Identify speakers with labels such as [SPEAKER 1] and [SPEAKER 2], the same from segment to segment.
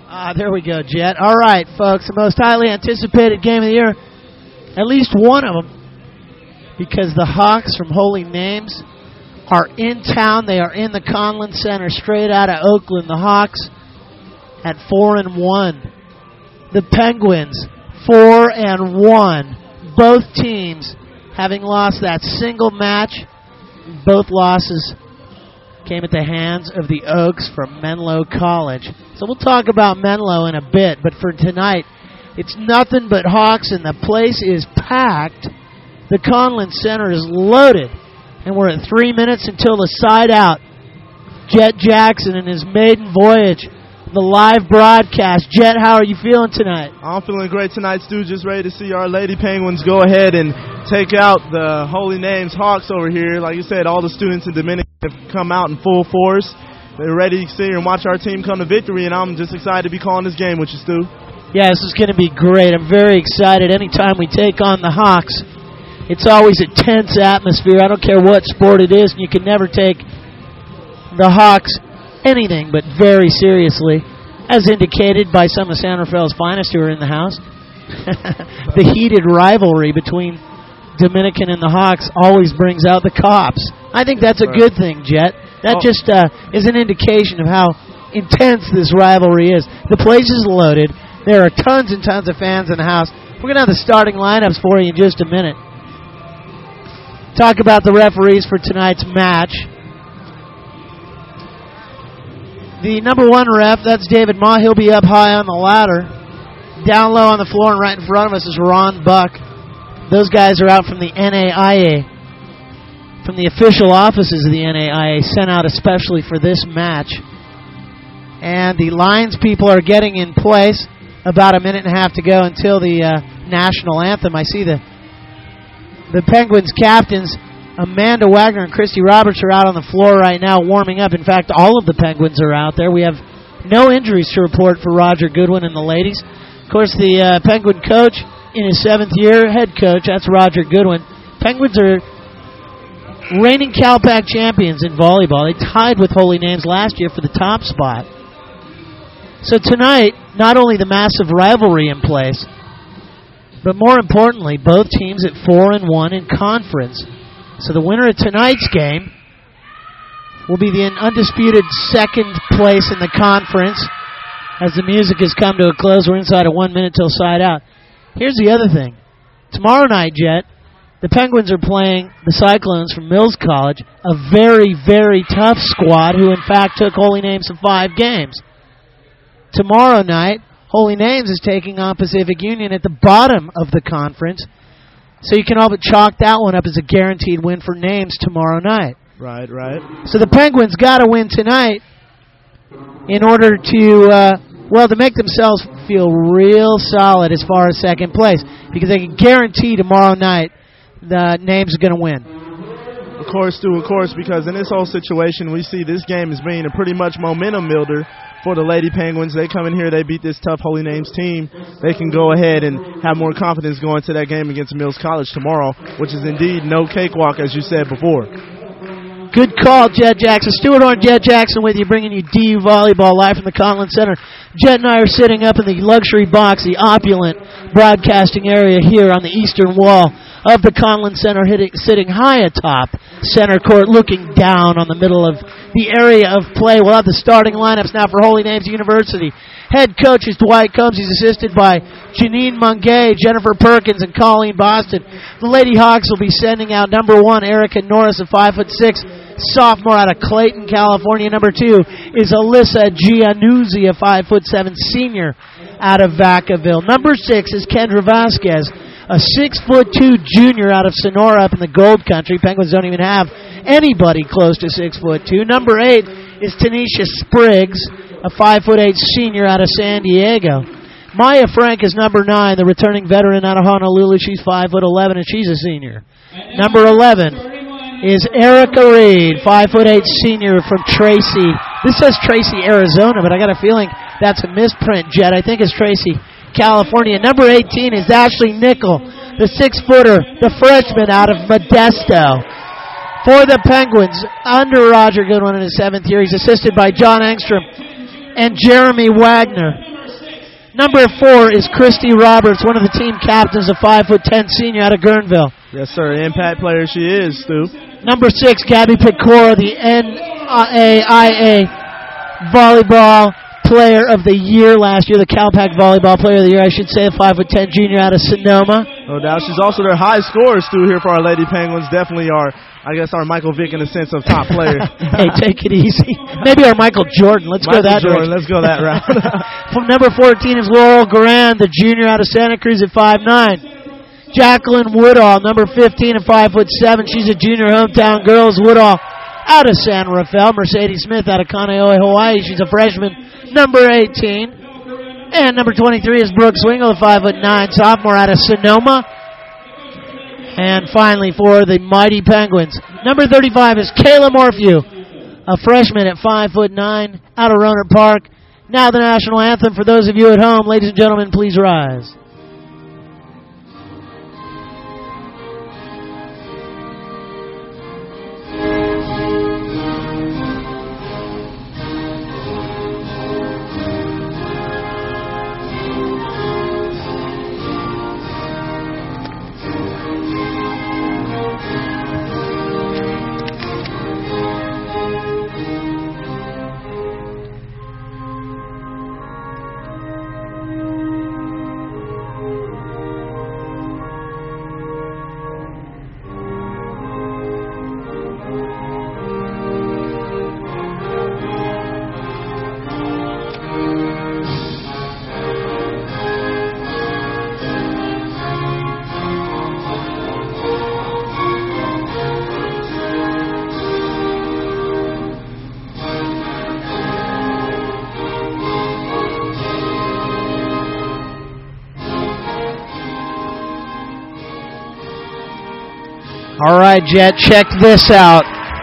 [SPEAKER 1] There we go, Jet. All right, folks, the most highly anticipated game of the year, at least one of them, because the Hawks from Holy Names are in town. They are in the Conlin Center, straight out of Oakland. The Hawks at 4-1. The Penguins 4-1. Both teams having lost that single match. Both losses came at the hands of the Oaks from Menlo College. So we'll talk about Menlo in a bit, but for tonight, it's nothing but Hawks, and the place is packed. The Conlin Center is loaded, and we're at 3 minutes until the side out. Jet Jackson and his maiden voyage, the live broadcast. Jet, how are you feeling tonight?
[SPEAKER 2] I'm feeling great tonight, Stu. Just ready to see our Lady Penguins go ahead and take out the Holy Names Hawks over here. Like you said, all the students in Dominican have come out in full force. They're ready to see and watch our team come to victory, and I'm just excited to be calling this game with you, Stu.
[SPEAKER 1] Yeah, this is going to be great. I'm very excited. Anytime we take on the Hawks, it's always a tense atmosphere. I don't care what sport it is, and you can never take the Hawks anything but very seriously, as indicated by some of San Rafael's finest who are in the house. The heated rivalry between Dominican and the Hawks always brings out the cops. I think that's a good thing, Jet. That just is an indication of how intense this rivalry is. The place is loaded. There are tons and tons of fans in the house. We're going to have the starting lineups for you in just a minute. Talk about the referees for tonight's match. The number one ref, that's David Ma. He'll be up high on the ladder. Down low on the floor and right in front of us is Ron Buck. Those guys are out from the NAIA, from the official offices of the NAIA, sent out especially for this match. And the lines people are getting in place. About a minute and a half to go until the national anthem. I see the Penguins captains, Amanda Wagner and Christy Roberts, are out on the floor right now warming up. In fact, all of the Penguins are out there. We have no injuries to report for Roger Goodwin and the ladies. Of course, the Penguin coach in his 7th year, head coach, that's Roger Goodwin. Penguins are reigning CalPAC champions in volleyball. They tied with Holy Names last year for the top spot. So tonight, not only the massive rivalry in place, but more importantly, both teams at 4-1 in conference. So the winner of tonight's game will be the undisputed second place in the conference. As the music has come to a close, we're inside of 1 minute till side out. Here's the other thing. Tomorrow night, Jet, the Penguins are playing the Cyclones from Mills College, a very, very tough squad who in fact took Holy Names to 5 games. Tomorrow night, Holy Names is taking on Pacific Union at the bottom of the conference. So you can all but chalk that one up as a guaranteed win for Names tomorrow night.
[SPEAKER 2] Right.
[SPEAKER 1] So the Penguins got to win tonight in order to, to make themselves feel real solid as far as second place, because they can guarantee tomorrow night the Names are going to win.
[SPEAKER 2] Of course, Stu, because in this whole situation, we see this game as being a pretty much momentum builder for the Lady Penguins. They come in here, they beat this tough Holy Names team. They can go ahead and have more confidence going to that game against Mills College tomorrow, which is indeed no cakewalk, as you said before.
[SPEAKER 1] Good call, Jet Jackson. Stuart Horn, Jet Jackson with you, bringing you DU Volleyball live from the Conlin Center. Jet and I are sitting up in the luxury box, the opulent broadcasting area here on the eastern wall of the Conlin Center, sitting high atop center court, looking down on the middle of the area of play. We'll have the starting lineups now for Holy Names University. Head coach is Dwight Combs. He's assisted by Janine Mungay, Jennifer Perkins, and Colleen Boston. The Lady Hawks will be sending out number 1, Erica Norris, a 5'6", sophomore out of Clayton, California. Number 2 is Alyssa Giannuzzi, a 5'7", senior out of Vacaville. Number 6 is Kendra Vasquez, a 6'2" junior out of Sonora up in the Gold Country. Penguins don't even have anybody close to 6'2". Number 8 is Tanisha Spriggs, a 5'8" senior out of San Diego. Maya Frank is number 9, the returning veteran out of Honolulu. She's 5'11", and she's a senior. Number 11 is Erica Reed, 5'8" senior from Tracy. This says Tracy, Arizona, but I got a feeling that's a misprint, Jet. I think it's Tracy, California. Number 18 is Ashley Nickel, the 6-footer, the freshman out of Modesto. For the Penguins, under Roger Goodwin in his 7th year, he's assisted by John Engstrom and Jeremy Wagner. Number 4 is Christy Roberts, one of the team captains, a 5'10" senior out of Guerneville.
[SPEAKER 2] Yes, sir. Impact player she is, Stu.
[SPEAKER 1] Number 6, Gabby Pecora, the NAIA volleyball player of the year last year, the CalPAC volleyball player of the year, I should say, a 5'10" junior out of Sonoma.
[SPEAKER 2] No doubt. She's also their high scorer, Stu, here for our Lady Penguins. Definitely our Michael Vick in the sense of top player.
[SPEAKER 1] Hey, take it easy. Maybe our Michael Jordan. Let's go that route.
[SPEAKER 2] Let's go that route.
[SPEAKER 1] From number 14 is Laurel Grand, the junior out of Santa Cruz at 5'9". Jacqueline Woodall, number 15 at 5'7". She's a junior hometown girl. Woodall out of San Rafael. Mercedes Smith out of Kaneohe, Hawaii. She's a freshman, number 18. And number 23 is Brooke Swingle, a 5'9" sophomore out of Sonoma. And finally for the Mighty Penguins, number 35 is Kayla Morphew, a freshman at 5'9", out of Rohnert Park. Now the national anthem for those of you at home. Ladies and gentlemen, please rise. All right, Jet, check this out.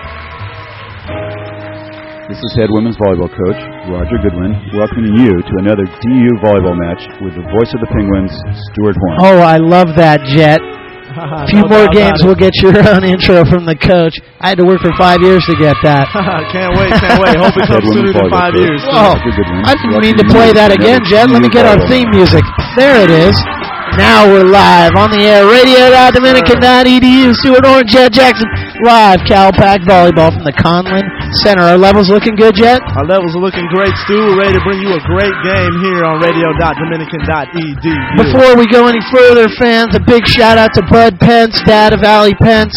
[SPEAKER 3] This is head women's volleyball coach Roger Goodwin welcoming you to another DU volleyball match with the voice of the Penguins, Stuart Horn.
[SPEAKER 1] Oh, I love that, Jet. A few more games, we'll get your own intro from the coach. I had to work for 5 years to get that.
[SPEAKER 2] Can't wait. Hope it comes sooner than 5 years.
[SPEAKER 1] Whoa, I didn't mean to play that again, Jet. Let me get our theme music. There it is. Now we're live on the air. Radio.Dominican.edu. Stuart Horn, Jet Jackson. Live CalPAC volleyball from the Conlin Center. Our levels looking good, Jet?
[SPEAKER 2] Our levels are looking great, Stu. We're ready to bring you a great game here on Radio.Dominican.edu.
[SPEAKER 1] Before we go any further, fans, a big shout out to Bud Pence, dad of Allie Pence.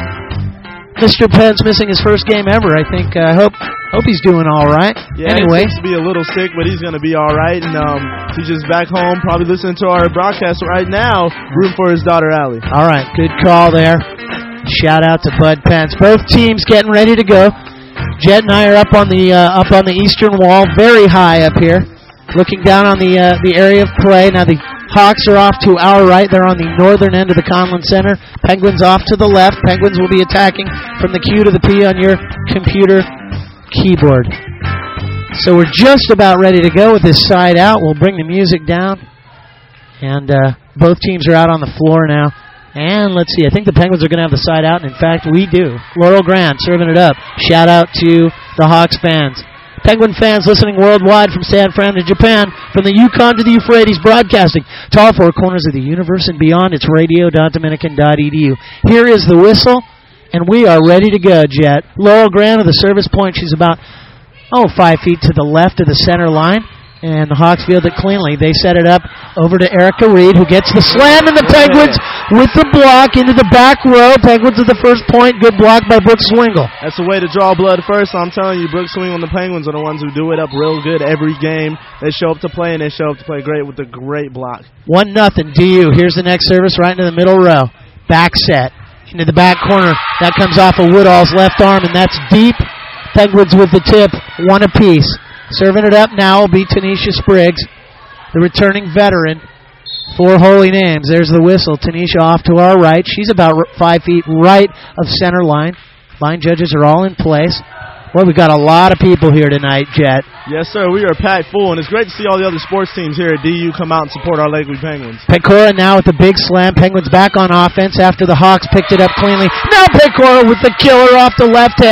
[SPEAKER 1] Mr. Pence missing his first game ever, I think. I hope he's doing all right.
[SPEAKER 2] Yeah,
[SPEAKER 1] anyway,
[SPEAKER 2] he seems to be a little sick, but he's going to be all right. And he's just back home, probably listening to our broadcast right now, rooting for his daughter, Allie.
[SPEAKER 1] All right, good call there. Shout out to Bud Pence. Both teams getting ready to go. Jet and I are up on the eastern wall, very high up here, looking down on the area of play. Now the Hawks are off to our right. They're on the northern end of the Conlin Center. Penguins off to the left. Penguins will be attacking from the Q to the P on your computer keyboard. So we're just about ready to go with this side out. We'll bring the music down. And both teams are out on the floor now. And let's see, I think the Penguins are going to have the side out. And in fact, we do. Laurel Grand serving it up. Shout out to the Hawks fans. Penguin fans listening worldwide from San Fran to Japan, from the Yukon to the Euphrates, broadcasting to all four corners of the universe and beyond. It's radio.dominican.edu. Here is the whistle, and we are ready to go, Jet. Laurel Grand of the service point. She's about 5 feet to the left of the center line. And the Hawks field it cleanly. They set it up over to Erica Reed, who gets the slam, and the Penguins with the block into the back row. Penguins at the first point. Good block by Brooke Swingle.
[SPEAKER 2] That's the way to draw blood first. I'm telling you, Brooke Swingle and the Penguins are the ones who do it up real good every game. They show up to play, and they show up to play great with a great block.
[SPEAKER 1] 1-0 DU. Here's the next service right into the middle row. Back set into the back corner. That comes off of Woodall's left arm, and that's deep. Penguins with the tip, one apiece. Serving it up now will be Tanisha Spriggs, the returning veteran for Holy Names. There's the whistle. Tanisha off to our right. She's about 5 feet right of center line. Line judges are all in place. Well, we've got a lot of people here tonight, Jet.
[SPEAKER 2] Yes, sir. We are packed full, and it's great to see all the other sports teams here at DU come out and support our Lakely Penguins.
[SPEAKER 1] Pecora now with the big slam. Penguins back on offense after the Hawks picked it up cleanly. Now Pecora with the killer off the left hand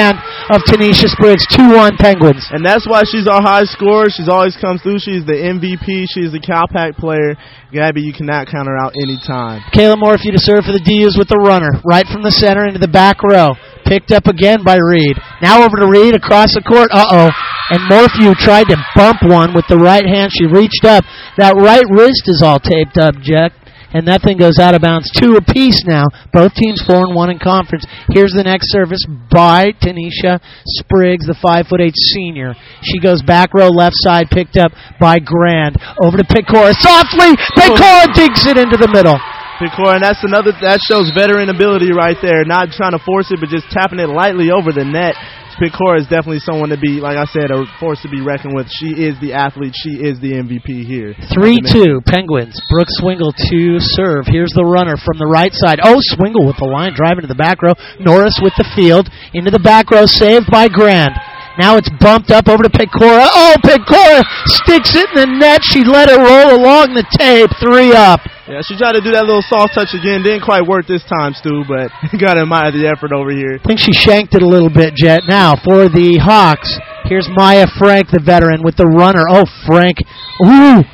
[SPEAKER 1] of Tanisha Spriggs. 2-1 Penguins.
[SPEAKER 2] And that's why she's our high scorer. She's always comes through. She's the MVP. She's the Calpac player. Gabby, you cannot count her out anytime.
[SPEAKER 1] Kayla Morphew to serve for the DUs with the runner. Right from the center into the back row. Picked up again by Reed. Now over to Reed across the court. And Morphew tried to bump one with the right hand. She reached up. That right wrist is all taped up, Jack. And that thing goes out of bounds. 2 apiece now. Both teams 4-1 in conference. Here's the next service by Tanisha Spriggs, the 5'8" senior. She goes back row left side, picked up by Grand. Over to Pecora. Softly, Pecora digs it into the middle.
[SPEAKER 2] Pecora, and that shows veteran ability right there. Not trying to force it, but just tapping it lightly over the net. Pecora is definitely someone to be, like I said, a force to be reckoned with. She is the athlete. She is the MVP here.
[SPEAKER 1] 3-2 Penguins. Brooke Swingle to serve. Here's the runner from the right side. Swingle with the line, driving to the back row. Norris with the field. Into the back row, saved by Grand. Now it's bumped up over to Pecora. Pecora sticks it in the net. She let it roll along the tape. 3 up.
[SPEAKER 2] Yeah, she tried to do that little soft touch again. Didn't quite work this time, Stu, but got to admire the effort over here.
[SPEAKER 1] I think she shanked it a little bit, Jet. Now for the Hawks, here's Maya Frank, the veteran, with the runner. Frank. Ooh.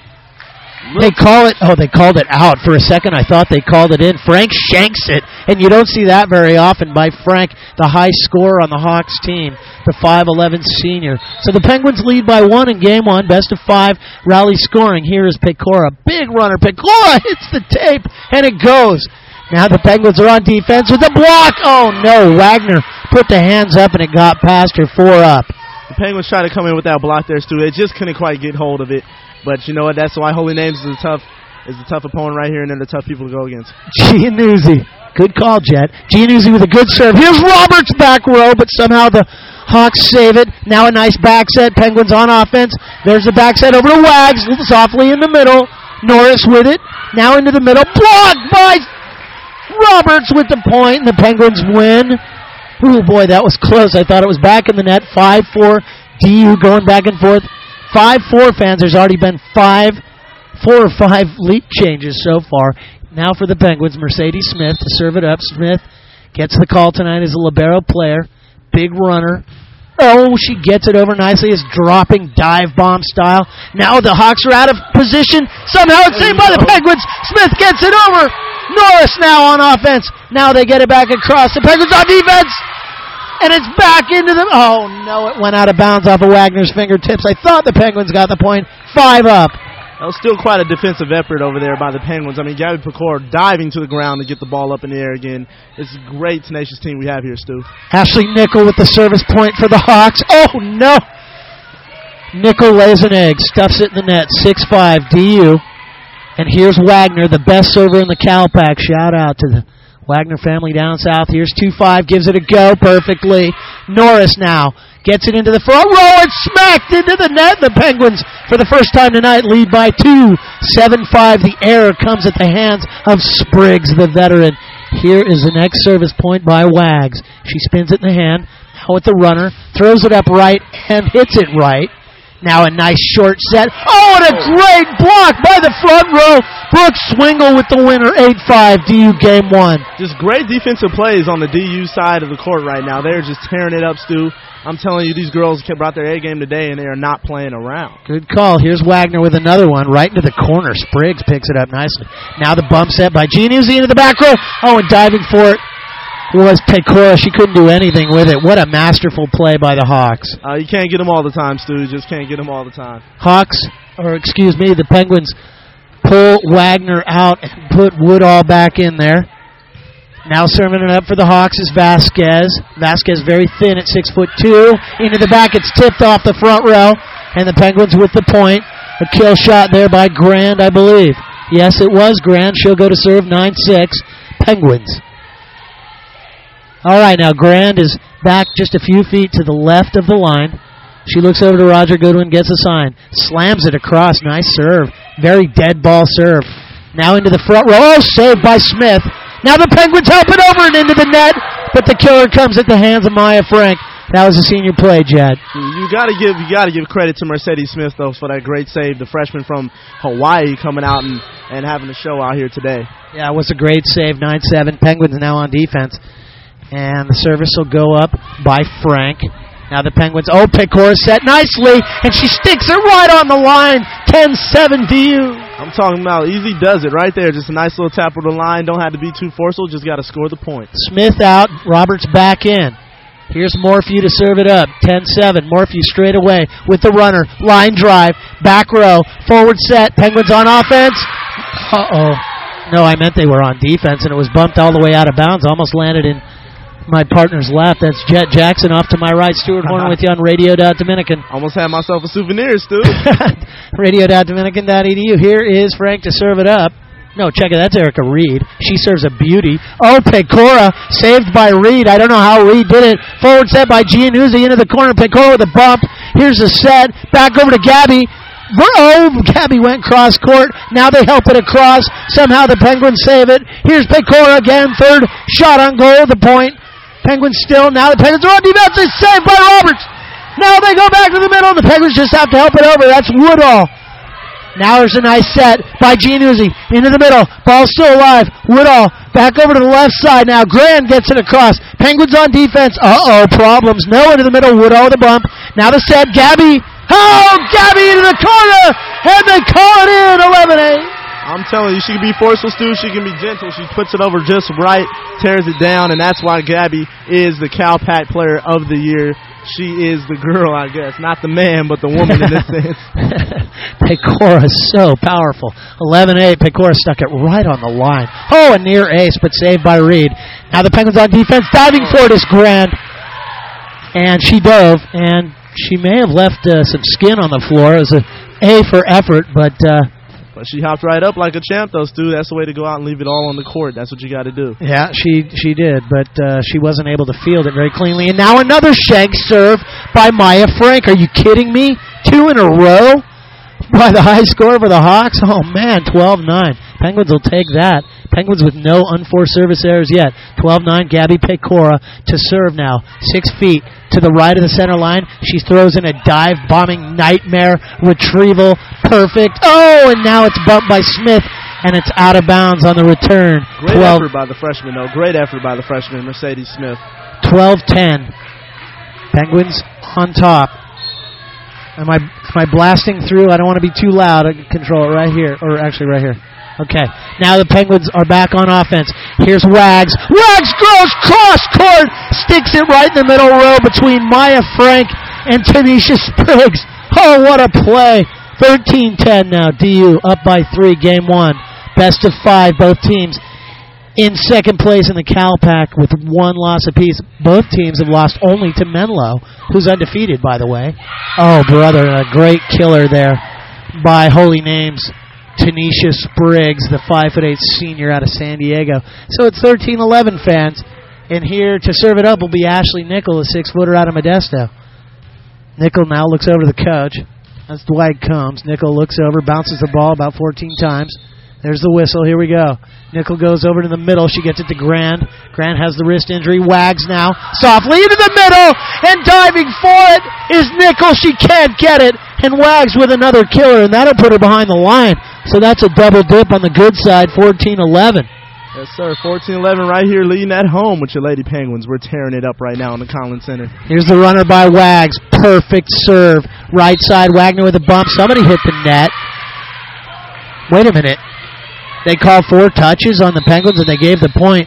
[SPEAKER 1] They called it out. For a second, I thought they called it in. Frank shanks it, and you don't see that very often by Frank, the high scorer on the Hawks team, the 5'11" senior. So the Penguins lead by 1 in game 1, best of 5, rally scoring. Here is Pecora, big runner. Pecora hits the tape, and it goes. Now the Penguins are on defense with a block. No, Wagner put the hands up, and it got past her. 4 up.
[SPEAKER 2] The Penguins tried to come in with that block there, Stu. They just couldn't quite get hold of it. But you know what? That's why Holy Names is a tough opponent right here, and they're the tough people to go against.
[SPEAKER 1] Giannuzzi. Good call, Jet. Giannuzzi with a good serve. Here's Roberts back row, but somehow the Hawks save it. Now a nice back set. Penguins on offense. There's the back set over to Wags. Softly in the middle. Norris with it. Now into the middle. Blocked by Roberts with the point, and the Penguins win. Oh, boy, that was close. I thought it was back in the net. 5-4. DU going back and forth. 5-4 fans. There's already been 4 or 5 leap changes so far. Now for the Penguins, Mercedes Smith to serve it up. Smith gets the call tonight as a libero player. Big runner. She gets it over nicely. It's dropping dive bomb style. Now the Hawks are out of position. Somehow it's saved by the Penguins. Smith gets it over. Norris now on offense. Now they get it back across. The Penguins on defense. And it's back into the... it went out of bounds off of Wagner's fingertips. I thought the Penguins got the point. 5 up.
[SPEAKER 2] That was still quite a defensive effort over there by the Penguins. I mean, Gabby Pecora diving to the ground to get the ball up in the air again. It's a great, tenacious team we have here, Stu.
[SPEAKER 1] Ashley Nickel with the service point for the Hawks. No! Nickel lays an egg, stuffs it in the net. 6-5 DU. And here's Wagner, the best server in the Calpac. Shout out to the Wagner family down south. Here's 2-5, gives it a go perfectly. Norris now gets it into the front row and smacked into the net. The Penguins, for the first time tonight, lead by 2. 7-5. The error comes at the hands of Spriggs, the veteran. Here is the next service point by Wags. She spins it in the hand. Now with the runner, throws it up right and hits it right. Now a nice short set. And a great block by the front row. Brooke Swingle with the winner, 8-5, DU game 1.
[SPEAKER 2] Just great defensive plays on the DU side of the court right now. They're just tearing it up, Stu. I'm telling you, these girls brought their A game today, and they are not playing around.
[SPEAKER 1] Good call. Here's Wagner with another one right into the corner. Spriggs picks it up nicely. Now the bump set by Giannuzzi into the back row. And diving for it was Pecora. She couldn't do anything with it. What a masterful play by the Hawks.
[SPEAKER 2] You can't get them all the time, Stu. You just can't get them all the time.
[SPEAKER 1] The Penguins pull Wagner out and put Woodall back in there. Now serving it up for the Hawks is Vasquez. Vasquez very thin at 6'2". Into the back, it's tipped off the front row. And the Penguins with the point. A kill shot there by Grand, I believe. Yes, it was Grand. She'll go to serve. 9-6. Penguins. All right, now Grand is back just a few feet to the left of the line. She looks over to Roger Goodwin, gets a sign. Slams it across. Nice serve. Very dead ball serve. Now into the front row. Saved by Smith. Now the Penguins help it over and into the net, but the killer comes at the hands of Maya Frank. That was a senior play, Jed.
[SPEAKER 2] You gotta give credit to Mercedes Smith, though, for that great save. The freshman from Hawaii coming out and having a show out here today.
[SPEAKER 1] Yeah, it was a great save. 9-7. Penguins now on defense. And the service will go up by Frank. Now the Penguins, Pecora set nicely, and she sticks it right on the line. 10-7 DU.
[SPEAKER 2] I'm talking about easy does it right there. Just a nice little tap of the line. Don't have to be too forceful. Just got to score the point.
[SPEAKER 1] Smith out. Roberts back in. Here's Morphew to serve it up. 10-7. Morphew straight away with the runner. Line drive. Back row. Forward set. Penguins on offense. Uh-oh. No, I meant they were on defense, and it was bumped all the way out of bounds. Almost landed in my partner's lap. That's Jet Jackson off to my right. Stuart Horner with you on Radio.Dominican.
[SPEAKER 2] Almost had myself a souvenir, Stu.
[SPEAKER 1] Radio.Dominican.edu. Here is Frank to serve it up. No, check it. That's Erica Reed. She serves a beauty. Pecora saved by Reed. I don't know how Reed did it. Forward set by Giannuzzi into the corner. Pecora with a bump. Here's a set. Back over to Gabby. Gabby went cross court. Now they help it across. Somehow the Penguins save it. Here's Pecora again. Third shot on goal. The point. Penguins still. Now the Penguins are on defense. It's saved by Roberts. Now they go back to the middle. The Penguins just have to help it over. That's Woodall. Now there's a nice set by Giannuzzi into the middle. Ball still alive. Woodall back over to the left side now. Grand gets it across. Penguins on defense. Problems. No into the middle. Woodall with a bump. Now the set. Gabby. Gabby into the corner. And they call it in. 11-8.
[SPEAKER 2] I'm telling you, she can be forceful, Stu. She can be gentle. She puts it over just right, tears it down, and that's why Gabby is the Cal-Pac Player of the Year. She is the girl, I guess. Not the man, but the woman in this sense.
[SPEAKER 1] Pecora is so powerful. 11-8. Pecora stuck it right on the line. A near ace, but saved by Reed. Now the Penguins on defense. Diving for it is Grand. And she dove, and she may have left some skin on the floor. It was an A for effort, but
[SPEAKER 2] she hopped right up like a champ, though, Stu. That's the way to go out and leave it all on the court. That's what you got to do.
[SPEAKER 1] Yeah, she did, but she wasn't able to field it very cleanly. And now another shank serve by Maya Frank. Are you kidding me? 2 in a row by the high score for the Hawks? Oh, man, 12-9. Penguins will take that. Penguins with no unforced service errors yet. 12-9, Gabby Pecora to serve now. 6 feet to the right of the center line. She throws in a dive-bombing nightmare retrieval. Perfect. And now it's bumped by Smith, and it's out of bounds on the return.
[SPEAKER 2] Great effort by the freshman, though. Great effort by the freshman, Mercedes Smith. 12-10.
[SPEAKER 1] Penguins on top. Am I blasting through? I don't want to be too loud. I can control it right here, or actually right here. Okay, now the Penguins are back on offense. Here's Wags. Wags goes cross court, sticks it right in the middle row between Maya Frank and Tanisha Spriggs. What a play. 13-10 now. DU up by 3, game 1. Best of 5, both teams in second place in the Cal-Pac with 1 loss apiece. Both teams have lost only to Menlo, who's undefeated, by the way. Brother, a great killer there by Holy Names. Tanisha Spriggs, the 5'8" senior out of San Diego. So it's 13-11, fans. And here to serve it up will be Ashley Nickel, a 6-footer out of Modesto. Nickel now looks over to the coach. That's Dwight Combs. Nickel looks over, bounces the ball about 14 times. There's the whistle. Here we go. Nickel goes over to the middle. She gets it to Grand. Grand has the wrist injury. Wags now. Softly into the middle. And diving for it is Nickel. She can't get it. And Wags with another killer. And that'll put her behind the line. So that's a double dip on the good side. 14-11.
[SPEAKER 2] Yes, sir. 14-11 right here leading at home with your Lady Penguins. We're tearing it up right now in the Collins Center.
[SPEAKER 1] Here's the runner by Wags. Perfect serve. Right side. Wagner with a bump. Somebody hit the net. Wait a minute. They called 4 touches on the Penguins, and they gave the point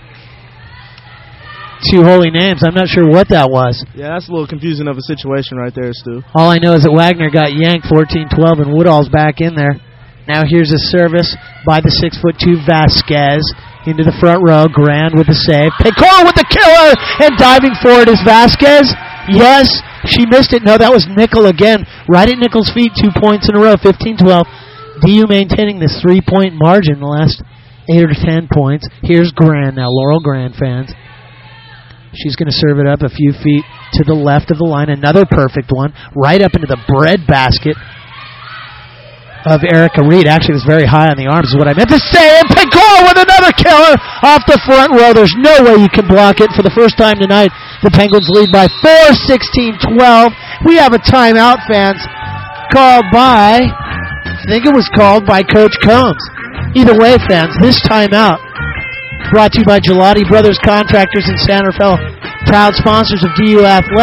[SPEAKER 1] to Holy Names. I'm not sure what that was.
[SPEAKER 2] Yeah, that's a little confusing of a situation right there, Stu.
[SPEAKER 1] All I know is that Wagner got yanked 14-12, and Woodall's back in there. Now here's a service by the 6'2" Vasquez into the front row. Grand with the save. Pecora with the killer, and diving for it is Vasquez. Yes, she missed it. No, that was Nickel again. Right at Nickel's feet, 2 points in a row, 15-12. DU maintaining this 3-point margin the last 8 or 10 points. Here's Grand now, Laurel Grand fans. She's going to serve it up a few feet to the left of the line. Another perfect one, right up into the bread basket of Erica Reed. Actually, it was very high on the arms is what I meant to say. And Pecora with another killer off the front row. There's no way you can block it. For the first time tonight, the Penguins lead by 4, 16-12. We have a timeout, fans, called by... I think it was called by Coach Combs. Either way, fans, this timeout brought to you by Gelati Brothers Contractors in Santa Fe, proud sponsors of DU Athletics.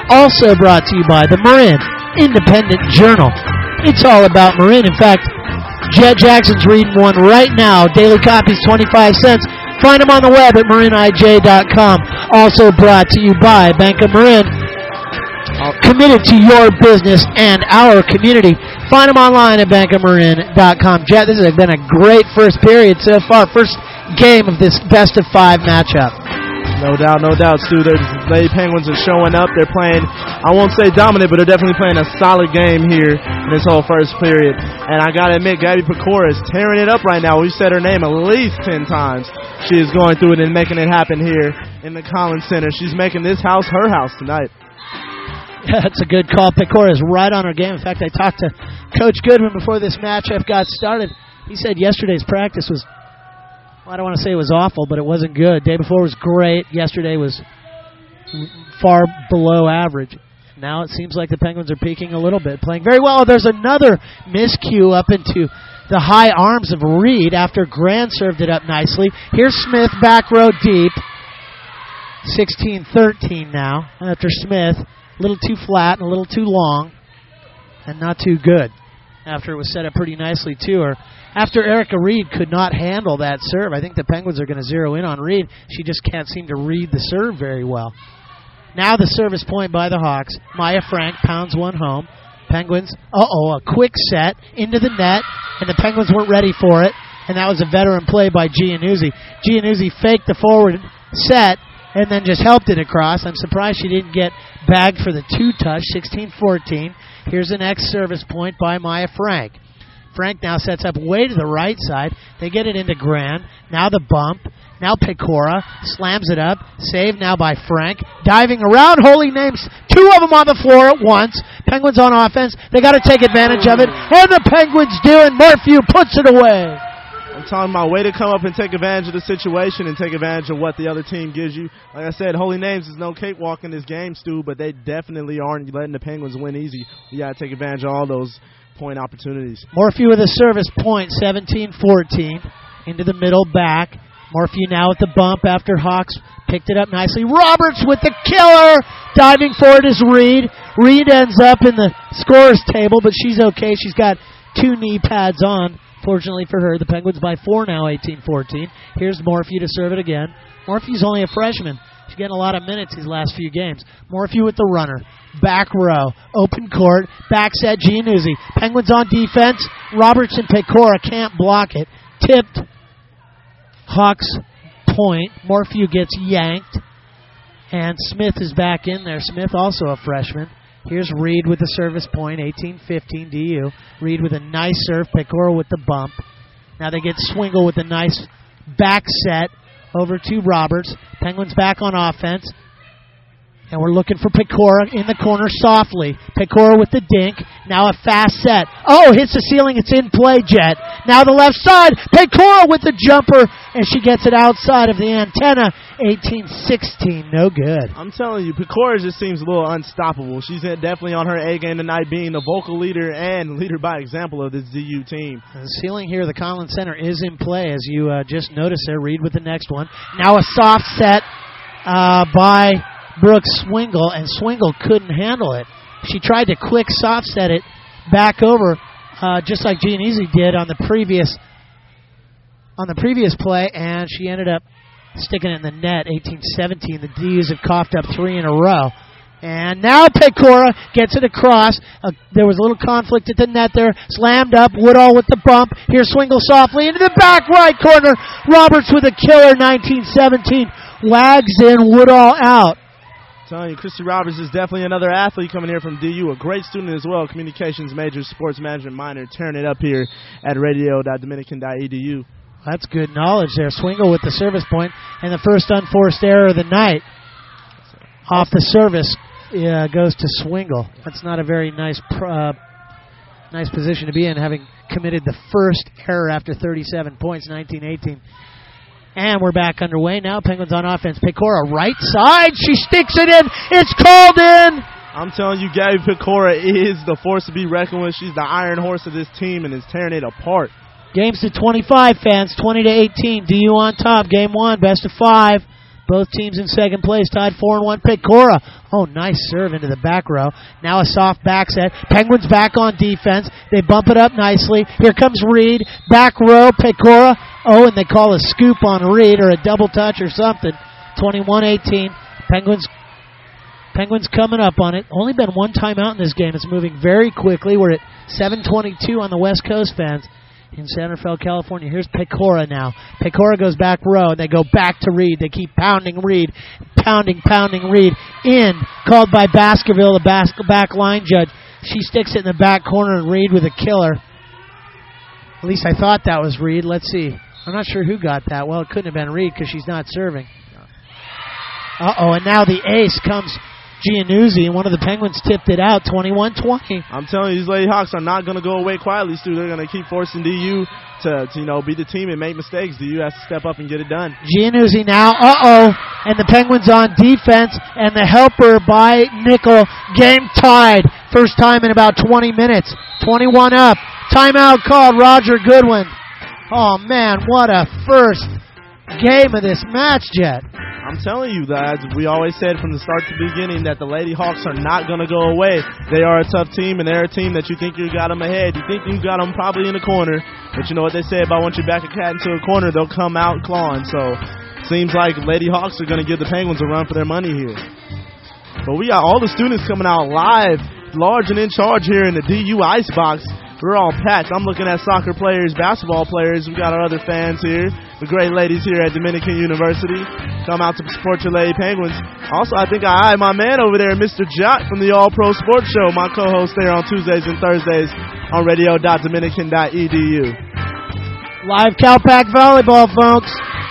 [SPEAKER 1] Also brought to you by the Marin Independent Journal. It's all about Marin. In fact, Jet Jackson's reading one right now. Daily copies, 25 cents. Find them on the web at marinij.com. Also brought to you by Bank of Marin. Committed to your business and our community. Find them online at bankofmarin.com. Jet, this has been a great first period so far. First game of this best-of-5 matchup.
[SPEAKER 2] No doubt, Stu. The Lady Penguins are showing up. They're playing, I won't say dominant, but they're definitely playing a solid game here in this whole first period. And I got to admit, Gabby Pecora is tearing it up right now. We've said her name at least 10 times. She is going through it and making it happen here in the Collins Center. She's making this house her house tonight.
[SPEAKER 1] Yeah, that's a good call. Pecora is right on her game. In fact, I talked to Coach Goodwin before this matchup got started. He said yesterday's practice was, I don't want to say it was awful, but it wasn't good. Day before was great. Yesterday was far below average. Now it seems like the Penguins are peaking a little bit, playing very well. There's another miscue up into the high arms of Reed after Grand served it up nicely. Here's Smith, back row deep. 16-13 now after Smith. A little too flat and a little too long and not too good after it was set up pretty nicely to her. After Erica Reed could not handle that serve, I think the Penguins are going to zero in on Reed. She just can't seem to read the serve very well. Now the service point by the Hawks. Maya Frank pounds one home. Penguins, a quick set into the net, and the Penguins weren't ready for it, and that was a veteran play by Giannuzzi. Giannuzzi faked the forward set and then just helped it across. I'm surprised she didn't get bagged for the two-touch, 16-14. Here's the next service point by Maya Frank. Frank now sets up way to the right side. They get it into Grand. Now the bump. Now Pecora slams it up. Saved now by Frank. Diving around. Holy names. Two of them on the floor at once. Penguins on offense. They got to take advantage of it. And the Penguins do, and Morphew puts it away.
[SPEAKER 2] I'm talking about way to come up and take advantage of the situation and take advantage of what the other team gives you. Like I said, Holy Names is no cakewalk in this game, Stu, but they definitely aren't letting the Penguins win easy. You got to take advantage of all those point opportunities.
[SPEAKER 1] Morphew with a service point, 17-14. Into the middle, back. Morphew now with the bump after Hawks picked it up nicely. Roberts with the killer. Diving forward is Reed. Reed ends up in the scorer's table, but she's okay. She's got two knee pads on. Fortunately for her, the Penguins by 4 now, 18-14. Here's Morphew to serve it again. Morphew's only a freshman. She's getting a lot of minutes these last few games. Morphew with the runner. Back row. Open court. Back set Giannuzzi. Penguins on defense. Roberts and Pecora can't block it. Tipped. Hawks point. Morphew gets yanked. And Smith is back in there. Smith also a freshman. Here's Reed with the service point, 18-15 DU. Reed with a nice serve, Pecora with the bump. Now they get Swingle with a nice back set over to Roberts. Penguins back on offense. And we're looking for Pecora in the corner softly. Pecora with the dink. Now a fast set. Oh, hits the ceiling. It's in play, Jet. Now the left side. Pecora with the jumper. And she gets it outside of the antenna. 18-16. No good.
[SPEAKER 2] I'm telling you, Pecora just seems a little unstoppable. She's definitely on her A game tonight, being the vocal leader and leader by example of this DU team.
[SPEAKER 1] The ceiling here, the Collins Center, is in play, as you just noticed there. Reed with the next one. Now a soft set by Brooks Swingle, and Swingle couldn't handle it. She tried to quick soft set it back over, just like Giannuzzi did on the previous play, and she ended up sticking it in the net. 18-17. The D's have coughed up 3 in a row. And now Pecora gets it across. There was a little conflict at the net there. Slammed up. Woodall with the bump. Here's Swingle softly into the back right corner. Roberts with a killer. 19-17. Wags in. Woodall out.
[SPEAKER 2] Telling you, Christy Roberts is definitely another athlete coming here from DU, a great student as well, communications major, sports management minor, tearing it up here at radio.dominican.edu.
[SPEAKER 1] That's good knowledge there. Swingle with the service point, and the first unforced error of the night off the service goes to Swingle. That's not a very nice position to be in, having committed the first error after 37 points, 19-18. And we're back underway now. Penguins on offense. Pecora right side. She sticks it in. It's called in.
[SPEAKER 2] I'm telling you, Gabby Pecora is the force to be reckoned with. She's the iron horse of this team and is tearing it apart.
[SPEAKER 1] Games to 25, fans. 20-18. DU on top. Game 1. Best of 5. Both teams in second place, tied 4-1. Pecora. Oh, nice serve into the back row. Now a soft back set. Penguins back on defense. They bump it up nicely. Here comes Reed. Back row, Pecora. Oh, and they call a scoop on Reed or a double touch or something. 21-18. Penguins coming up on it. Only been one timeout in this game. It's moving very quickly. We're at 7:22 on the West Coast, fans. In Santa Fe, California. Here's Pecora now. Pecora goes back row, and they go back to Reed. They keep pounding Reed. Pounding Reed. In. Called by Baskerville, the back line judge. She sticks it in the back corner, and Reed with a killer. At least I thought that was Reed. Let's see. I'm not sure who got that. Well, it couldn't have been Reed because she's not serving. Uh-oh, and now the ace comes Giannuzzi, and one of the Penguins tipped it out, 21-20.
[SPEAKER 2] I'm telling you, these Lady Hawks are not going to go away quietly, Stu. They're going to keep forcing DU to be the team and make mistakes. DU has to step up and get it done.
[SPEAKER 1] Giannuzzi now, and the Penguins on defense, and the helper by Nickel. Game tied. First time in about 20 minutes. 21 up. Timeout called, Roger Goodwin. Oh, man, what a first game of this match, Jet.
[SPEAKER 2] I'm telling you, lads, we always said from the start to the beginning that the Lady Hawks are not going to go away. They are a tough team, and they're a team that you think you got them ahead. You think you got them probably in the corner, but you know what they say about once you back a cat into a corner, they'll come out clawing. So seems like Lady Hawks are going to give the Penguins a run for their money here. But we got all the students coming out live, large and in charge here in the DU Icebox. We're all packed. I'm looking at soccer players, basketball players. We got our other fans here, the great ladies here at Dominican University. Come out to support your Lady Penguins. Also, I think I eyed my man over there, Mr. Jot from the All Pro Sports Show, my co-host there on Tuesdays and Thursdays on radio.dominican.edu.
[SPEAKER 1] Live Calpac volleyball, folks.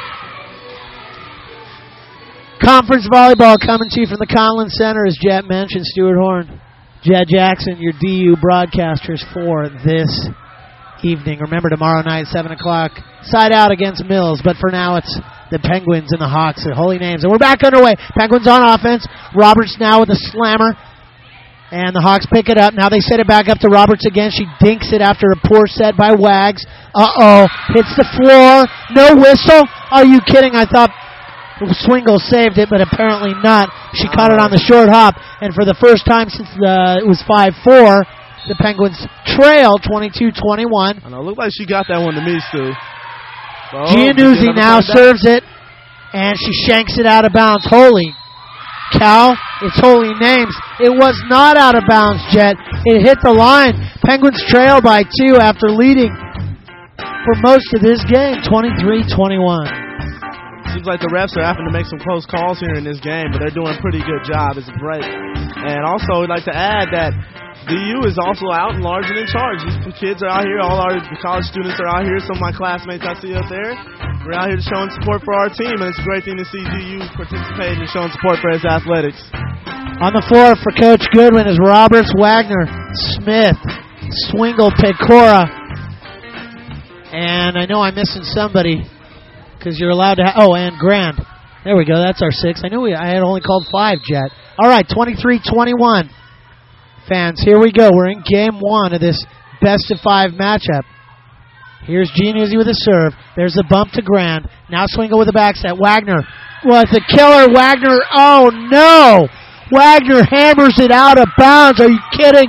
[SPEAKER 1] Conference volleyball coming to you from the Conlin Center, as Jet mentioned. Stuart Horn, Jed Jackson, your DU broadcasters for this evening. Remember, tomorrow night, 7 o'clock, side out against Mills. But for now, it's the Penguins and the Hawks at Holy Names. And we're back underway. Penguins on offense. Roberts now with a slammer. And the Hawks pick it up. Now they set it back up to Roberts again. She dinks it after a poor set by Wags. Hits the floor. No whistle. Are you kidding? I thought Swingle saved it, but apparently not. She caught it on the short hop, and for the first time since it was 5-4, the Penguins trail 22-21.
[SPEAKER 2] I know, it looked like she got that one to me, Stu.
[SPEAKER 1] Giannuzzi now serves it, and she shanks it out of bounds. Holy cow, it's Holy Names. It was not out of bounds, Jet. It hit the line. Penguins trail by 2 after leading for most of this game, 23-21.
[SPEAKER 2] Seems like the refs are having to make some close calls here in this game, but they're doing a pretty good job as a break. And also, we'd like to add that DU is also out and large and in charge. These kids are out here. All our college students are out here. Some of my classmates I see up there. We're out here showing support for our team, and it's a great thing to see DU participating and showing support for his athletics.
[SPEAKER 1] On the floor for Coach Goodwin is Roberts, Wagner, Smith, Swingle, Pecora. And I know I'm missing somebody, because you're allowed to and Grand. There we go. That's our 6. I had only called 5, Jet. All right, 23-21. Fans, here we go. We're in game 1 of this best-of-5 matchup. Here's Giannuzzi with a serve. There's a bump to Grand. Now Swingle with a back set. Wagner was a killer. Wagner, oh no! Wagner hammers it out of bounds. Are you kidding?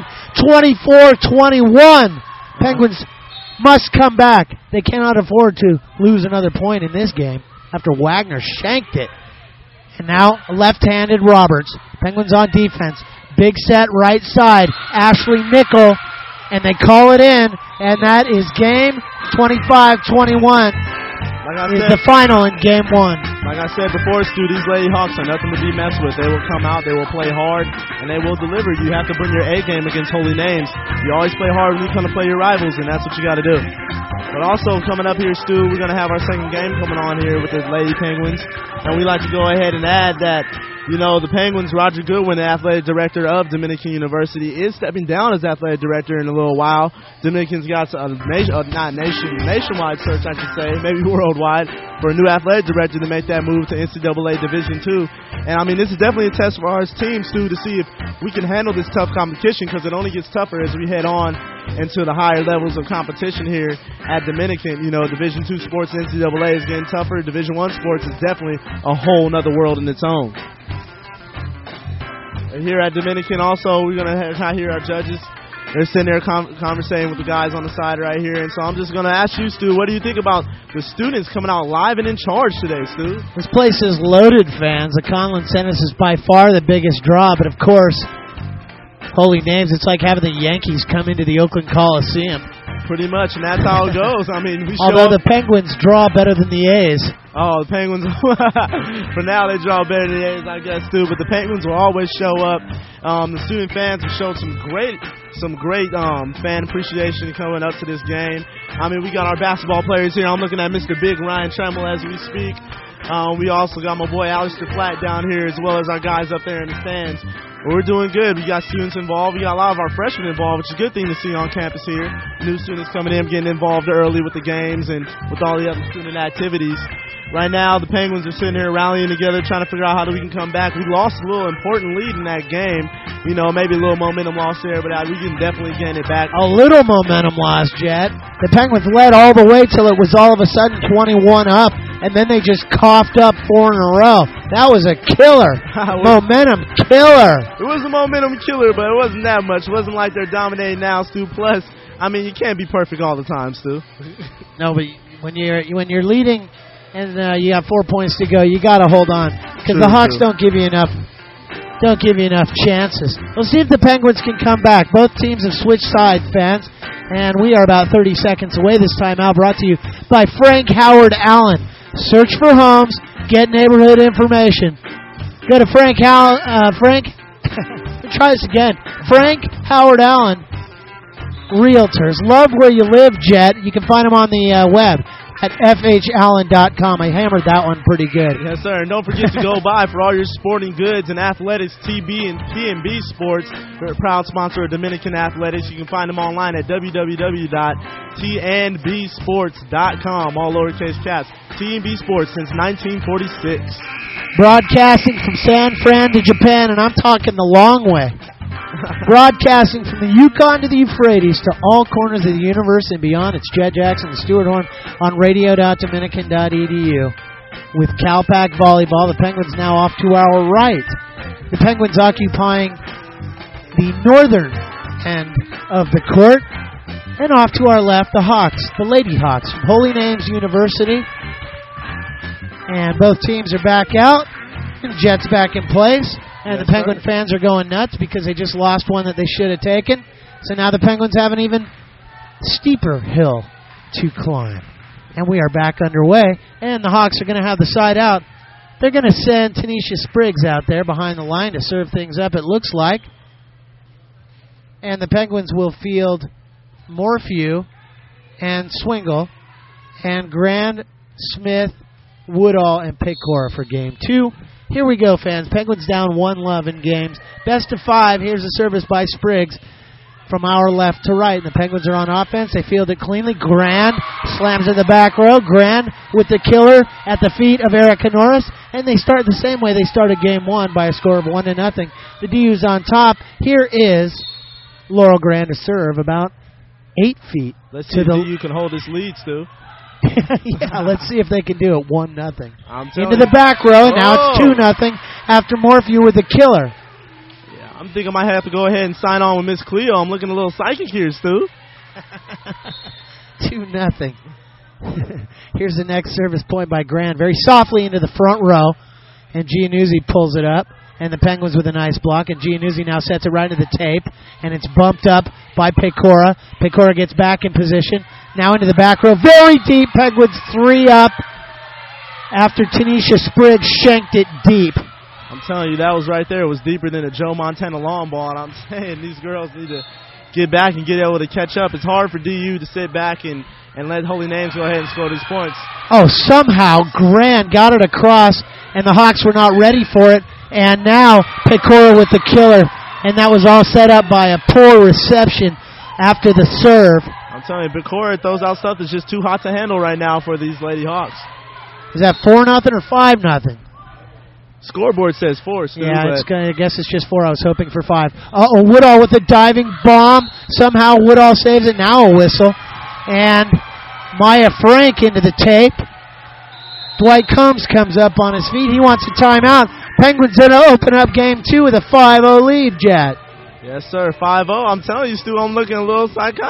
[SPEAKER 1] 24-21. Penguins must come back. They cannot afford to lose another point in this game after Wagner shanked it. And now left-handed Roberts. Penguins on defense. Big set right side. Ashley Nickel. And they call it in. And that is game 25-21. Is the final in game 1.
[SPEAKER 2] Like I said before, Stu, these Lady Hawks are nothing to be messed with. They will come out, they will play hard, and they will deliver. You have to bring your A game against Holy Names. You always play hard when you come to play your rivals, and that's what you got to do. But also coming up here, Stu, we're going to have our second game coming on here with the Lady Penguins, and we like to go ahead and add that You know, the Penguins, Roger Goodwin, the athletic director of Dominican University, is stepping down as athletic director in a little while. Dominican's got a nationwide search, I should say, maybe worldwide, for a new athletic director to make that move to NCAA Division II. And, I mean, this is definitely a test for our teams, too, to see if we can handle this tough competition, because it only gets tougher as we head on into the higher levels of competition here at Dominican. You know, Division II sports in NCAA is getting tougher. Division I sports is definitely a whole nother world in its own. Here at Dominican also, we're going to hear our judges. They're sitting there conversating with the guys on the side right here. And so I'm just going to ask you, Stu, what do you think about the students coming out live and in charge today, Stu?
[SPEAKER 1] This place is loaded, fans. The Conlon Sentis is by far the biggest draw, but of course, holy names, it's like having the Yankees come into the Oakland Coliseum.
[SPEAKER 2] Pretty much, and that's how it goes. I mean,
[SPEAKER 1] although the Penguins draw better than the A's.
[SPEAKER 2] Oh, the Penguins, for now they draw better than the A's, I guess, too. But the Penguins will always show up. The student fans have shown some great fan appreciation coming up to this game. I mean, we got our basketball players here. I'm looking at Mr. Big Ryan Tremble as we speak. We also got my boy Alistair Flatt down here, as well as our guys up there in the stands. We're doing good. We got students involved. We got a lot of our freshmen involved, which is a good thing to see on campus here. New students coming in, getting involved early with the games and with all the other student activities. Right now, the Penguins are sitting here rallying together, trying to figure out how we can come back. We lost a little important lead in that game. You know, maybe a little momentum loss there, but we can definitely gain it back.
[SPEAKER 1] A little momentum loss, Jet. The Penguins led all the way till it was all of a sudden 21 up, and then they just coughed up 4 in a row. That was a killer. Momentum killer.
[SPEAKER 2] It was a momentum killer, but it wasn't that much. It wasn't like they're dominating now, Stu. Plus, I mean, you can't be perfect all the time, Stu.
[SPEAKER 1] No, but when you're leading and you have 4 points to go, you got to hold on, because the Hawks don't give you enough chances. We'll see if the Penguins can come back. Both teams have switched sides, fans, and we are about 30 seconds away this time out. Brought to you by Frank Howard Allen. Search for homes, get neighborhood information. Go to Frank. Try this again. Frank Howard Allen Realtors. Love where you live, Jet. You can find them on the web at fhallen.com. I hammered that one pretty good.
[SPEAKER 2] Yes, sir. And don't forget to go by for all your sporting goods and athletics, TB and T&B Sports. They're a proud sponsor of Dominican Athletics. You can find them online at www.tnbsports.com. All lowercase caps. T&B Sports since 1946.
[SPEAKER 1] Broadcasting from San Fran to Japan, and I'm talking the long way. Broadcasting from the Yukon to the Euphrates to all corners of the universe and beyond, it's Jet Jackson and Stuart Horn on radio.dominican.edu. With Calpac Volleyball, the Penguins now off to our right. The Penguins occupying the northern end of the court. And off to our left, the Hawks, the Lady Hawks from Holy Names University. And both teams are back out. And Jet's back in place. And the Penguin fans are going nuts because they just lost one that they should have taken. So now the Penguins have an even steeper hill to climb. And we are back underway. And the Hawks are going to have the side out. They're going to send Tanisha Spriggs out there behind the line to serve things up, it looks like. And the Penguins will field Morphew and Swingle and Grand, Smith, Woodall, and Pecora for game 2. Here we go, fans. Penguins down 1-0 in games. Best of 5. Here's a service by Spriggs from our left to right. And the Penguins are on offense. They field it cleanly. Grand slams in the back row. Grand with the killer at the feet of Erica Norris. And they start the same way they started game 1 by a score of 1-0. The DU's on top. Here is Laurel Grand to serve about 8 feet.
[SPEAKER 2] Let's see if DU can hold this lead, Stu.
[SPEAKER 1] Yeah, let's see if they can do it. 1-0.
[SPEAKER 2] Into
[SPEAKER 1] the back row, and now it's 2-0 after Morphew with the killer.
[SPEAKER 2] Yeah, I'm thinking I might have to go ahead and sign on with Miss Cleo. I'm looking a little psychic here, Stu.
[SPEAKER 1] 2-0. Here's the next service point by Grand. Very softly into the front row, and Giannuzzi pulls it up. And the Penguins with a nice block. And Giannuzzi now sets it right into the tape. And it's bumped up by Pecora. Pecora gets back in position. Now into the back row. Very deep. Penguins 3 up after Tanisha Spriggs shanked it deep.
[SPEAKER 2] I'm telling you, that was right there. It was deeper than a Joe Montana long ball. And I'm saying these girls need to get back and get able to catch up. It's hard for DU to sit back and let Holy Names go ahead and score these points.
[SPEAKER 1] Oh, somehow Grand got it across, and the Hawks were not ready for it. And now Pecora with the killer. And that was all set up by a poor reception after the serve.
[SPEAKER 2] I'm telling you, Pecora throws out stuff that's just too hot to handle right now for these Lady Hawks.
[SPEAKER 1] Is that 4-0 or 5-0?
[SPEAKER 2] Scoreboard says 4, Stu.
[SPEAKER 1] Yeah, I guess it's just 4. I was hoping for 5. Uh-oh, Woodall with a diving bomb. Somehow Woodall saves it. Now a whistle. And Maya Frank into the tape. Dwight Combs comes up on his feet. He wants a timeout. Penguins going to open up game 2 with a 5-0 lead, Jet.
[SPEAKER 2] Yes, sir. 5-0. I'm telling you, Stu, I'm looking a little psychic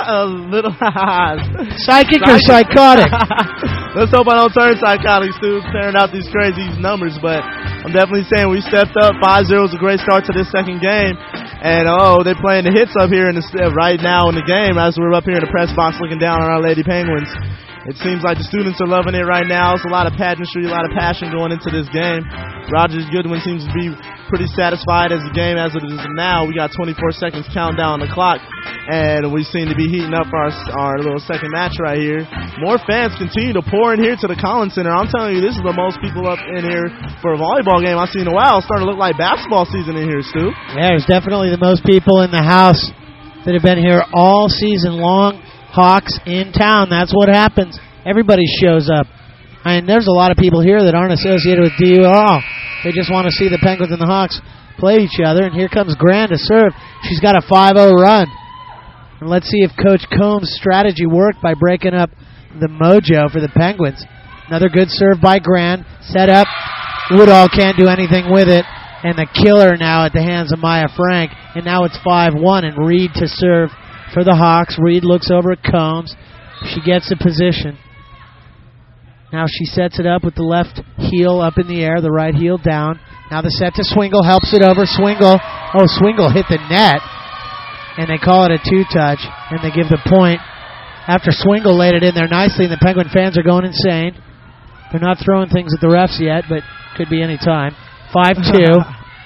[SPEAKER 1] or psychotic?
[SPEAKER 2] Let's hope I don't turn psychotic, Stu, tearing out these crazy numbers. But I'm definitely saying we stepped up. 5-0 is a great start to this second game. And, they're playing the hits up here right now in the game as we're up here in the press box looking down on our Lady Penguins. It seems like the students are loving it right now. It's a lot of pageantry, a lot of passion going into this game. Roger Goodwin seems to be pretty satisfied as the game as it is now. We got 24 seconds countdown on the clock, and we seem to be heating up our little second match right here. More fans continue to pour in here to the Collins Center. I'm telling you, this is the most people up in here for a volleyball game I've seen in a while. It's starting to look like basketball season in here, Stu.
[SPEAKER 1] Yeah, there's definitely the most people in the house that have been here all season long. Hawks in town. That's what happens. Everybody shows up. I mean, there's a lot of people here that aren't associated with DU at all. They just want to see the Penguins and the Hawks play each other. And here comes Grand to serve. She's got a 5-0 run. And let's see if Coach Combs' strategy worked by breaking up the mojo for the Penguins. Another good serve by Grand. Set up. Woodall can't do anything with it. And the killer now at the hands of Maya Frank. And now it's 5-1 and Reed to serve for the Hawks. Reed looks over at Combs. She gets a position. Now she sets it up with the left heel up in the air, the right heel down. Now the set to Swingle, helps it over. Swingle hit the net. And they call it a 2-touch, and they give the point after Swingle laid it in there nicely, and the Penguin fans are going insane. They're not throwing things at the refs yet, but could be any time. 5-2.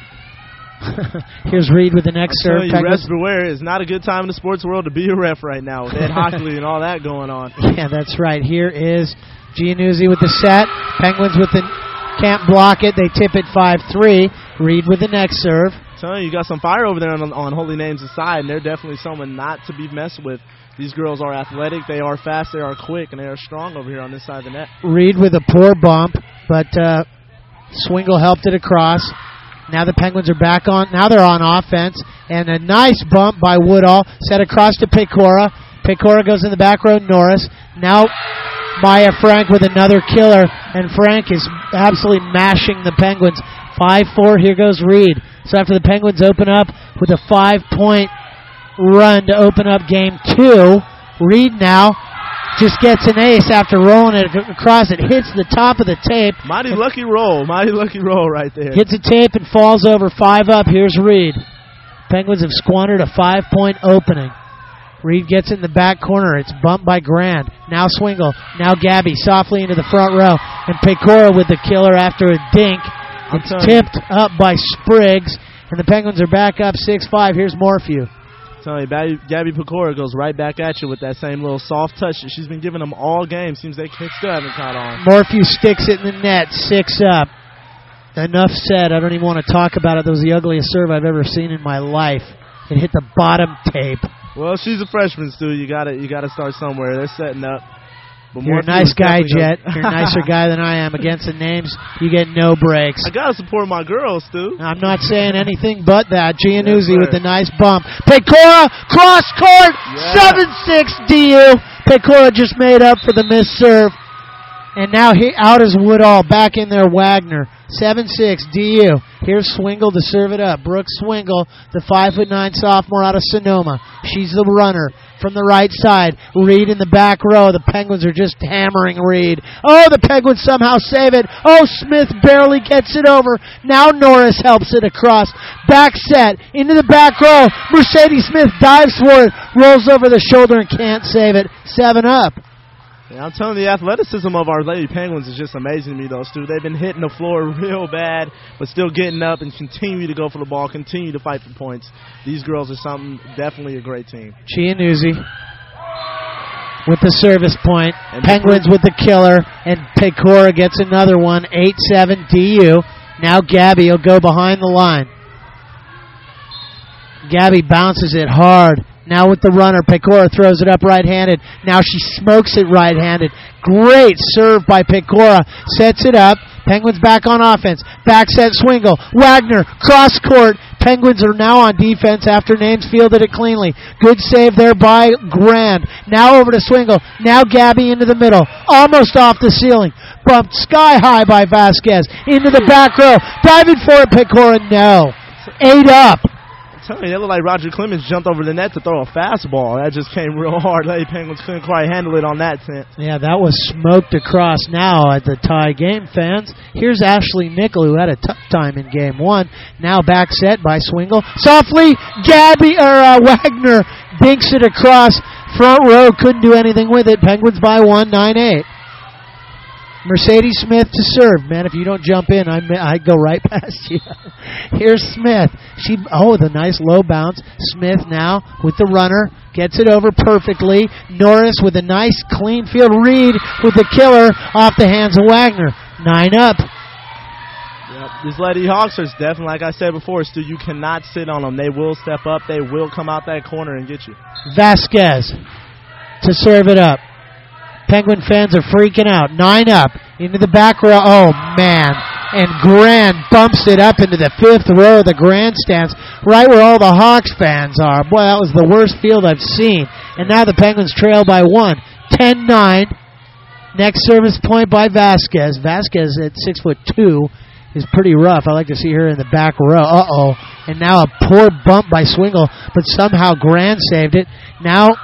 [SPEAKER 1] Here's Reed with the next serve.
[SPEAKER 2] Refs beware. It's not a good time in the sports world to be a ref right now with Ed Hockley and all that going on.
[SPEAKER 1] Yeah, that's right. Here is Giannuzzi with the set. Penguins can't block it. They tip it 5-3. Reed with the next serve.
[SPEAKER 2] You got some fire over there on Holy Names' side, and they're definitely someone not to be messed with. These girls are athletic, they are fast, they are quick, and they are strong over here on this side of the net.
[SPEAKER 1] Reed with a poor bump, but Swingle helped it across. Now the Penguins are back on. Now they're on offense, and a nice bump by Woodall set across to Pecora. Pecora goes in the back row. Norris. Now Maya Frank with another killer, and Frank is absolutely mashing the Penguins. 5-4. Here goes Reed. So after the Penguins open up with a 5-point run to open up game 2, Reed now just gets an ace after rolling it across. It hits the top of the tape.
[SPEAKER 2] Mighty lucky roll right there.
[SPEAKER 1] Hits the tape and falls over. 5 up. Here's Reed. Penguins have squandered a 5-point opening. Reed gets in the back corner. It's bumped by Grand. Now Swingle. Now Gabby softly into the front row. And Pecora with the killer after a dink. It's tipped up by Spriggs. And the Penguins are back up 6-5. Here's Morphew.
[SPEAKER 2] Gabby Pecora goes right back at you with that same little soft touch that she's been giving them all game. Seems they still haven't caught on.
[SPEAKER 1] Morphew sticks it in the net, 6 up. Enough said. I don't even want to talk about it. That was the ugliest serve I've ever seen in my life. It hit the bottom tape.
[SPEAKER 2] Well, she's a freshman, Stu. You gotta start somewhere. They're setting up. But
[SPEAKER 1] you're a nice guy, Jet. You're a nicer guy than I am. Against the names, you get no breaks.
[SPEAKER 2] I got to support my girls, Stu.
[SPEAKER 1] I'm not saying anything but that. Giannuzzi with the nice bump. Pecora, cross court, 7-6 DU. Pecora just made up for the missed serve. And now out is Woodall. Back in there, Wagner. 7-6 DU. Here's Swingle to serve it up. Brooke Swingle, the 5'9" sophomore out of Sonoma. She's the runner from the right side. Reed in the back row. The Penguins are just hammering Reed. Oh, the Penguins somehow save it. Oh, Smith barely gets it over. Now Norris helps it across. Back set into the back row. Mercedes Smith dives for it. Rolls over the shoulder and can't save it. 7 up.
[SPEAKER 2] Yeah, I'm telling you, the athleticism of our Lady Penguins is just amazing to me, though, Stu. They've been hitting the floor real bad, but still getting up and continue to go for the ball, continue to fight for points. These girls are definitely a great team.
[SPEAKER 1] Giannuzzi with the service point. And Penguins with the killer, and Pecora gets another one. 8-7 DU. Now Gabby will go behind the line. Gabby bounces it hard. Now with the runner, Pecora throws it up right-handed. Now she smokes it right-handed. Great serve by Pecora. Sets it up. Penguins back on offense. Back set Swingle. Wagner, cross court. Penguins are now on defense after Names fielded it cleanly. Good save there by Grand. Now over to Swingle. Now Gabby into the middle. Almost off the ceiling. Bumped sky high by Vasquez. Into the back row. Diving for it, Pecora. No. 8 up.
[SPEAKER 2] I'm telling you, it looked like Roger Clemens jumped over the net to throw a fastball. That just came real hard. Lady Penguins couldn't quite handle it on that sense.
[SPEAKER 1] Yeah, that was smoked across now at the tie game, fans. Here's Ashley Nickel, who had a tough time in game 1. Now back set by Swingle. Softly, Wagner dinks it across. Front row couldn't do anything with it. Penguins by 1, 9-8. Mercedes Smith to serve. Man, if you don't jump in, I go right past you. Here's Smith. The nice low bounce. Smith now with the runner. Gets it over perfectly. Norris with a nice clean field. Reed with the killer off the hands of Wagner. 9 up.
[SPEAKER 2] Yep. These Lady Hawks are definitely, like I said before, Stu, you cannot sit on them. They will step up. They will come out that corner and get you.
[SPEAKER 1] Vasquez to serve it up. Penguin fans are freaking out. 9 up. Into the back row. Oh, man. And Grand bumps it up into the 5th row of the grandstands, right where all the Hawks fans are. Boy, that was the worst field I've seen. And now the Penguins trail by 1. 10-9. Next service point by Vasquez. Vasquez at 6'2" is pretty rough. I like to see her in the back row. And now a poor bump by Swingle, but somehow Grand saved it. Now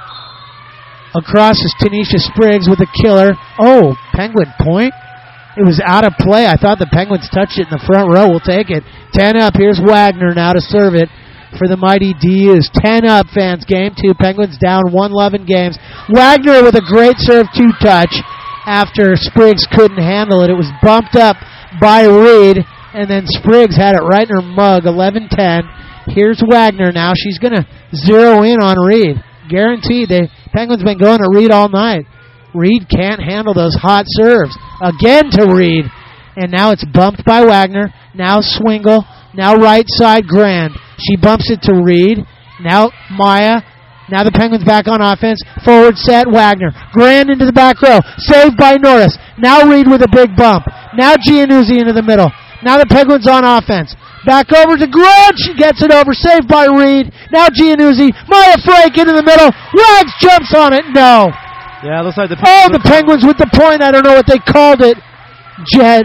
[SPEAKER 1] across is Tanisha Spriggs with a killer. Oh, Penguin point. It was out of play. I thought the Penguins touched it in the front row. We'll take it. 10 up. Here's Wagner now to serve it for the mighty DUs. 10 up, fans. Game 2. Penguins down 1-11 games. Wagner with a great serve 2-touch after Spriggs couldn't handle it. It was bumped up by Reed, and then Spriggs had it right in her mug. 11-10. Here's Wagner now. She's going to zero in on Reed. Guaranteed. The Penguins been going to Reed all night. Reed can't handle those hot serves. Again to Reed. And now it's bumped by Wagner. Now Swingle. Now right side Grand. She bumps it to Reed. Now Maya. Now the Penguins back on offense. Forward set Wagner. Grand into the back row. Saved by Norris. Now Reed with a big bump. Now Giannuzzi into the middle. Now the Penguins on offense. Back over to Grand. She gets it over. Saved by Reed. Now Giannuzzi. Maya Frake into the middle. Wags jumps on it. No.
[SPEAKER 2] Yeah, it looks like the
[SPEAKER 1] Penguins with the point. I don't know what they called it. Jed.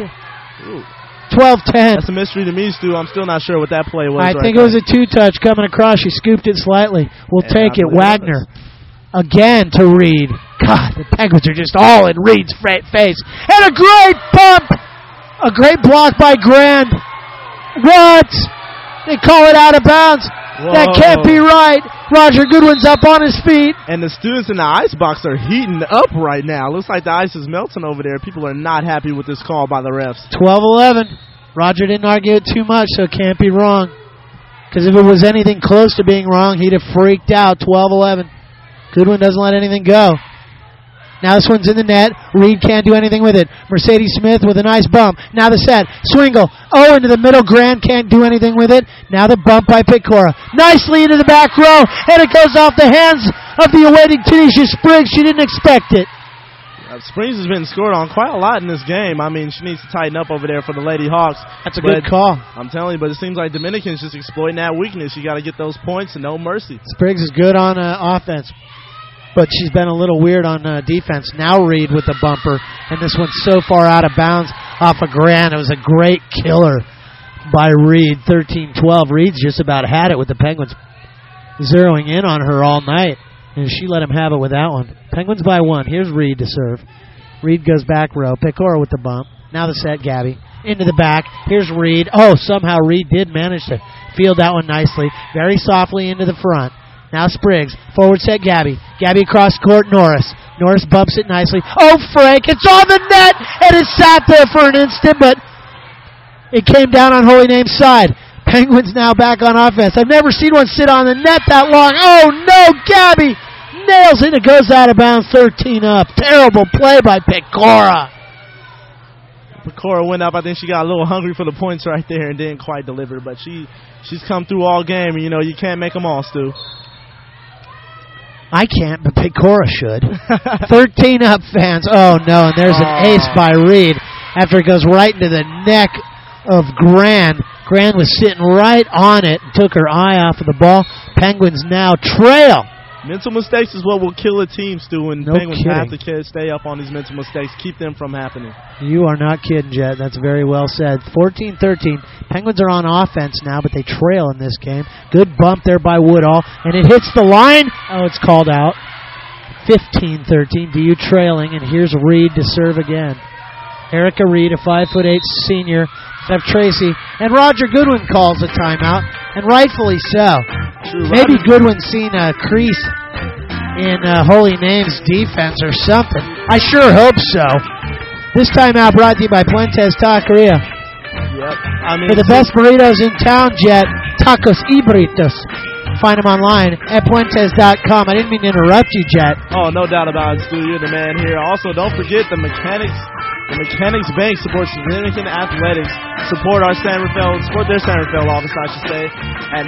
[SPEAKER 1] 12-10.
[SPEAKER 2] That's a mystery to me, Stu. I'm still not sure what that play was.
[SPEAKER 1] I think it was a 2-touch coming across. She scooped it slightly. We'll take it. Wagner. Again to Reed. God, the Penguins are just all in Reed's face. And a great bump. A great block by Grand. What? They call it out of bounds. Whoa. That can't be right. Roger Goodwin's up on his feet.
[SPEAKER 2] And the students in the ice box are heating up right now. Looks like the ice is melting over there. People are not happy with this call by the refs.
[SPEAKER 1] 12-11. Roger didn't argue it too much, so it can't be wrong. Because if it was anything close to being wrong, he'd have freaked out. 12-11. Goodwin doesn't let anything go. Now this one's in the net. Reed can't do anything with it. Mercedes Smith with a nice bump. Now the set. Swingle. Into the middle. Grand can't do anything with it. Now the bump by Pecora. Nicely into the back row. And it goes off the hands of the awaiting Tanisha Spriggs. She didn't expect it.
[SPEAKER 2] Springs has been scored on quite a lot in this game. I mean, she needs to tighten up over there for the Lady Hawks.
[SPEAKER 1] That's a good call.
[SPEAKER 2] I'm telling you, but it seems like Dominican's just exploiting that weakness. You got to get those points and no mercy.
[SPEAKER 1] Spriggs is good on offense, but she's been a little weird on defense. Now Reed with the bumper, and this one's so far out of bounds off of Grand. It was a great killer by Reed, 13-12. Reed's just about had it with the Penguins zeroing in on her all night, and she let him have it with that one. Penguins by 1. Here's Reed to serve. Reed goes back row. Pecora with the bump. Now the set, Gabby. Into the back. Here's Reed. Somehow Reed did manage to field that one nicely. Very softly into the front. Now Spriggs. Forward set, Gabby. Gabby across court, Norris. Norris bumps it nicely. Frank, it's on the net! And it sat there for an instant, but it came down on Holy Name's side. Penguins now back on offense. I've never seen one sit on the net that long. Oh, no, Gabby nails it. It goes out of bounds, 13 up. Terrible play by Pecora.
[SPEAKER 2] Pecora went up. I think she got a little hungry for the points right there and didn't quite deliver. But she's come through all game. And, you can't make them all, Stu.
[SPEAKER 1] I can't, but Pecora should. 13 up, fans. Oh, no, and there's an ace by Reed after it goes right into the neck of Gran. Gran was sitting right on it and took her eye off of the ball. Penguins now trail.
[SPEAKER 2] Mental mistakes is what will kill a team, Stu, and
[SPEAKER 1] No
[SPEAKER 2] Penguins
[SPEAKER 1] kidding.
[SPEAKER 2] have to stay up on these mental mistakes, keep them from happening.
[SPEAKER 1] You are not kidding, Jet. That's very well said. 14-13. Penguins are on offense now, but they trail in this game. Good bump there by Woodall, and it hits the line. Oh, it's called out. 15-13. DU trailing, and here's Reed to serve again. Erica Reed, a 5'8" senior. Steph Tracy, and Roger Goodwin calls a timeout, and rightfully so.
[SPEAKER 2] True,
[SPEAKER 1] Maybe Goodwin's seen a crease in Holy Name's defense or something. I sure hope so. This timeout brought to you by Puentes Taqueria.
[SPEAKER 2] Yep.
[SPEAKER 1] For the best burritos in town, Jet, Tacos y Burritos. Find them online at Puentes.com. I didn't mean to interrupt you, Jet.
[SPEAKER 2] Oh, no doubt about it, Stu. You're the man here. Also, don't forget the Mechanics Bank supports Dominican Athletics. Support their San Rafael office, I should say, at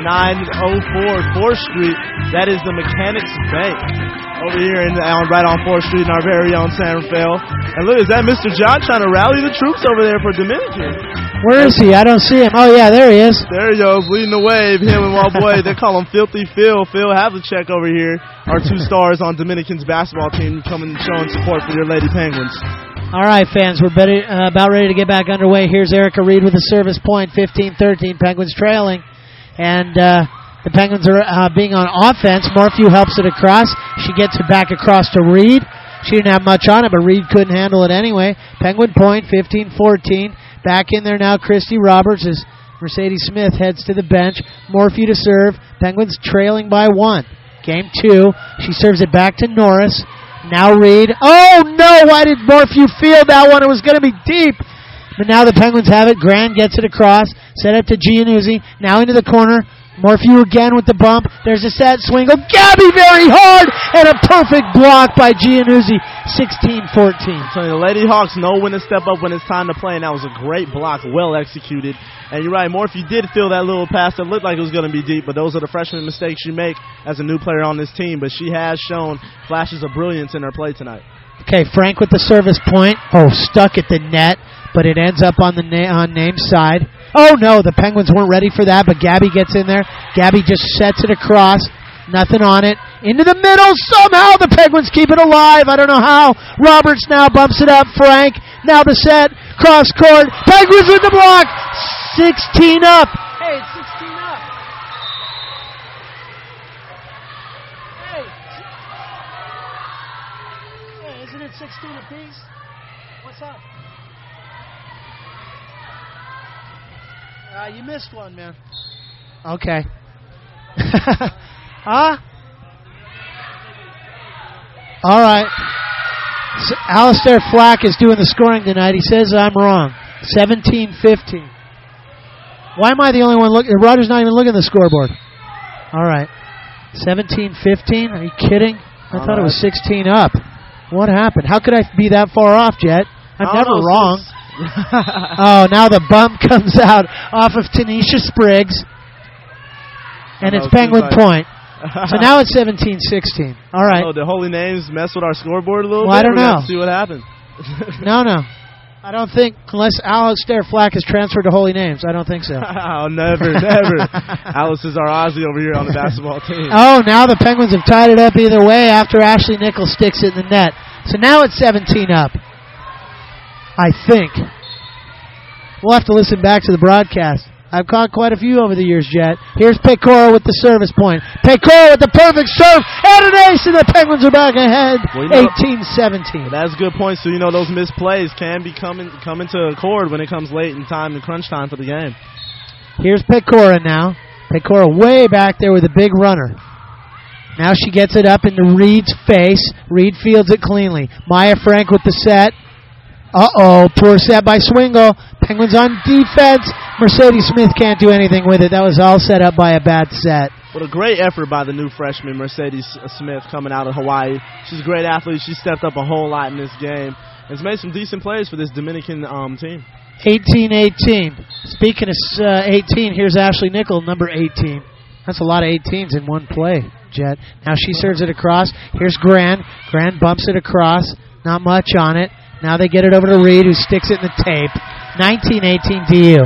[SPEAKER 2] 904 4th Street. That is the Mechanics Bank over here right on 4th Street in our very own San Rafael. And look, is that Mr. John trying to rally the troops over there for Dominican?
[SPEAKER 1] Where is he? I don't see him. Oh, yeah, there he is.
[SPEAKER 2] There he goes, leading the wave. Him and my boy, they call him Filthy Phil. Phil, have the check over here. Our 2 stars on Dominican's basketball team coming and showing support for your Lady Penguins.
[SPEAKER 1] All right, fans, we're about ready to get back underway. Here's Erica Reed with a service point, 15-13, Penguins trailing. And the Penguins are being on offense. Morphew helps it across. She gets it back across to Reed. She didn't have much on it, but Reed couldn't handle it anyway. Penguin point, 15-14. Back in there now, Christy Roberts as Mercedes Smith heads to the bench. Morphew to serve. Penguins trailing by 1. Game 2. She serves it back to Norris. Now Reed. Oh, no! Why did Morphew field that one? It was going to be deep. But now the Penguins have it. Grand gets it across. Set up to Giannuzzi. Now into the corner. Morphew again with the bump. There's a set. Swingle. Gabby very hard. And a perfect block by Giannuzzi. 16-14.
[SPEAKER 2] So the Lady Hawks know when to step up when it's time to play, and that was a great block. Well executed. And you're right, Morphew did feel that little pass that looked like it was going to be deep, but those are the freshman mistakes you make as a new player on this team. But she has shown flashes of brilliance in her play tonight.
[SPEAKER 1] Okay, Frank with the service point. Oh, stuck at the net, but it ends up on the on Name's side. Oh, no, the Penguins weren't ready for that, but Gabby gets in there. Gabby just sets it across. Nothing on it. Into the middle. Somehow the Penguins keep it alive. I don't know how. Roberts now bumps it up. Frank now the set. Cross court. Penguins with the block. 16 up. Hey, it's 16 up. Hey, isn't it 16 apiece? What's up? You missed one, man. Okay. Huh? All right. So Alistair Flack is doing the scoring tonight. He says I'm wrong. 17-15. Why am I the only one looking? Roger's not even looking at the scoreboard. All right. 17-15? Are you kidding? I thought it was 16 up. What happened? How could I be that far off, Jet? I'm never wrong. Oh, now the bump comes out off of Tanisha Spriggs. And it's Penguin point. So now it's 17-16. All right.
[SPEAKER 2] Oh, the Holy Names mess with our scoreboard a little bit?
[SPEAKER 1] I don't know.
[SPEAKER 2] See what happens.
[SPEAKER 1] No. I don't think, unless Alistair Flack is transferred to Holy Names. I don't think so.
[SPEAKER 2] Oh, never. Alice is our Aussie over here on the basketball team.
[SPEAKER 1] Oh, now the Penguins have tied it up either way after Ashley Nichols sticks it in the net. So now it's 17 up. I think. We'll have to listen back to the broadcast. I've caught quite a few over the years, Jet. Here's Pecora with the service point. Pecora with the perfect serve and an ace, and the Penguins are back ahead, 18-17.
[SPEAKER 2] That's a good point. So, those missed plays can be coming to accord when it comes late in time and crunch time for the game.
[SPEAKER 1] Here's Pecora now. Pecora way back there with a big runner. Now she gets it up into Reed's face. Reed fields it cleanly. Maya Frank with the set. Uh-oh, poor set by Swingle. Penguins on defense. Mercedes Smith can't do anything with it. That was all set up by a bad set.
[SPEAKER 2] What a great effort by the new freshman, Mercedes Smith, coming out of Hawaii. She's a great athlete. She stepped up a whole lot in this game. has made some decent plays for this Dominican team.
[SPEAKER 1] 18-18. Speaking of 18, here's Ashley Nickel, number 18. That's a lot of 18s in one play, Jet. Now she serves it across. Here's Grand. Grand bumps it across. Not much on it. Now they get it over to Reed, who sticks it in the tape. 19-18 DU.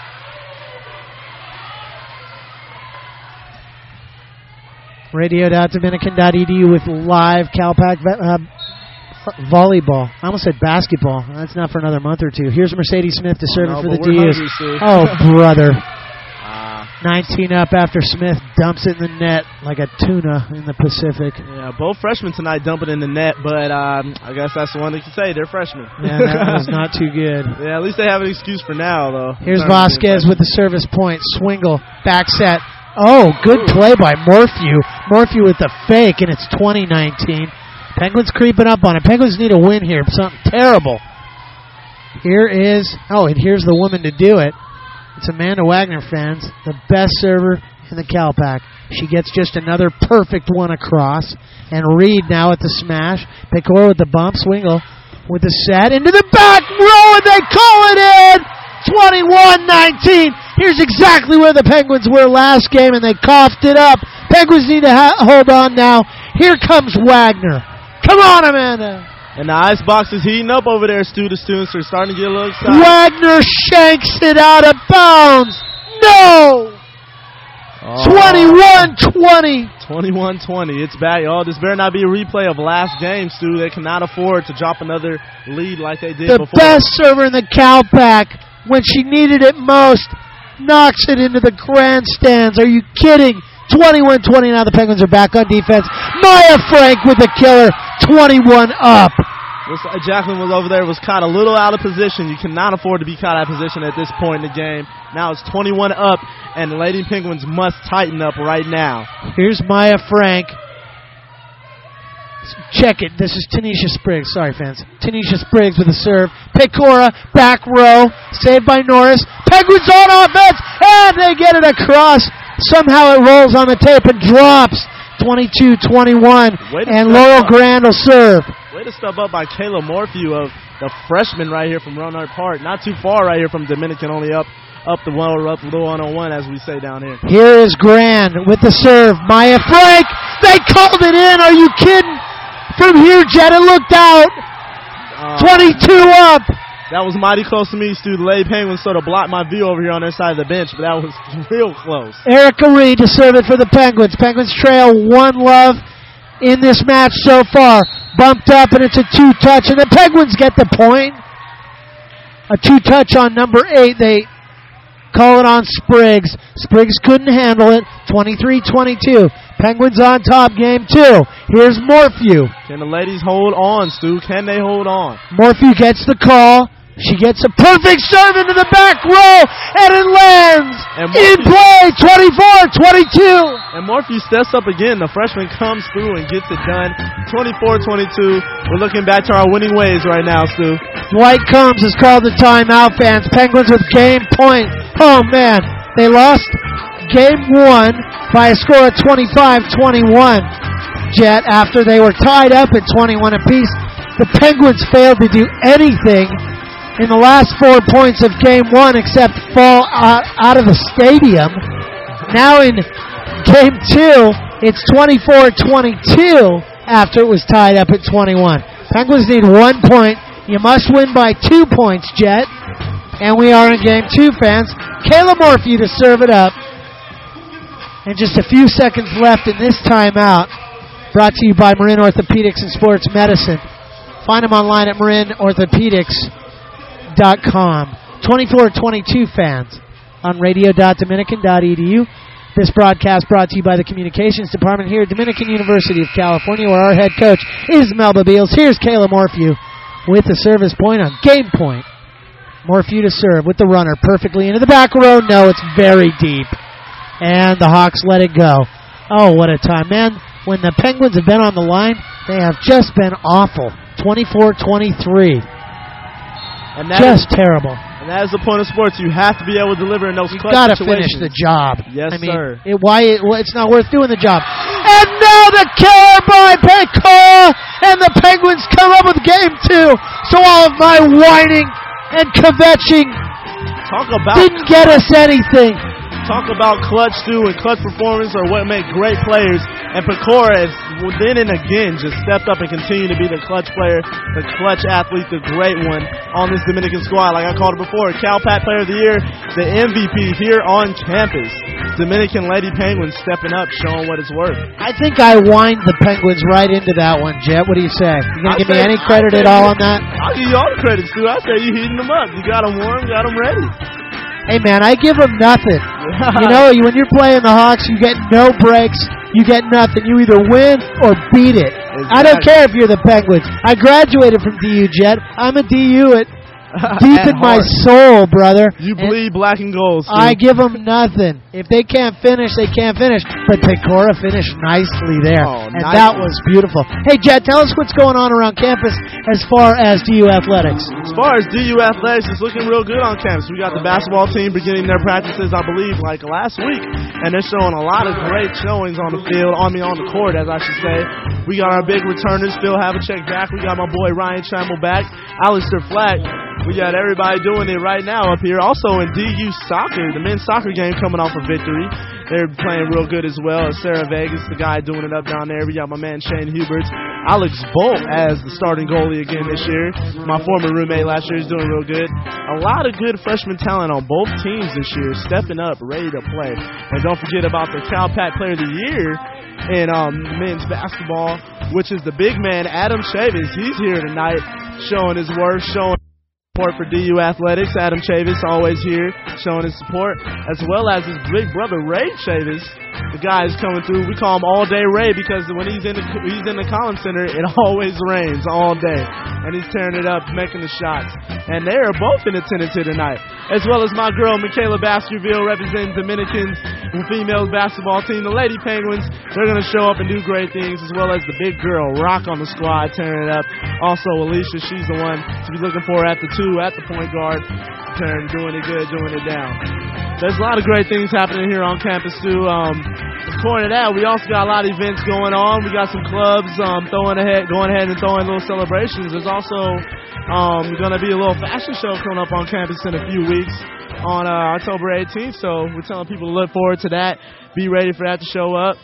[SPEAKER 1] Radio.dominican.edu with live Calpac volleyball. I almost said basketball. That's not for another month or two. Here's Mercedes Smith to serve it for the DUs. Oh, brother. 19 up after Smith dumps it in the net like a tuna in the Pacific.
[SPEAKER 2] Yeah, both freshmen tonight dumping in the net, but I guess that's the one that can say they're freshmen.
[SPEAKER 1] Yeah, that was not too good.
[SPEAKER 2] Yeah, at least they have an excuse for now, though.
[SPEAKER 1] Here's Vasquez with the service point. Swingle, back set. Oh, good play by Morphew. Morphew with the fake, and it's 20-19. Penguins creeping up on it. Penguins need a win here. Something terrible. Here's the woman to do it. It's Amanda Wagner, fans. The best server in the Calpac. She gets just another perfect one across. And Reed now at the smash. Pecora with the bump. Swingle with the set. Into the back row, and they call it in! 21-19. Here's exactly where the Penguins were last game, and they coughed it up. Penguins need to hold on now. Here comes Wagner. Come on, Amanda.
[SPEAKER 2] And the ice box is heating up over there, students are starting to get a little excited.
[SPEAKER 1] Wagner shanks it out of bounds. No! 21-20.
[SPEAKER 2] 21-20. It's back. Oh, this better not be a replay of last game, Stu. They cannot afford to drop another lead like they did before.
[SPEAKER 1] The best server in the Calpac, when she needed it most, knocks it into the grandstands. Are you kidding? 21-20. Now the Penguins are back on defense. Maya Frank with the killer. 21 up.
[SPEAKER 2] Jacqueline was over there, was caught a little out of position. You cannot afford to be caught out of position at this point in the game. Now it's 21 up, and the Lady Penguins must tighten up right now.
[SPEAKER 1] Here's Maya Frank. Check it. This is Tanisha Spriggs. Sorry, fans. Tanisha Spriggs with a serve. Pecora, back row. Saved by Norris. Penguins on offense, and they get it across. Somehow it rolls on the tape and drops. 22-21, and Laurel Grand will serve.
[SPEAKER 2] Way to step up by Kayla Morphew of the freshman right here from Roanoke Park. Not too far right here from Dominican, only up the one-on-one, as we say down here.
[SPEAKER 1] Here is Grand with the serve. Maya Frank, they called it in. Are you kidding? From here, Jet, it looked out. 22 up.
[SPEAKER 2] That was mighty close to me, Stu. The Lady Penguins sort of blocked my view over here on their side of the bench, but that was real close.
[SPEAKER 1] Erica Reed to serve it for the Penguins. Penguins trail 1-love in this match so far. Bumped up, and it's a two-touch, and the Penguins get the point. A two-touch on number 8. They call it on Spriggs. Spriggs couldn't handle it. 23-22. Penguins on top, game 2. Here's Morphew.
[SPEAKER 2] Can the ladies hold on, Stu? Can they hold on?
[SPEAKER 1] Morphew gets the call. She gets a perfect serve into the back row, and it lands in play, 24-22.
[SPEAKER 2] And Morphew steps up again. The freshman comes through and gets it done, 24-22. We're looking back to our winning ways right now, Stu.
[SPEAKER 1] Dwight Combs has called the timeout, fans. Penguins with game point. Oh, man. They lost game 1 by a score of 25-21, Jet, after they were tied up at 21 apiece. The Penguins failed to do anything in the last 4 points of game 1 except fall out of the stadium. Now in game 2, it's 24-22 after it was tied up at 21. Penguins need 1 point. You must win by 2 points, Jet. And we are in game 2, fans. Kayla Morphew to serve it up. And just a few seconds left in this timeout. Brought to you by Marin Orthopedics and Sports Medicine. Find them online at marinOrthopedics.com. 24-22, fans, on radio.dominican.edu. This broadcast brought to you by the Communications Department here at Dominican University of California, where our head coach is Melba Beals. Here's Kayla Morphew with the service point on game point. Morphew to serve with the runner perfectly into the back row. No, it's very deep. And the Hawks let it go. Oh, what a time, man. When the Penguins have been on the line, they have just been awful. 24-23.
[SPEAKER 2] And
[SPEAKER 1] just terrible.
[SPEAKER 2] And that is the point of sports. You have to be able to deliver in those clutch
[SPEAKER 1] situations. You've got to finish the job.
[SPEAKER 2] Yes, sir.
[SPEAKER 1] It's not worth doing the job. And now the killer by Pecora, and the Penguins come up with game 2. So all of my whining and kvetching didn't get us anything.
[SPEAKER 2] Talk about clutch, Stu, and clutch performance are what make great players. And Pecora has then and again just stepped up and continued to be the clutch player, the clutch athlete, the great one on this Dominican squad. Like I called it before, Cal Pat Player of the Year, the MVP here on campus. Dominican Lady Penguins stepping up, showing what it's worth.
[SPEAKER 1] I think I whined the Penguins right into that one, Jet. What do you say? You going to give me any credit at all on that?
[SPEAKER 2] I'll give you all the credit, Stu. I say you heating them up. You got them warm, got them ready.
[SPEAKER 1] Hey, man, I give them nothing. You know, when you're playing the Hawks, you get no breaks. You get nothing. You either win or beat it. Exactly. I don't care if you're the Penguins. I graduated from DU, Jet. I'm a DU at deep in my soul, brother.
[SPEAKER 2] You bleed black and gold, Stu.
[SPEAKER 1] I give them nothing. If they can't finish, they can't finish. But Pecora finished nicely there. And that was beautiful. Hey, Jet, tell us what's going on around campus as far as DU athletics.
[SPEAKER 2] As far as DU athletics, it's looking real good on campus. We got the basketball team beginning their practices, I believe, like last week. And they're showing a lot of great showings on the field, on the court, as I should say. We got our big returners, Phil Havlicek back. We got my boy Ryan Trammell back. Alistair Flack. We got everybody doing it right now up here. Also in DU soccer, the men's soccer game coming off a victory. They're playing real good as well. Sarah Vegas, the guy doing it up down there. We got my man Shane Huberts. Alex Bolt as the starting goalie again this year. My former roommate last year is doing real good. A lot of good freshman talent on both teams this year, stepping up, ready to play. And don't forget about the Cal Pat Player of the Year in men's basketball, which is the big man, Adam Chavis. He's here tonight showing his worth, showing support for DU athletics. Adam Chavis always here showing his support, as well as his big brother Ray Chavis. The guy is coming through. We call him All Day Ray because when he's in the Collins Center, it always rains all day, and he's tearing it up, making the shots. And they are both in attendance here tonight, as well as my girl Michaela Baskerville representing Dominicans female basketball team, the Lady Penguins. They're going to show up and do great things, as well as the big girl Rock on the squad tearing it up. Also Alicia, she's the one to be looking for at the 2 at the point guard, doing it good, doing it down. There's a lot of great things happening here on campus, too. According to that, we also got a lot of events going on. We got some clubs going ahead and throwing little celebrations. There's also going to be a little fashion show coming up on campus in a few weeks on October 18th. So we're telling people to look forward to that. Be ready for that to show up.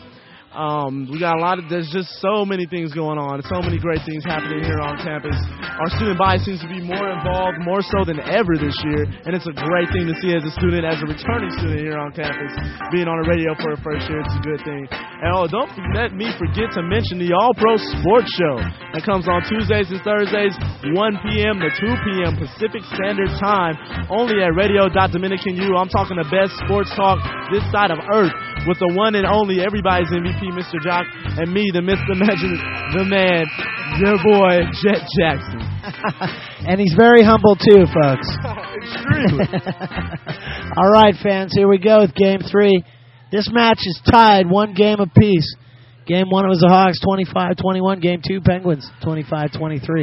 [SPEAKER 2] We got there's just so many things going on, so many great things happening here on campus. Our student body seems to be more involved, more so than ever this year, and it's a great thing to see as a student, as a returning student here on campus, being on the radio for the first year. It's a good thing. And don't let me forget to mention the All-Pro Sports Show that comes on Tuesdays and Thursdays, 1 p.m. to 2 p.m. Pacific Standard Time, only at radio.dominicanu. I'm talking the best sports talk this side of Earth with the one and only everybody's MVP, Mr. Jock, and me, the Mr. Legend, the man, your boy, Jet Jackson.
[SPEAKER 1] And he's very humble, too, folks.
[SPEAKER 2] Extremely.
[SPEAKER 1] All right, fans, here we go with Game 3. This match is tied, 1 game apiece. Game 1, it was the Hawks, 25-21. Game 2, Penguins, 25-23.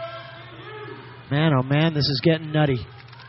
[SPEAKER 1] Man, oh, man, this is getting nutty.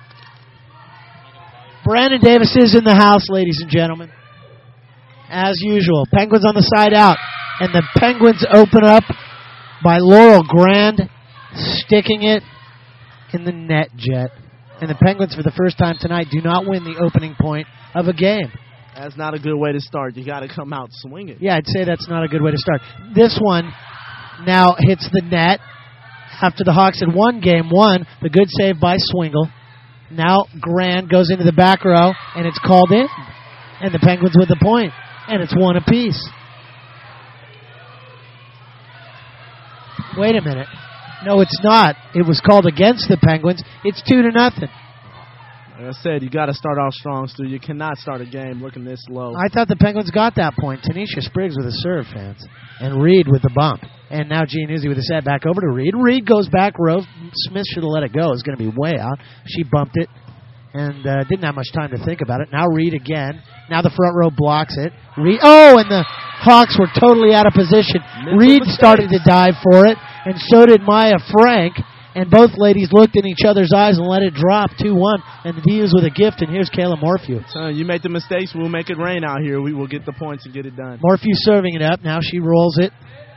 [SPEAKER 1] Brandon Davis is in the house, ladies and gentlemen. As usual, Penguins on the side out. And the Penguins open up by Laurel Grand sticking it in the net, Jet. And the Penguins, for the first time tonight, do not win the opening point of a game.
[SPEAKER 2] That's not a good way to start. You got to come out swinging.
[SPEAKER 1] Yeah, I'd say that's not a good way to start. This one now hits the net after the Hawks had won Game 1. The good save by Swingle. Now Grand goes into the back row, and it's called in. And the Penguins with the point. And it's 1 apiece. Wait a minute. No, it's not. It was called against the Penguins. It's 2-0.
[SPEAKER 2] Like I said, you got to start off strong, Stu. You cannot start a game looking this low.
[SPEAKER 1] I thought the Penguins got that point. Tanisha Spriggs with a serve, fans. And Reed with the bump. And now Jean Uzi with a set back over to Reed. Reed goes back row. Smith should have let it go. It's going to be way out. She bumped it and didn't have much time to think about it. Now Reed again. Now the front row blocks it. Reed. Oh, and the Hawks were totally out of position. Reed started to dive for it, and so did Maya Frank. And both ladies looked in each other's eyes and let it drop 2-1. And the DU's with a gift, and here's Kayla Morphew.
[SPEAKER 2] You make the mistakes, we'll make it rain out here. We will get the points and get it done.
[SPEAKER 1] Morphew serving it up. Now she rolls it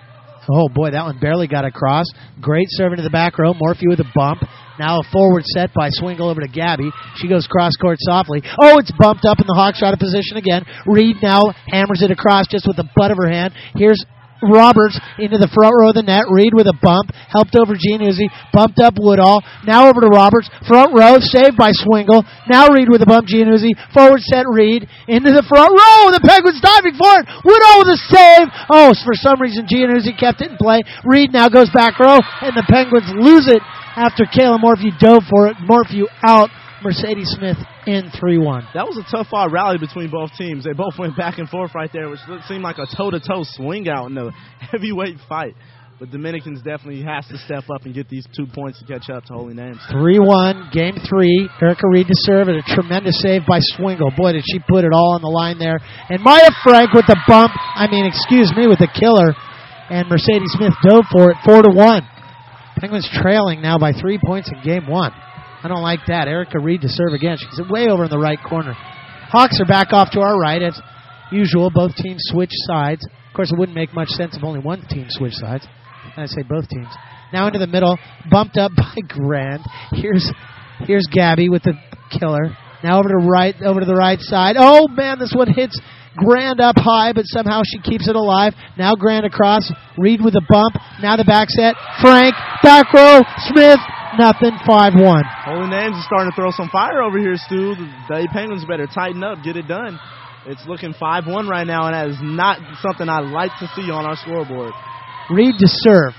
[SPEAKER 1] Oh, boy, that one barely got across. Great serve into the back row. Morphy with a bump. Now a forward set by Swingle over to Gabby. She goes cross-court softly. Oh, it's bumped up, and the Hawks out of position again. Reed now hammers it across just with the butt of her hand. Here's Roberts into the front row of the net. Reed with a bump. Helped over Giannuzzi. Bumped up Woodall. Now over to Roberts. Front row. Saved by Swingle. Now Reed with a bump. Giannuzzi. Forward set Reed. Into the front row. The Penguins diving for it. Woodall with a save. Oh, for some reason Giannuzzi kept it in play. Reed now goes back row. And the Penguins lose it after Kayla Morphew dove for it. Morphew out. Mercedes Smith in 3-1.
[SPEAKER 2] That was a tough-fought rally between both teams. They both went back and forth right there, which seemed like a toe-to-toe swing out in a heavyweight fight. But Dominicans definitely has to step up and get these 2 points to catch up to Holy Names.
[SPEAKER 1] 3-1, game 3. Erica Reed to serve, and a tremendous save by Swingle. Boy, did she put it all on the line there. And Maya Frank with the bump, with the killer. And Mercedes Smith dove for it, 4-1. Penguins trailing now by 3 points in game 1. I don't like that. Erica Reed to serve again. She's way over in the right corner. Hawks are back off to our right. As usual, both teams switch sides. Of course, it wouldn't make much sense if only one team switched sides. I say both teams. Now into the middle, bumped up by Grand. Here's Gabby with the killer. Now over to the right side. Oh, man, this one hits Grand up high, but somehow she keeps it alive. Now Grand across. Reed with a bump. Now the back set. Frank, back row, Smith. Nothing, 5-1.
[SPEAKER 2] Holy Names is starting to throw some fire over here, Stu. The Penguins better tighten up, get it done. It's looking 5-1 right now, and that is not something I like to see on our scoreboard.
[SPEAKER 1] Reed to serve.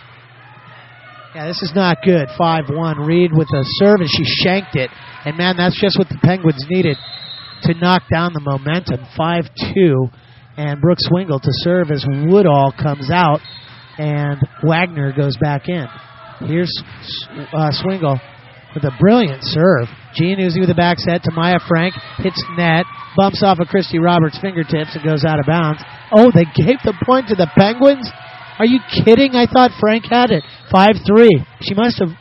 [SPEAKER 1] Yeah, this is not good. 5-1. Reed with a serve, and she shanked it. And, man, that's just what the Penguins needed to knock down the momentum. 5-2. And Brooke Swingle to serve as Woodall comes out, and Wagner goes back in. Here's Swingle with a brilliant serve. Giannuzzi with the back set to Maya Frank. Hits net. Bumps off of Christy Roberts' fingertips and goes out of bounds. Oh, they gave the point to the Penguins? Are you kidding? I thought Frank had it. 5-3. She must have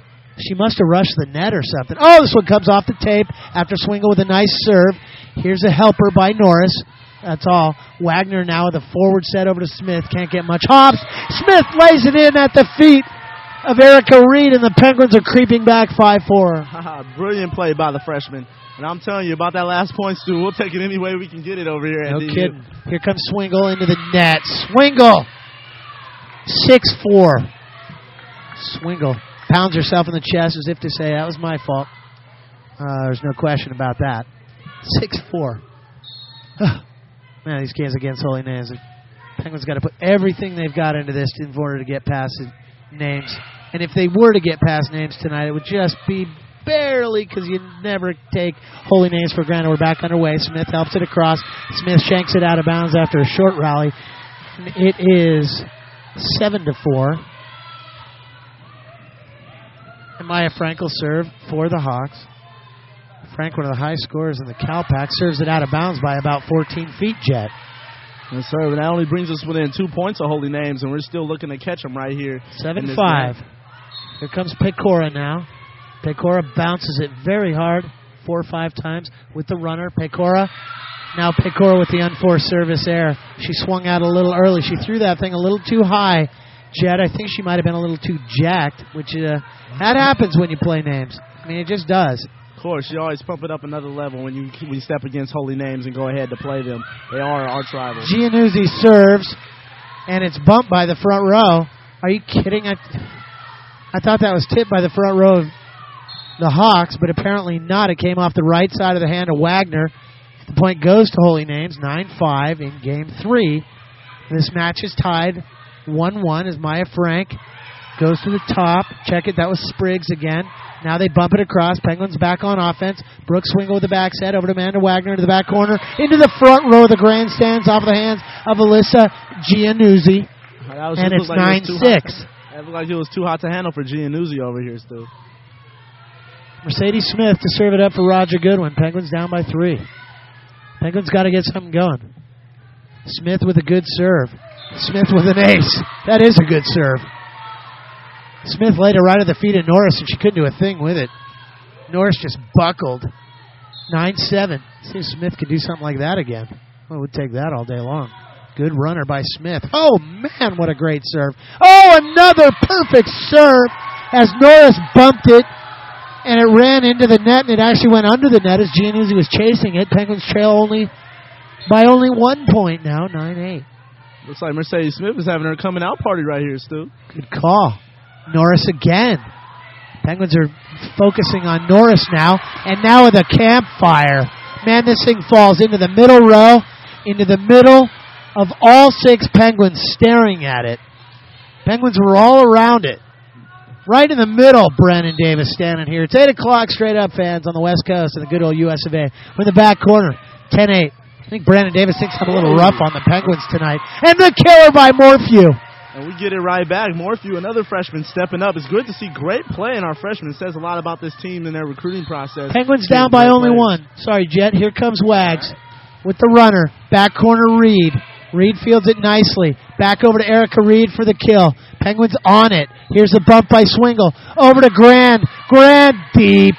[SPEAKER 1] rushed the net or something. Oh, this one comes off the tape after Swingle with a nice serve. Here's a helper by Norris. That's all. Wagner now with a forward set over to Smith. Can't get much hops. Smith lays it in at the feet of Erica Reed, and the Penguins are creeping back 5-4.
[SPEAKER 2] Brilliant play by the freshman. And I'm telling you, about that last point, Stu, we'll take it any way we can get it over here.
[SPEAKER 1] No kidding. Here comes Swingle into the net. Swingle! 6-4. Swingle pounds herself in the chest as if to say, that was my fault. There's no question about that. 6-4. Man, these games against Holy Names. The Penguins got to put everything they've got into this in order to get past the Names. And if they were to get past Names tonight, it would just be barely, because you never take Holy Names for granted. We're back underway. Smith helps it across. Smith shanks it out of bounds after a short rally. And it is 7-4. And Maya Frank will serve for the Hawks. Frank, one of the high scorers in the Calpac, serves it out of bounds by about 14 feet, Jet.
[SPEAKER 2] Yes, sir. That only brings us within 2 points of Holy Names, and we're still looking to catch them right here.
[SPEAKER 1] 7-5. Here comes Pecora now. Pecora bounces it very hard, 4 or 5 times with the runner. Pecora. Now Pecora with the unforced service error. She swung out a little early. She threw that thing a little too high. Jet, I think she might have been a little too jacked, which that happens when you play Names. I mean, it just does.
[SPEAKER 2] Of course, you always pump it up another level when you step against Holy Names and go ahead to play them. They are our arch rivals.
[SPEAKER 1] Giannuzzi serves, and it's bumped by the front row. Are you kidding? I thought that was tipped by the front row of the Hawks, but apparently not. It came off the right side of the hand of Wagner. The point goes to Holy Names, 9-5 in Game 3. This match is tied 1-1 as Maya Frank goes to the top. Check it, that was Spriggs again. Now they bump it across. Penguins back on offense. Brooke Swingle with the back set over to Amanda Wagner to the back corner. Into the front row of the grandstands off the hands of Alyssa Giannuzzi. And it's 9-6.
[SPEAKER 2] It looked like it was too hot to handle for Giannuzzi over here still.
[SPEAKER 1] Mercedes Smith to serve it up for Roger Goodwin. Penguins down by 3. Penguins got to get something going. Smith with a good serve. Smith with an ace. That is a good serve. Smith laid it right at the feet of Norris, and she couldn't do a thing with it. Norris just buckled. 9-7. See if Smith could do something like that again. Well, we'd take that all day long. Good runner by Smith. Oh, man, what a great serve. Oh, another perfect serve as Norris bumped it, and it ran into the net, and it actually went under the net as Giannuzzi was chasing it. Penguins trail by only 1 point now, 9-8.
[SPEAKER 2] Looks like Mercedes Smith is having her coming out party right here, Stu.
[SPEAKER 1] Good call. Norris again. Penguins are focusing on Norris now, and now with a campfire. Man, this thing falls into the middle row, into the middle of all 6 Penguins staring at it. Penguins were all around it. Right in the middle, Brennan Davis standing here. It's 8 o'clock straight up, fans, on the West Coast in the good old US of A. We're in the back corner, 10-8. I think Brandon Davis thinks I'm a little rough on the Penguins tonight. And the killer by Morphew.
[SPEAKER 2] And we get it right back. Morphew, another freshman stepping up. It's good to see great play in our freshmen. It says a lot about this team and their recruiting process.
[SPEAKER 1] Penguins down by only 1. Sorry, Jet. Here comes Wags with the runner. Back corner, Reed. Reed fields it nicely. Back over to Erica Reed for the kill. Penguins on it. Here's the bump by Swingle. Over to Grand. Grand deep.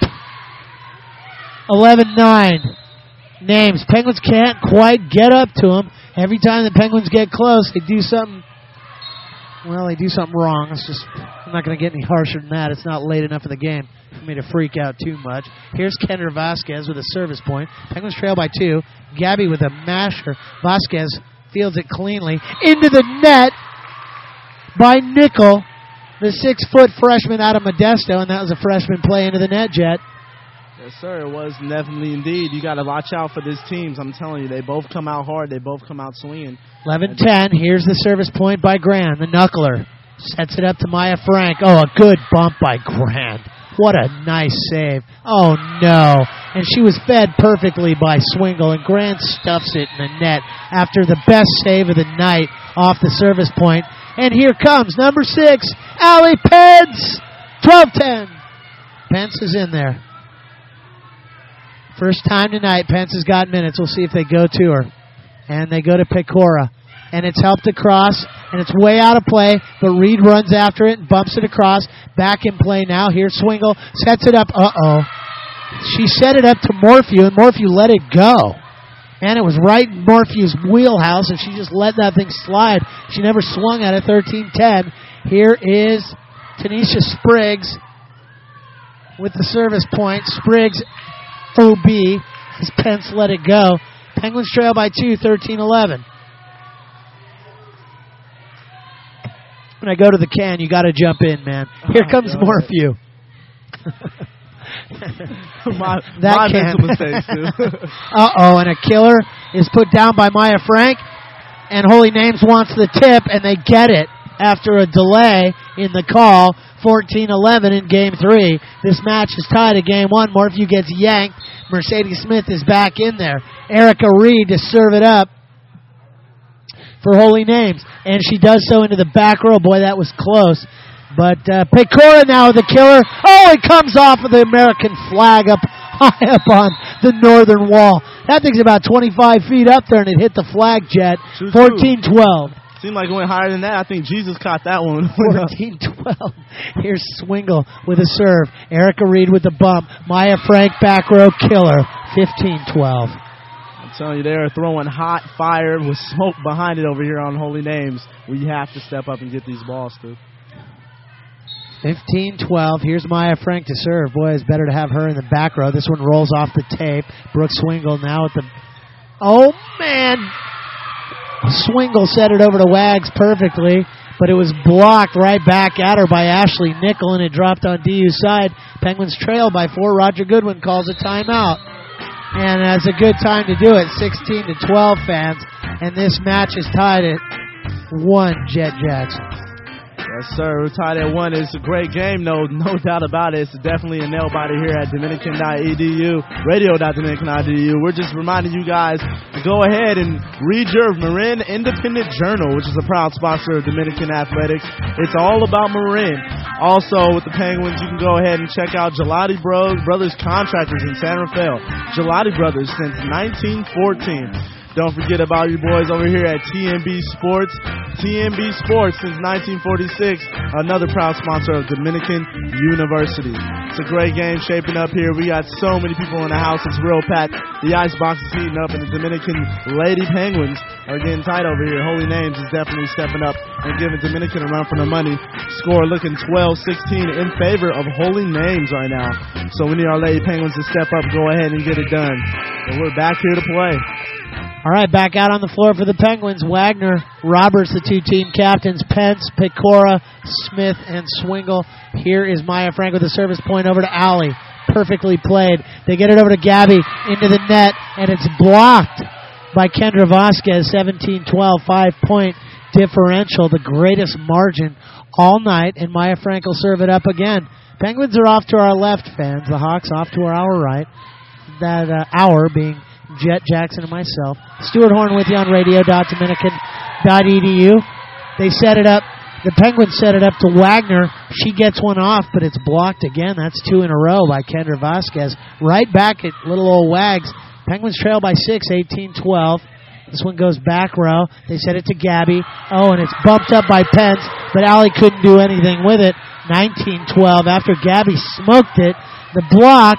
[SPEAKER 1] 11-9. Names. Penguins can't quite get up to him. Every time the Penguins get close, they do something. Well, they do something wrong. It's just, I'm not going to get any harsher than that. It's not late enough in the game for me to freak out too much. Here's Kendra Vasquez with a service point. Penguins trail by 2. Gabby with a masher. Vasquez fields it cleanly into the net by Nickel, the 6-foot freshman out of Modesto, and that was a freshman play into the net, Jet.
[SPEAKER 2] Yes, sir. It was definitely indeed. You got to watch out for these teams. I'm telling you, they both come out hard. They both come out swinging.
[SPEAKER 1] 11-10. Here's the service point by Grand, the knuckler. Sets it up to Maya Frank. Oh, a good bump by Grand. What a nice save. Oh, no. And she was fed perfectly by Swingle, and Grand stuffs it in the net after the best save of the night off the service point. And here comes number 6, Allie Pence. 12-10. Pence is in there. First time tonight, Pence has got minutes. We'll see if they go to her. And they go to Pecora. And it's helped across, and it's way out of play, but Reed runs after it and bumps it across. Back in play now. Here's Swingle. Sets it up. Uh-oh. She set it up to Morphew, and Morphew let it go. And it was right in Morphew's wheelhouse, and she just let that thing slide. She never swung at it. 13-10. Here is Tanisha Spriggs with the service point. Spriggs OB as Pence let it go. Penguins trail by 2, 13-11. When I go to the can, you got to jump in, man. Here comes Morphew.
[SPEAKER 2] my
[SPEAKER 1] can.
[SPEAKER 2] mental mistakes, too.
[SPEAKER 1] Uh-oh, and a killer is put down by Maya Frank, and Holy Names wants the tip, and they get it after a delay in the call. 14-11 in Game 3. This match is tied at Game 1. Morphew gets yanked. Mercedes Smith is back in there. Erica Reed to serve it up for Holy Names, and she does so into the back row. Boy, that was close. But Pecora now with the killer. Oh, it comes off of the American flag up high up on the northern wall. That thing's about 25 feet up there, and it hit the flag, Jet. 14-12.
[SPEAKER 2] Seemed like it went higher than that. I think Jesus caught that one.
[SPEAKER 1] 14-12. Here's Swingle with a serve. Erica Reed with the bump. Maya Frank back row killer. 15-12.
[SPEAKER 2] I'm telling you, they are throwing hot fire with smoke behind it over here on Holy Names. We have to step up and get these balls, too.
[SPEAKER 1] 15-12. Here's Maya Frank to serve. Boy, it's better to have her in the back row. This one rolls off the tape. Brooke Swingle now at the... Oh, man! Swingle set it over to Wags perfectly, but it was blocked right back at her by Ashley Nickel, and it dropped on DU's side. Penguins trail by 4. Roger Goodwin calls a timeout. And that's a good time to do it. 16-12, fans. And this match is tied at 1, Jet Jackson.
[SPEAKER 2] Yes, sir. We're tied at 1. It's a great game, no doubt about it. It's definitely a nail-biter here at Dominican.edu, radio.dominican.edu. We're just reminding you guys to go ahead and read your Marin Independent Journal, which is a proud sponsor of Dominican Athletics. It's all about Marin. Also, with the Penguins, you can go ahead and check out Gelati Brothers Contractors in San Rafael. Gelati Brothers since 1914. Don't forget about your boys over here at TMB Sports. TMB Sports since 1946, another proud sponsor of Dominican University. It's a great game shaping up here. We got so many people in the house. It's real packed. The ice box is heating up, and the Dominican Lady Penguins are getting tight over here. Holy Names is definitely stepping up and giving Dominican a run for their money. Score looking 12-16 in favor of Holy Names right now. So we need our Lady Penguins to step up, go ahead and get it done. But we're back here to play.
[SPEAKER 1] All right, back out on the floor for the Penguins. Wagner, Roberts, the two team captains, Pence, Pecora, Smith, and Swingle. Here is Maya Frank with a service point over to Allie. Perfectly played. They get it over to Gabby into the net, and it's blocked by Kendra Vasquez. 17-12, 5-point differential, the greatest margin all night, and Maya Frank will serve it up again. Penguins are off to our left, fans. The Hawks off to our right. That hour being Jet Jackson and myself. Stuart Horn with you on radio.dominican.edu. They set it up. The Penguins set it up to Wagner. She gets one off, but it's blocked again. That's two in a row by Kendra Vasquez. Right back at little old Wags. Penguins trail by 6, 18-12. This one goes back row. They set it to Gabby. Oh, and it's bumped up by Pence, but Allie couldn't do anything with it. 19-12 after Gabby smoked it. The block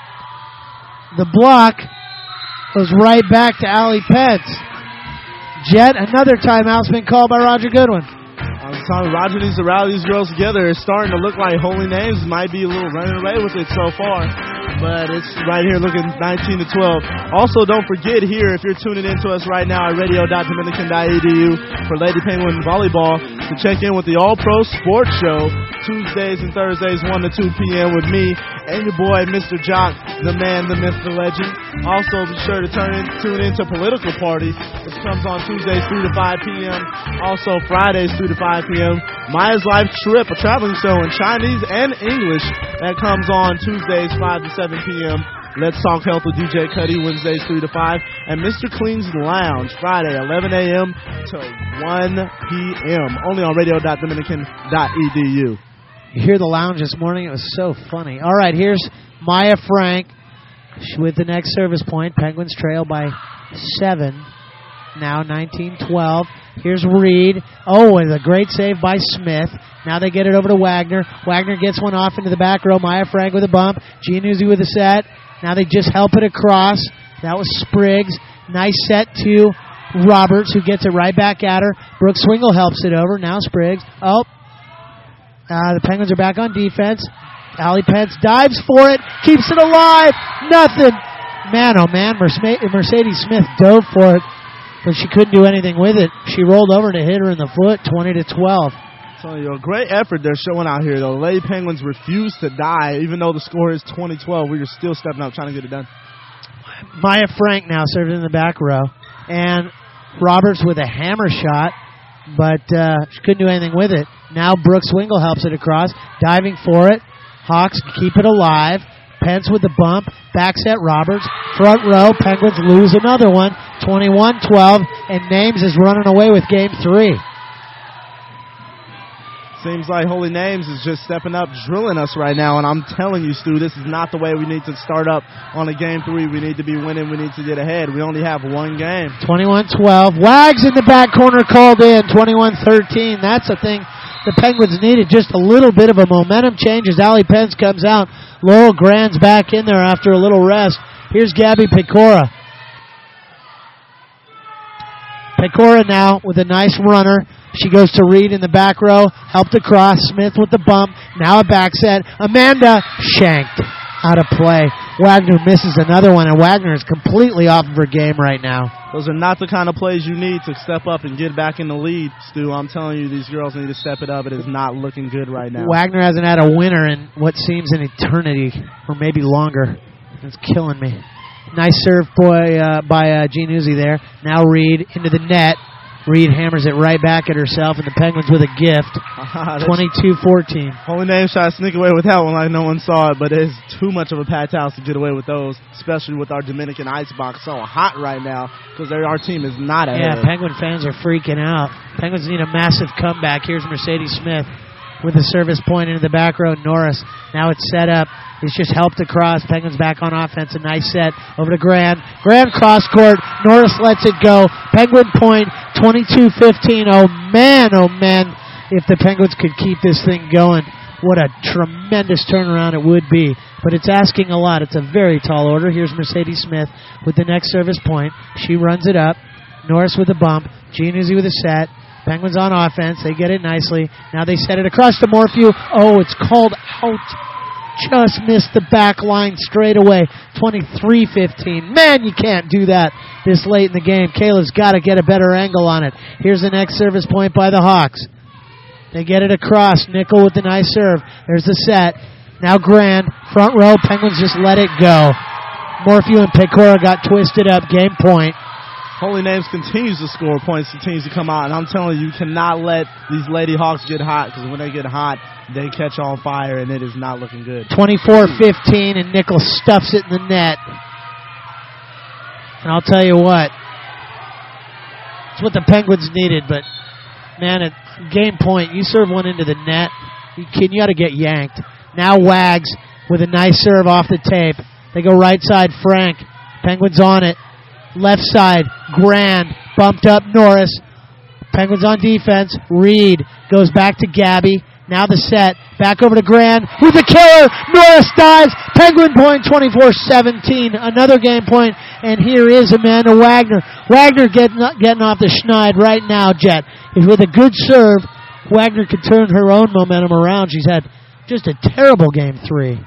[SPEAKER 1] goes right back to Allie Pence. Jet, another timeout's been called by Roger Goodwin.
[SPEAKER 2] I'm telling you, Roger needs to rally these girls together. It's starting to look like Holy Names might be a little running away with it so far. But it's right here looking 19-12. Also, don't forget here, if you're tuning in to us right now at radio.dominican.edu for Lady Penguin Volleyball, to check in with the All-Pro Sports Show Tuesdays and Thursdays 1 to 2 p.m. with me and your boy, Mr. Jock, the man, the myth, the legend. Also, be sure to tune in to Political Party, which comes on Tuesdays 3 to 5 p.m. Also, Fridays 3 to 5 p.m. Maya's Life Trip, a traveling show in Chinese and English that comes on Tuesdays 5 to 7 p.m. Let's Talk Health with DJ Cuddy, Wednesdays 3 to 5. And Mr. Clean's Lounge, Friday, 11 a.m. to 1 p.m. Only on radio.dominican.edu.
[SPEAKER 1] You hear the lounge this morning? It was so funny. All right, here's Maya Frank with the next service point. Penguins trail by 7. Now 19-12. Here's Reed. Oh, and a great save by Smith. Now they get it over to Wagner. Wagner gets one off into the back row. Maya Frank with a bump. Giannuzzi with a set. Now they just help it across. That was Spriggs. Nice set to Roberts, who gets it right back at her. Brooke Swingle helps it over. Now Spriggs. Oh. The Penguins are back on defense. Allie Pence dives for it. Keeps it alive. Nothing. Man, oh man. Mercedes Smith dove for it, but she couldn't do anything with it. She rolled over to hit her in the foot, 20-12.
[SPEAKER 2] So, a great effort they're showing out here, though. The Lady Penguins refuse to die. Even though the score is 20-12, we are still stepping up, trying to get it done.
[SPEAKER 1] Maya Frank now served in the back row. And Roberts with a hammer shot, but she couldn't do anything with it. Now Brooke Swingle helps it across, diving for it. Hawks keep it alive. Pence with the bump. Back set Roberts. Front row. Penguins lose another one. 21-12. And Names is running away with game 3.
[SPEAKER 2] Seems like Holy Names is just stepping up, drilling us right now. And I'm telling you, Stu, this is not the way we need to start up on a game 3. We need to be winning. We need to get ahead. We only have one game.
[SPEAKER 1] 21-12. Wags in the back corner called in. 21-13. That's the thing the Penguins needed. Just a little bit of a momentum change as Allie Pence comes out. Laurel Grand's back in there after a little rest. Here's Gabby Pecora. Pecora now with a nice runner. She goes to Reed in the back row. Helped across. Smith with the bump. Now a back set. Amanda shanked. Out of play. Wagner misses another one, and Wagner is completely off of her game right now.
[SPEAKER 2] Those are not the kind of plays you need to step up and get back in the lead, Stu. I'm telling you, these girls need to step it up. It is not looking good right now.
[SPEAKER 1] Wagner hasn't had a winner in what seems an eternity, or maybe longer. It's killing me. Nice serve by Giannuzzi there. Now Reed into the net. Reed hammers it right back at herself, and the Penguins with a gift. 22-14.
[SPEAKER 2] Holy Names try to sneak away with that one like no one saw it, but it's too much of a pat house to get away with those, especially with our Dominican icebox so hot right now because our team is not ahead.
[SPEAKER 1] Yeah, Penguin fans are freaking out. Penguins need a massive comeback. Here's Mercedes Smith with a service point into the back row. Norris, now it's set up. It's just helped across. Penguins back on offense. A nice set over to Grand. Grand cross court. Norris lets it go. Penguin point, 22-15. Oh, man, if the Penguins could keep this thing going. what a tremendous turnaround it would be. But it's asking a lot. It's a very tall order. Here's Mercedes Smith with the next service point. She runs it up. Norris with a bump. Giannuzzi with a set. Penguins on offense. They get it nicely. Now they set it across to Morphew. Oh, it's called out. Just missed the back line straight away. 23-15. Man, you can't do that this late in the game. Kayla's got to get a better angle on it. Here's the next service point by the Hawks. They get it across. Nickel with the nice serve. There's the set. Now Grand. Front row. Penguins just let it go. Morphew and Pecora got twisted up. Game point.
[SPEAKER 2] Holy Names continues to score points, continues to come out, and I'm telling you, you cannot let these Lady Hawks get hot, because when they get hot, they catch on fire, and it is not looking good.
[SPEAKER 1] 24-15, and Nickel stuffs it in the net. And I'll tell you what, it's what the Penguins needed, but, man, at game point, you serve one into the net, you got to get yanked. Now Wags with a nice serve off the tape. They go right side, Frank. Penguins on it. Left side, Grand, bumped up Norris. Penguins on defense. Reed goes back to Gabby. Now the set. Back over to Grand with the killer. Norris dives. Penguin point 24-17. Another game point. And here is Amanda Wagner. Wagner getting off the schneid right now, Jet. With a good serve, Wagner could turn her own momentum around. She's had just a terrible game 3.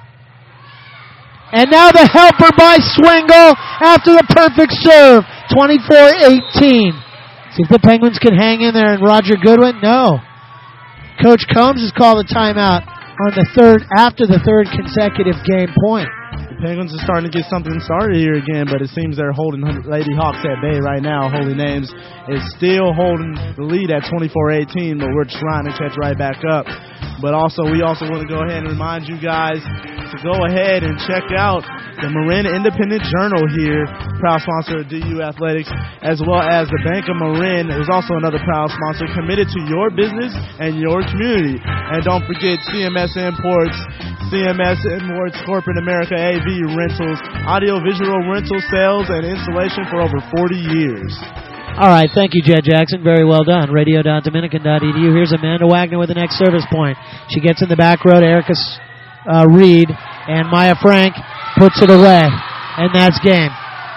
[SPEAKER 1] And now the helper by Swingle after the perfect serve. 24-18. See if the Penguins can hang in there. And Roger Goodwin, no. Coach Combs has called a timeout on the after the third consecutive game point.
[SPEAKER 2] The Penguins are starting to get something started here again, but it seems they're holding Lady Hawks at bay right now. Holy Names is still holding the lead at 24-18, but we're trying to catch right back up. But we also want to go ahead and remind you guys to go ahead and check out the Marin Independent Journal here, proud sponsor of DU Athletics, as well as the Bank of Marin is also another proud sponsor committed to your business and your community. And don't forget CMS Imports, Corporate America AV Rentals, audio-visual rental sales and installation for over 40 years.
[SPEAKER 1] All right, thank you, Jed Jackson. Very well done. Radio.dominican.edu. Here's Amanda Wagner with the next service point. She gets in the back row to Erica Reed, and Maya Frank puts it away, and that's game.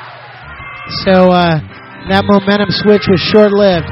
[SPEAKER 1] So that momentum switch was short-lived.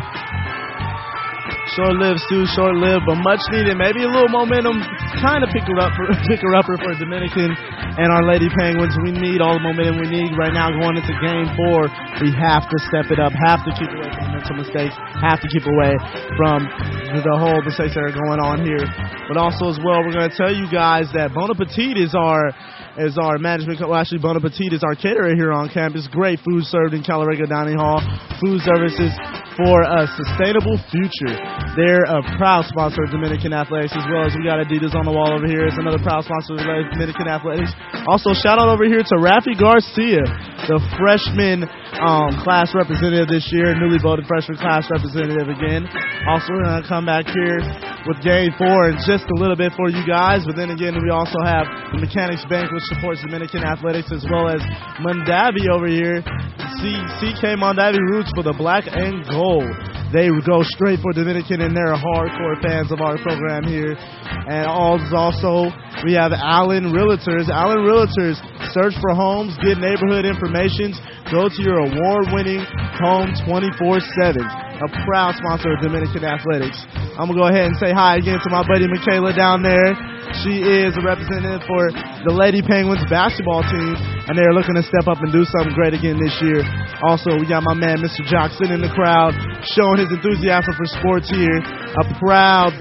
[SPEAKER 2] Short-lived, but much needed. Maybe a little momentum, kind of picker-upper for Dominican and our Lady Penguins. We need all the momentum we need right now going into Game 4. We have to step it up, have to keep away from mental mistakes, have to keep away from the whole mistakes that are going on here. But also as well, we're going to tell you guys that Bon Appetit is our management. Well, actually, Bon Appetit is our caterer here on campus. Great food served in Calorega Dining Hall. Food services for a sustainable future. They're a proud sponsor of Dominican Athletics, as well as we got Adidas on the wall over here. It's another proud sponsor of Dominican Athletics. Also, shout out over here to Rafi Garcia, the freshman class representative this year, newly voted freshman class representative again. Also, we're going to come back here with Game 4 in just a little bit for you guys. But then again, we also have the Mechanics Bank, which supports Dominican Athletics, as well as Mondavi over here. CK Mondavi roots for the black and gold. They go straight for Dominican, and they're hardcore fans of our program here. And also, we have Allen Realtors. Allen Realtors, search for homes, get neighborhood information, go to your award-winning home 24/7. A proud sponsor of Dominican Athletics. I'm going to go ahead and say hi again to my buddy Michaela down there. She is a representative for the Lady Penguins basketball team, and they're looking to step up and do something great again this year. Also, we got my man Mr. Jock sitting in the crowd, showing his enthusiasm for sports here. A proud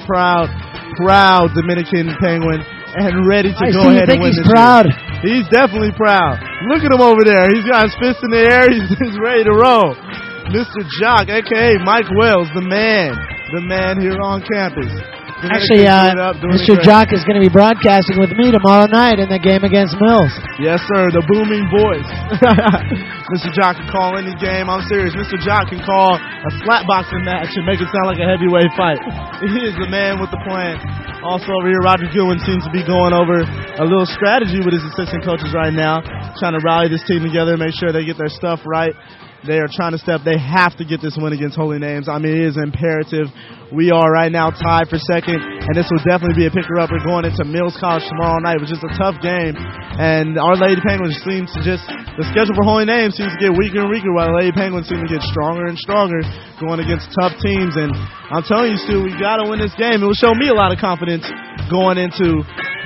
[SPEAKER 2] Dominican Penguin, and ready to go ahead and win this
[SPEAKER 1] proud.
[SPEAKER 2] Year. He's definitely proud. Look at him over there. He's got his fist in the air. He's ready to roll. Mr. Jock, a.k.a. Mike Wells, the man here on campus.
[SPEAKER 1] Actually, Mr. Jock is going to be broadcasting with me tomorrow night in the game against Mills.
[SPEAKER 2] Yes, sir, the booming voice. Mr. Jock can call any game. I'm serious. Mr. Jock can call a slapboxing match and make it sound like a heavyweight fight. He is the man with the plan. Also over here, Roger Goodwin seems to be going over a little strategy with his assistant coaches right now, trying to rally this team together, make sure they get their stuff right. They are trying to step. They have to get this win against Holy Names. I mean, it is imperative. We are right now tied for second, and this will definitely be a picker-upper going into Mills College tomorrow night, which is a tough game. And our Lady Penguins seems to just, the schedule for Holy Names seems to get weaker and weaker, while the Lady Penguins seem to get stronger and stronger going against tough teams. And I'm telling you, Stu, we got to win this game. It will show me a lot of confidence going into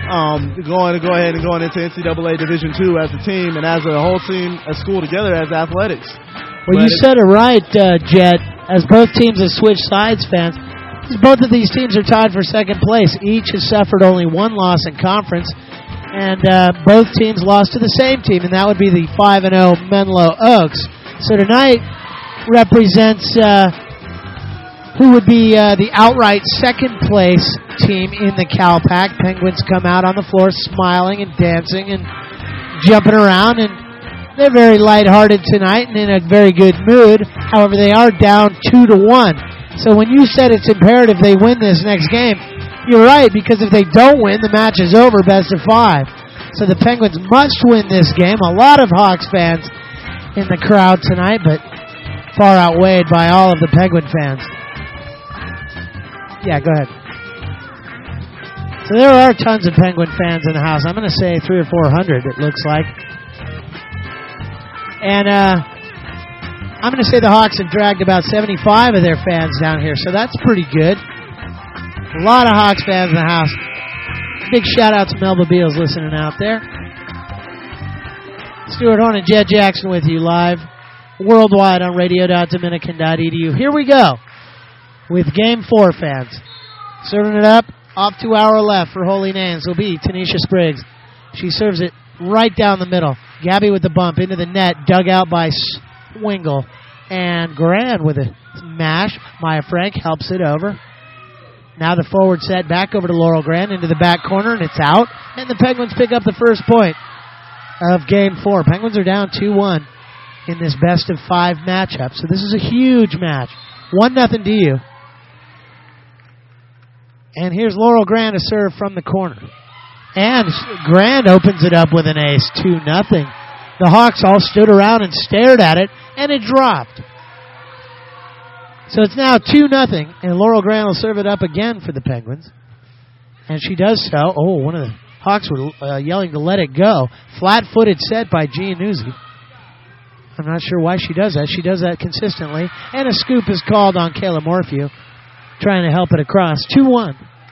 [SPEAKER 2] NCAA Division II as a team and as a whole team, a school together as athletics.
[SPEAKER 1] Well, you said it right, Jet. As both teams have switched sides, fans, both of these teams are tied for second place. Each has suffered only one loss in conference, and both teams lost to the same team, and that would be the 5-0 Menlo Oaks. So tonight represents who would be the outright second place team in the Cal-Pac. Penguins come out on the floor smiling and dancing and jumping around, and they're very lighthearted tonight and in a very good mood. However, they are down 2-1. So when you said it's imperative they win this next game, you're right, because if they don't win, the match is over, best of 5. So the Penguins must win this game. A lot of Hawks fans in the crowd tonight, but far outweighed by all of the Penguin fans. Yeah, go ahead. So there are tons of Penguin fans in the house. I'm going to say 300 or 400, it looks like. And I'm going to say the Hawks have dragged about 75 of their fans down here, so that's pretty good. A lot of Hawks fans in the house. Big shout-out to Melba Beals listening out there. Stuart Horn and Jed Jackson with you live worldwide on radio.dominican.edu. Here we go with Game 4, fans. Serving it up, off to our left for Holy Names will be Tanisha Spriggs. She serves it right down the middle. Gabby with the bump into the net, dug out by Swingle. And Grand with a mash. Maya Frank helps it over. Now the forward set back over to Laurel Grand into the back corner, and it's out. And the Penguins pick up the first point of Game 4. Penguins are down 2-1 in this best-of-5 matchup. So this is a huge match. 1-0 DU. And here's Laurel Grand to serve from the corner. And Grand opens it up with an ace, 2-0. The Hawks all stood around and stared at it, and it dropped. So it's now 2-0, and Laurel Grand will serve it up again for the Penguins. And she does so. Oh, one of the Hawks were yelling to let it go. Flat-footed set by Giannuzzi. I'm not sure why she does that. She does that consistently. And a scoop is called on Kayla Morphew, trying to help it across. 2-1.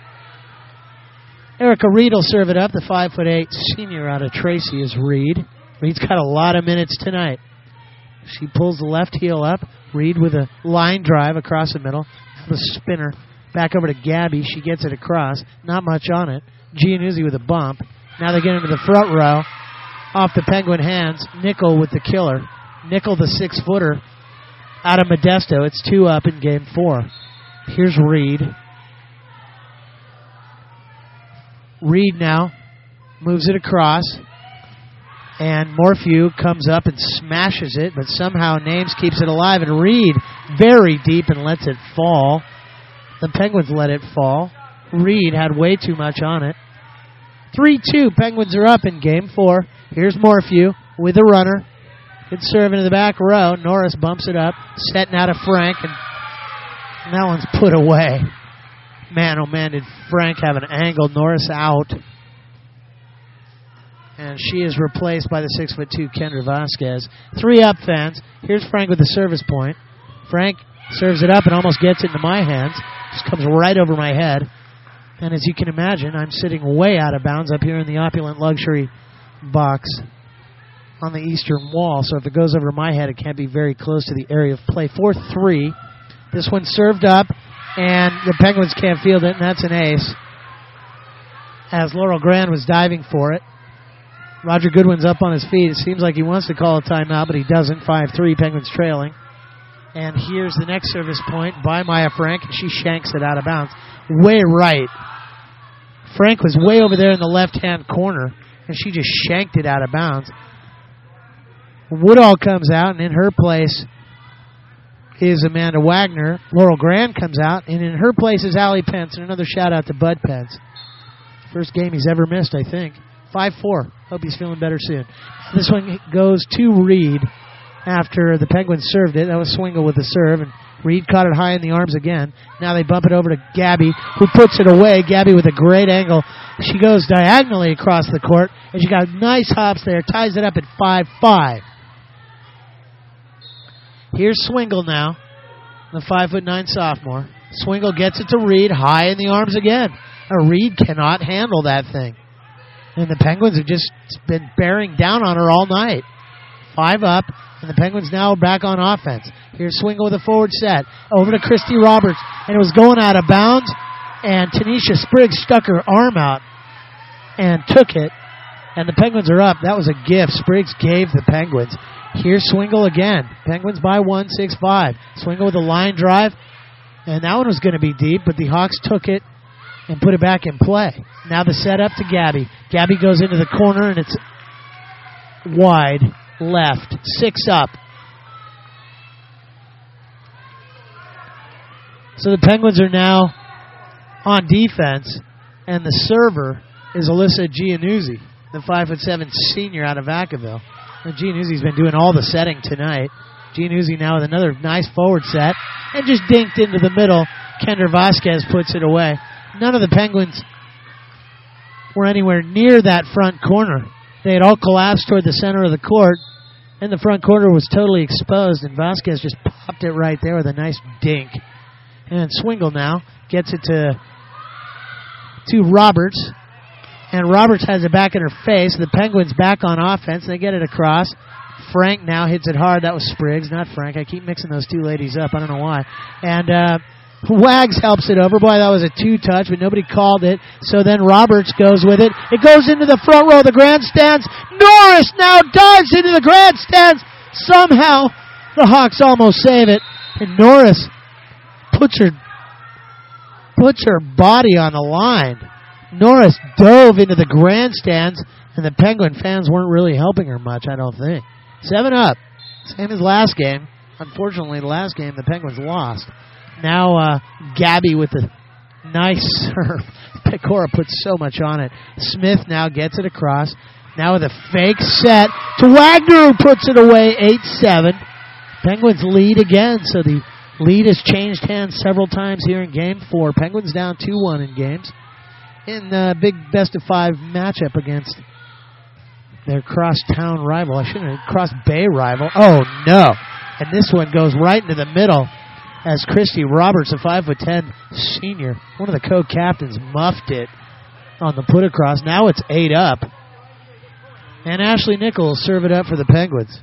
[SPEAKER 1] Erica Reed will serve it up. The 5'8" senior out of Tracy is Reed. Reed's got a lot of minutes tonight. She pulls the left heel up. Reed with a line drive across the middle. The spinner back over to Gabby. She gets it across. Not much on it. Giannuzzi with a bump. Now they get into the front row. Off the Penguin hands. Nickel with the killer. Nickel, the 6-footer, out of Modesto. It's 2-up in Game 4. Here's Reed. Reed now moves it across. And Morphew comes up and smashes it, but somehow Names keeps it alive. And Reed very deep and lets it fall. The Penguins let it fall. Reed had way too much on it. 3-2. Penguins are up in Game 4. Here's Morphew with a runner. Good serve into the back row. Norris bumps it up. Setting out of Frank. And that one's put away. Man, oh man, did Frank have an angle. Norris out. And she is replaced by the 6'2" Kendra Vasquez. 3-up, fans. Here's Frank with the service point. Frank serves it up and almost gets it into my hands. Just comes right over my head. And as you can imagine, I'm sitting way out of bounds up here in the opulent luxury box on the eastern wall. So if it goes over my head, it can't be very close to the area of play. 4-3. This one served up, and the Penguins can't field it, and that's an ace. As Laurel Grand was diving for it. Roger Goodwin's up on his feet. It seems like he wants to call a timeout, but he doesn't. 5-3, Penguins trailing. And here's the next service point by Maya Frank, and she shanks it out of bounds. Way right. Frank was way over there in the left-hand corner, and she just shanked it out of bounds. Woodall comes out, and in her place is Amanda Wagner. Laurel Grand comes out, and in her place is Allie Pence, and another shout-out to Bud Pence. First game he's ever missed, I think. 5-4. Hope he's feeling better soon. This one goes to Reed. after the Penguins served it. That was Swingle with the serve, and Reed caught it high in the arms again. Now they bump it over to Gabby, who puts it away. Gabby with a great angle. She goes diagonally across the court, and she got nice hops there, ties it up at 5-5. Here's Swingle now, the 5'9" sophomore. Swingle gets it to Reed, high in the arms again. Reed cannot handle that thing. And the Penguins have just been bearing down on her all night. 5 up, and the Penguins now back on offense. Here's Swingle with a forward set. Over to Christy Roberts, and it was going out of bounds, and Tanisha Spriggs stuck her arm out and took it, and the Penguins are up. That was a gift Spriggs gave the Penguins. Here's Swingle again. Penguins by 1, 6-5. Swingle with a line drive, and that one was going to be deep, but the Hawks took it and put it back in play. Now the setup to Gabby. Gabby goes into the corner, and it's wide left. 6 up. So the Penguins are now on defense, and the server is Alyssa Giannuzzi, the 5'7" senior out of Vacaville. Giannuzzi's been doing all the setting tonight. Giannuzzi now with another nice forward set, and just dinked into the middle. Kendra Vasquez puts it away. None of the Penguins were anywhere near that front corner. They had all collapsed toward the center of the court, and the front corner was totally exposed, and Vasquez just popped it right there with a nice dink. And Swingle now gets it to Roberts, and Roberts has it back in her face. The Penguins back on offense. They get it across. Frank now hits it hard. That was Spriggs, not Frank. I keep mixing those two ladies up. I don't know why. And Wags helps it over. Boy, that was a 2-touch, but nobody called it. So then Roberts goes with it. It goes into the front row of the grandstands. Norris now dives into the grandstands. Somehow the Hawks almost save it. And Norris puts her body on the line. Norris dove into the grandstands, and the Penguin fans weren't really helping her much, I don't think. 7 up. Same as last game. Unfortunately, the last game the Penguins lost. Now Gabby with the nice serve. Pecora puts so much on it. Smith now gets it across. Now with a fake set to Wagner, who puts it away. 8-7. Penguins lead again, so the lead has changed hands several times here in Game 4. Penguins down 2-1 in games. In the big best-of-5 matchup against their cross-town rival. I shouldn't have, cross-bay rival. Oh, no. And this one goes right into the middle as Christy Roberts, a 5'10" senior, one of the co-captains, muffed it on the put-across. Now it's 8 up. And Ashley Nickel will serve it up for the Penguins.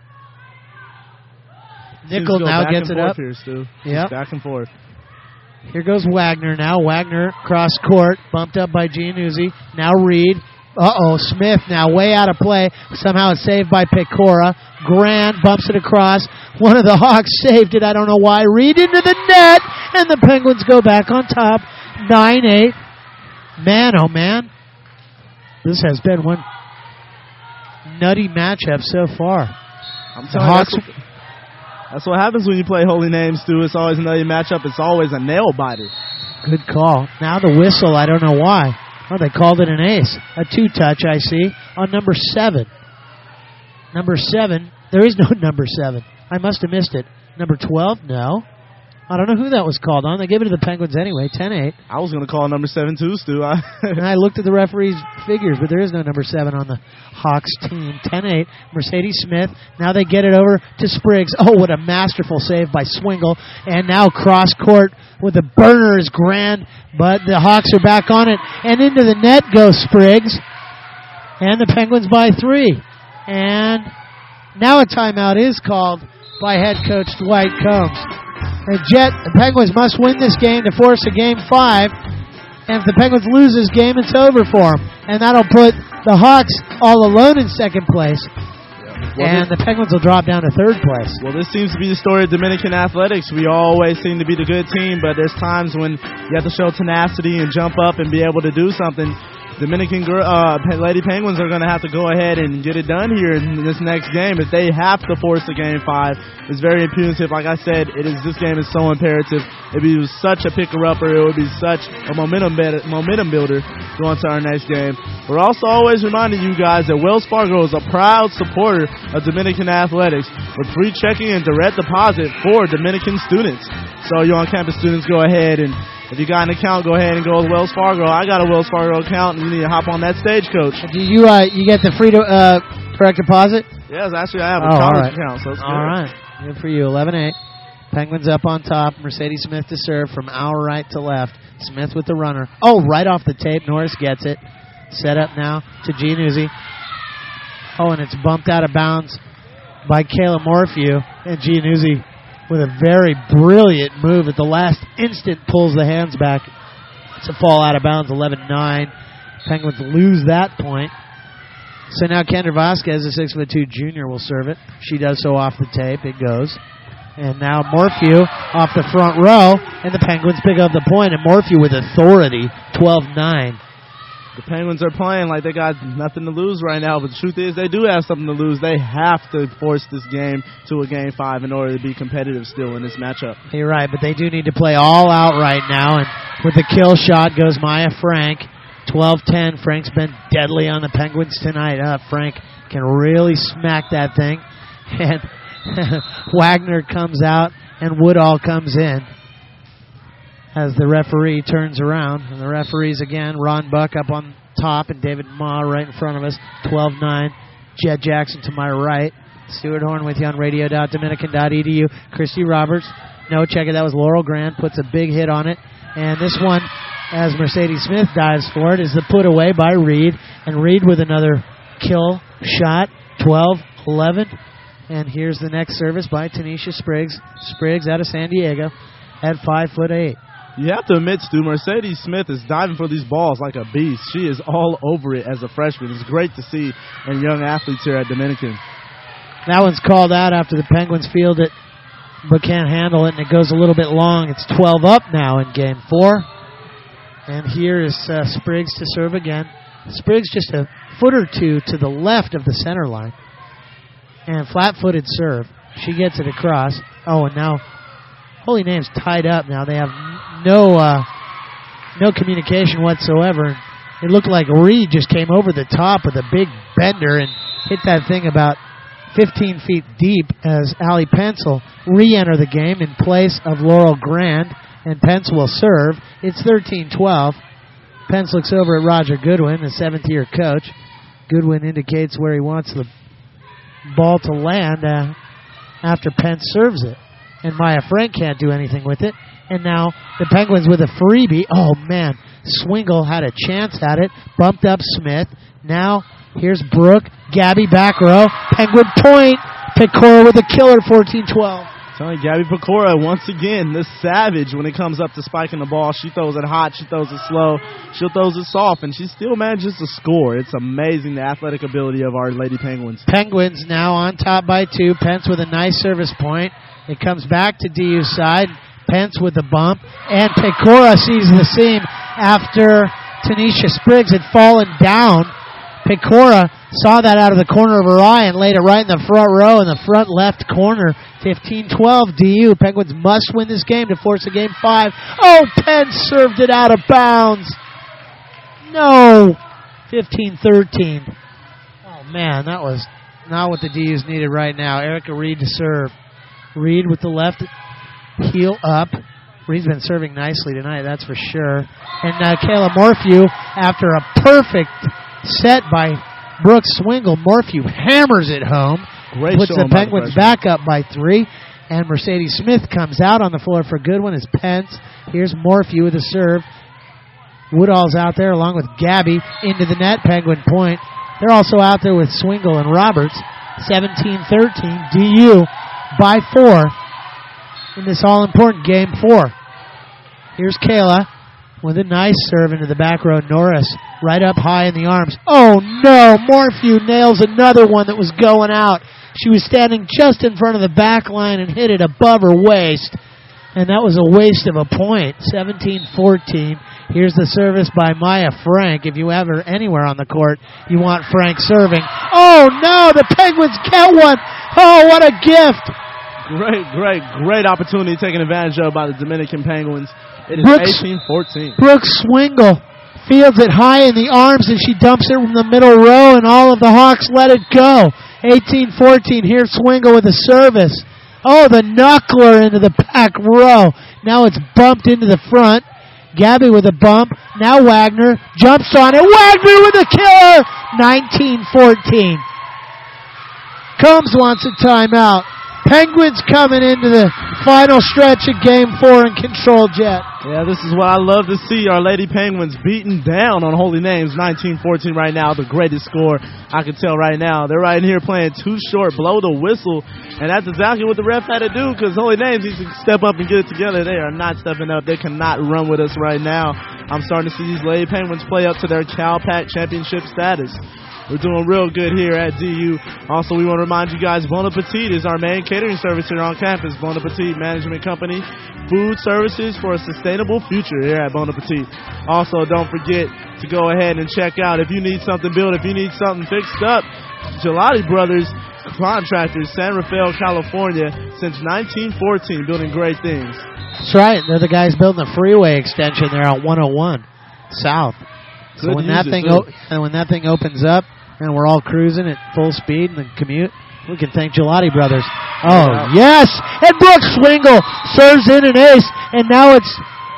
[SPEAKER 1] Nickel now gets it up.
[SPEAKER 2] Yep. Back and forth.
[SPEAKER 1] Here goes Wagner now. Wagner cross court, bumped up by Giannuzzi. Now Reed. Smith now way out of play. Somehow it's saved by Pecora. Grant bumps it across. One of the Hawks saved it. I don't know why. Reed into the net, and the Penguins go back on top. 9-8. Man, oh man. This has been one nutty matchup so far.
[SPEAKER 2] The Hawks. That's what happens when you play Holy Names, Stu. It's always another matchup. It's always a nail-biter.
[SPEAKER 1] Good call. Now the whistle, I don't know why. Oh, they called it an ace. A 2-touch, I see, on number 7. Number 7. There is no number 7. I must have missed it. Number 12? No. I don't know who that was called on. They gave it to the Penguins anyway, 10-8.
[SPEAKER 2] I was going to call number 7 too, Stu.
[SPEAKER 1] And I looked at the referee's figures, but there is no number 7 on the Hawks team. 10-8. Mercedes Smith. Now they get it over to Spriggs. Oh, what a masterful save by Swingle. And now cross court with the burner is grand, but the Hawks are back on it. And into the net goes Spriggs. And the Penguins by 3. And now a timeout is called by head coach Dwight Combs. The Penguins must win this game to force a Game 5. And if the Penguins lose this game, it's over for them. And that'll put the Hawks all alone in second place. And the Penguins will drop down to third place.
[SPEAKER 2] Well, this seems to be the story of Dominican athletics. We always seem to be the good team, but there's times when you have to show tenacity and jump up and be able to do something. Lady Penguins are going to have to go ahead and get it done here in this next game. If they have to force a game 5, it's very imperative. Like I said, this game is so imperative. It would be such a picker-upper. It would be such a momentum builder going to our next game. We're also always reminding you guys that Wells Fargo is a proud supporter of Dominican athletics with free checking and direct deposit for Dominican students. So you on-campus students, go ahead and if you got an account, go ahead and go with Wells Fargo. I got a Wells Fargo account, and you need to hop on that Stagecoach.
[SPEAKER 1] Do you get the free direct deposit?
[SPEAKER 2] Yes, actually I have a college account, so it's good.
[SPEAKER 1] All right, good for you. 11-8. Penguins up on top. Mercedes Smith to serve from our right to left. Smith with the runner. Oh, right off the tape. Norris gets it. Set up now to Giannuzzi. Oh, and it's bumped out of bounds by Kayla Morphew, and Giannuzzi with a very brilliant move at the last instant pulls the hands back. It's a fall out of bounds, 11-9. Penguins lose that point. So now Kendra Vasquez, a 6'2" junior, will serve it. She does so off the tape. It goes. And now Morphew off the front row, and the Penguins pick up the point, and Morphew with authority, 12-9.
[SPEAKER 2] The Penguins are playing like they got nothing to lose right now, but the truth is they do have something to lose. They have to force this game to a game 5 in order to be competitive still in this matchup.
[SPEAKER 1] You're right, but they do need to play all out right now, and with the kill shot goes Maya Frank. 12-10. Frank's been deadly on the Penguins tonight. Frank can really smack that thing, and Wagner comes out, and Woodall comes in as the referee turns around. And the referees again, Ron Buck up on top and David Ma right in front of us. 12-9. Jed Jackson to my right. Stuart Horn with you on radio.dominican.edu. Christy Roberts. No, check it. That was Laurel Grant. Puts a big hit on it. And this one, as Mercedes Smith dives for it, is the put away by Reed. And Reed with another kill shot. 12-11. And here's the next service by Tanisha Spriggs. Spriggs out of San Diego at 5'8".
[SPEAKER 2] You have to admit, Stu, Mercedes Smith is diving for these balls like a beast. She is all over it as a freshman. It's great to see in young athletes here at Dominican.
[SPEAKER 1] That one's called out after the Penguins field it but can't handle it, and it goes a little bit long. It's 12 up now in Game 4. And here is Spriggs to serve again. Spriggs just a foot or two to the left of the center line. And flat-footed serve. She gets it across. Oh, and now Holy Name's tied up now. They have no communication whatsoever. It looked like Reed just came over the top with a big bender and hit that thing about 15 feet deep as Allie Pence will re-enter the game in place of Laurel Grand, and Pence will serve. It's 13-12. Pence looks over at Roger Goodwin, the seventh-year coach. Goodwin indicates where he wants the ball to land after Pence serves it. And Maya Frank can't do anything with it. And now the Penguins with a freebie. Oh, man. Swingle had a chance at it. Bumped up Smith. Now here's Brooke. Gabby back row. Penguin point. Pecora with a killer, 14-12.
[SPEAKER 2] Gabby Pecora, once again, the savage when it comes up to spiking the ball. She throws it hot. She throws it slow. She throws it soft, and she still manages to score. It's amazing, the athletic ability of our Lady Penguins.
[SPEAKER 1] Penguins now on top by 2. Pence with a nice service point. It comes back to DU's side. Pence with the bump. And Pecora sees the seam after Tanisha Spriggs had fallen down. Pecora saw that out of the corner of her eye and laid it right in the front row in the front left corner. 15-12 DU. Penguins must win this game to force a game 5. Oh, Pence served it out of bounds. No. 15-13. Oh, man, that was not what the DUs needed right now. Erica Reed to serve. Reed with the left heel up. Reed's been serving nicely tonight, that's for sure. And Kayla Morphew, after a perfect set by Brooke Swingle, Morphew hammers it home.
[SPEAKER 2] Great
[SPEAKER 1] puts the Penguins back up by 3. And Mercedes Smith comes out on the floor for Goodwin as Pence. Here's Morphew with a serve. Woodall's out there along with Gabby into the net. Penguin point. They're also out there with Swingle and Roberts. 17-13. DU by 4 in this all-important Game 4. Here's Kayla with a nice serve into the back row. Norris right up high in the arms. Oh, no. Morphew nails another one that was going out. She was standing just in front of the back line and hit it above her waist. And that was a waste of a point. 17-14. Here's the service by Maya Frank. If you ever anywhere on the court, you want Frank serving. Oh, no, the Penguins get one. Oh, what a gift.
[SPEAKER 2] Great opportunity taken advantage of by the Dominican Penguins. It is 18-14.
[SPEAKER 1] Brooks Swingle fields it high in the arms, and she dumps it from the middle row, and all of the Hawks let it go. 18-14. Here's Swingle with a service. Oh, the knuckler into the back row. Now it's bumped into the front. Gabby with a bump. Now Wagner jumps on it. Wagner with a killer. 19-14. Combs wants a timeout. Penguins coming into the final stretch of Game 4 in control, Jet.
[SPEAKER 2] Yeah, this is what I love to see. Our Lady Penguins beating down on Holy Names. 19-14 right now, the greatest score I can tell right now. They're right in here playing too short, blow the whistle, and that's exactly what the ref had to do because Holy Names needs to step up and get it together. They are not stepping up. They cannot run with us right now. I'm starting to see these Lady Penguins play up to their Cal-Pac championship status. We're doing real good here at DU. Also, we want to remind you guys, Bon Appetit is our main catering service here on campus. Bon Appetit Management Company, food services for a sustainable future here at Bon Appetit. Also, don't forget to go ahead and check out if you need something built, if you need something fixed up. Gelati Brothers Contractors, San Rafael, California, since 1914, building great things.
[SPEAKER 1] That's right. They're the guys building the freeway extension there on 101 South. So when that thing opens up, and we're all cruising at full speed in the commute, we can thank Gelati Brothers. Oh, yes! And Brooks Swingle serves in an ace, and now it's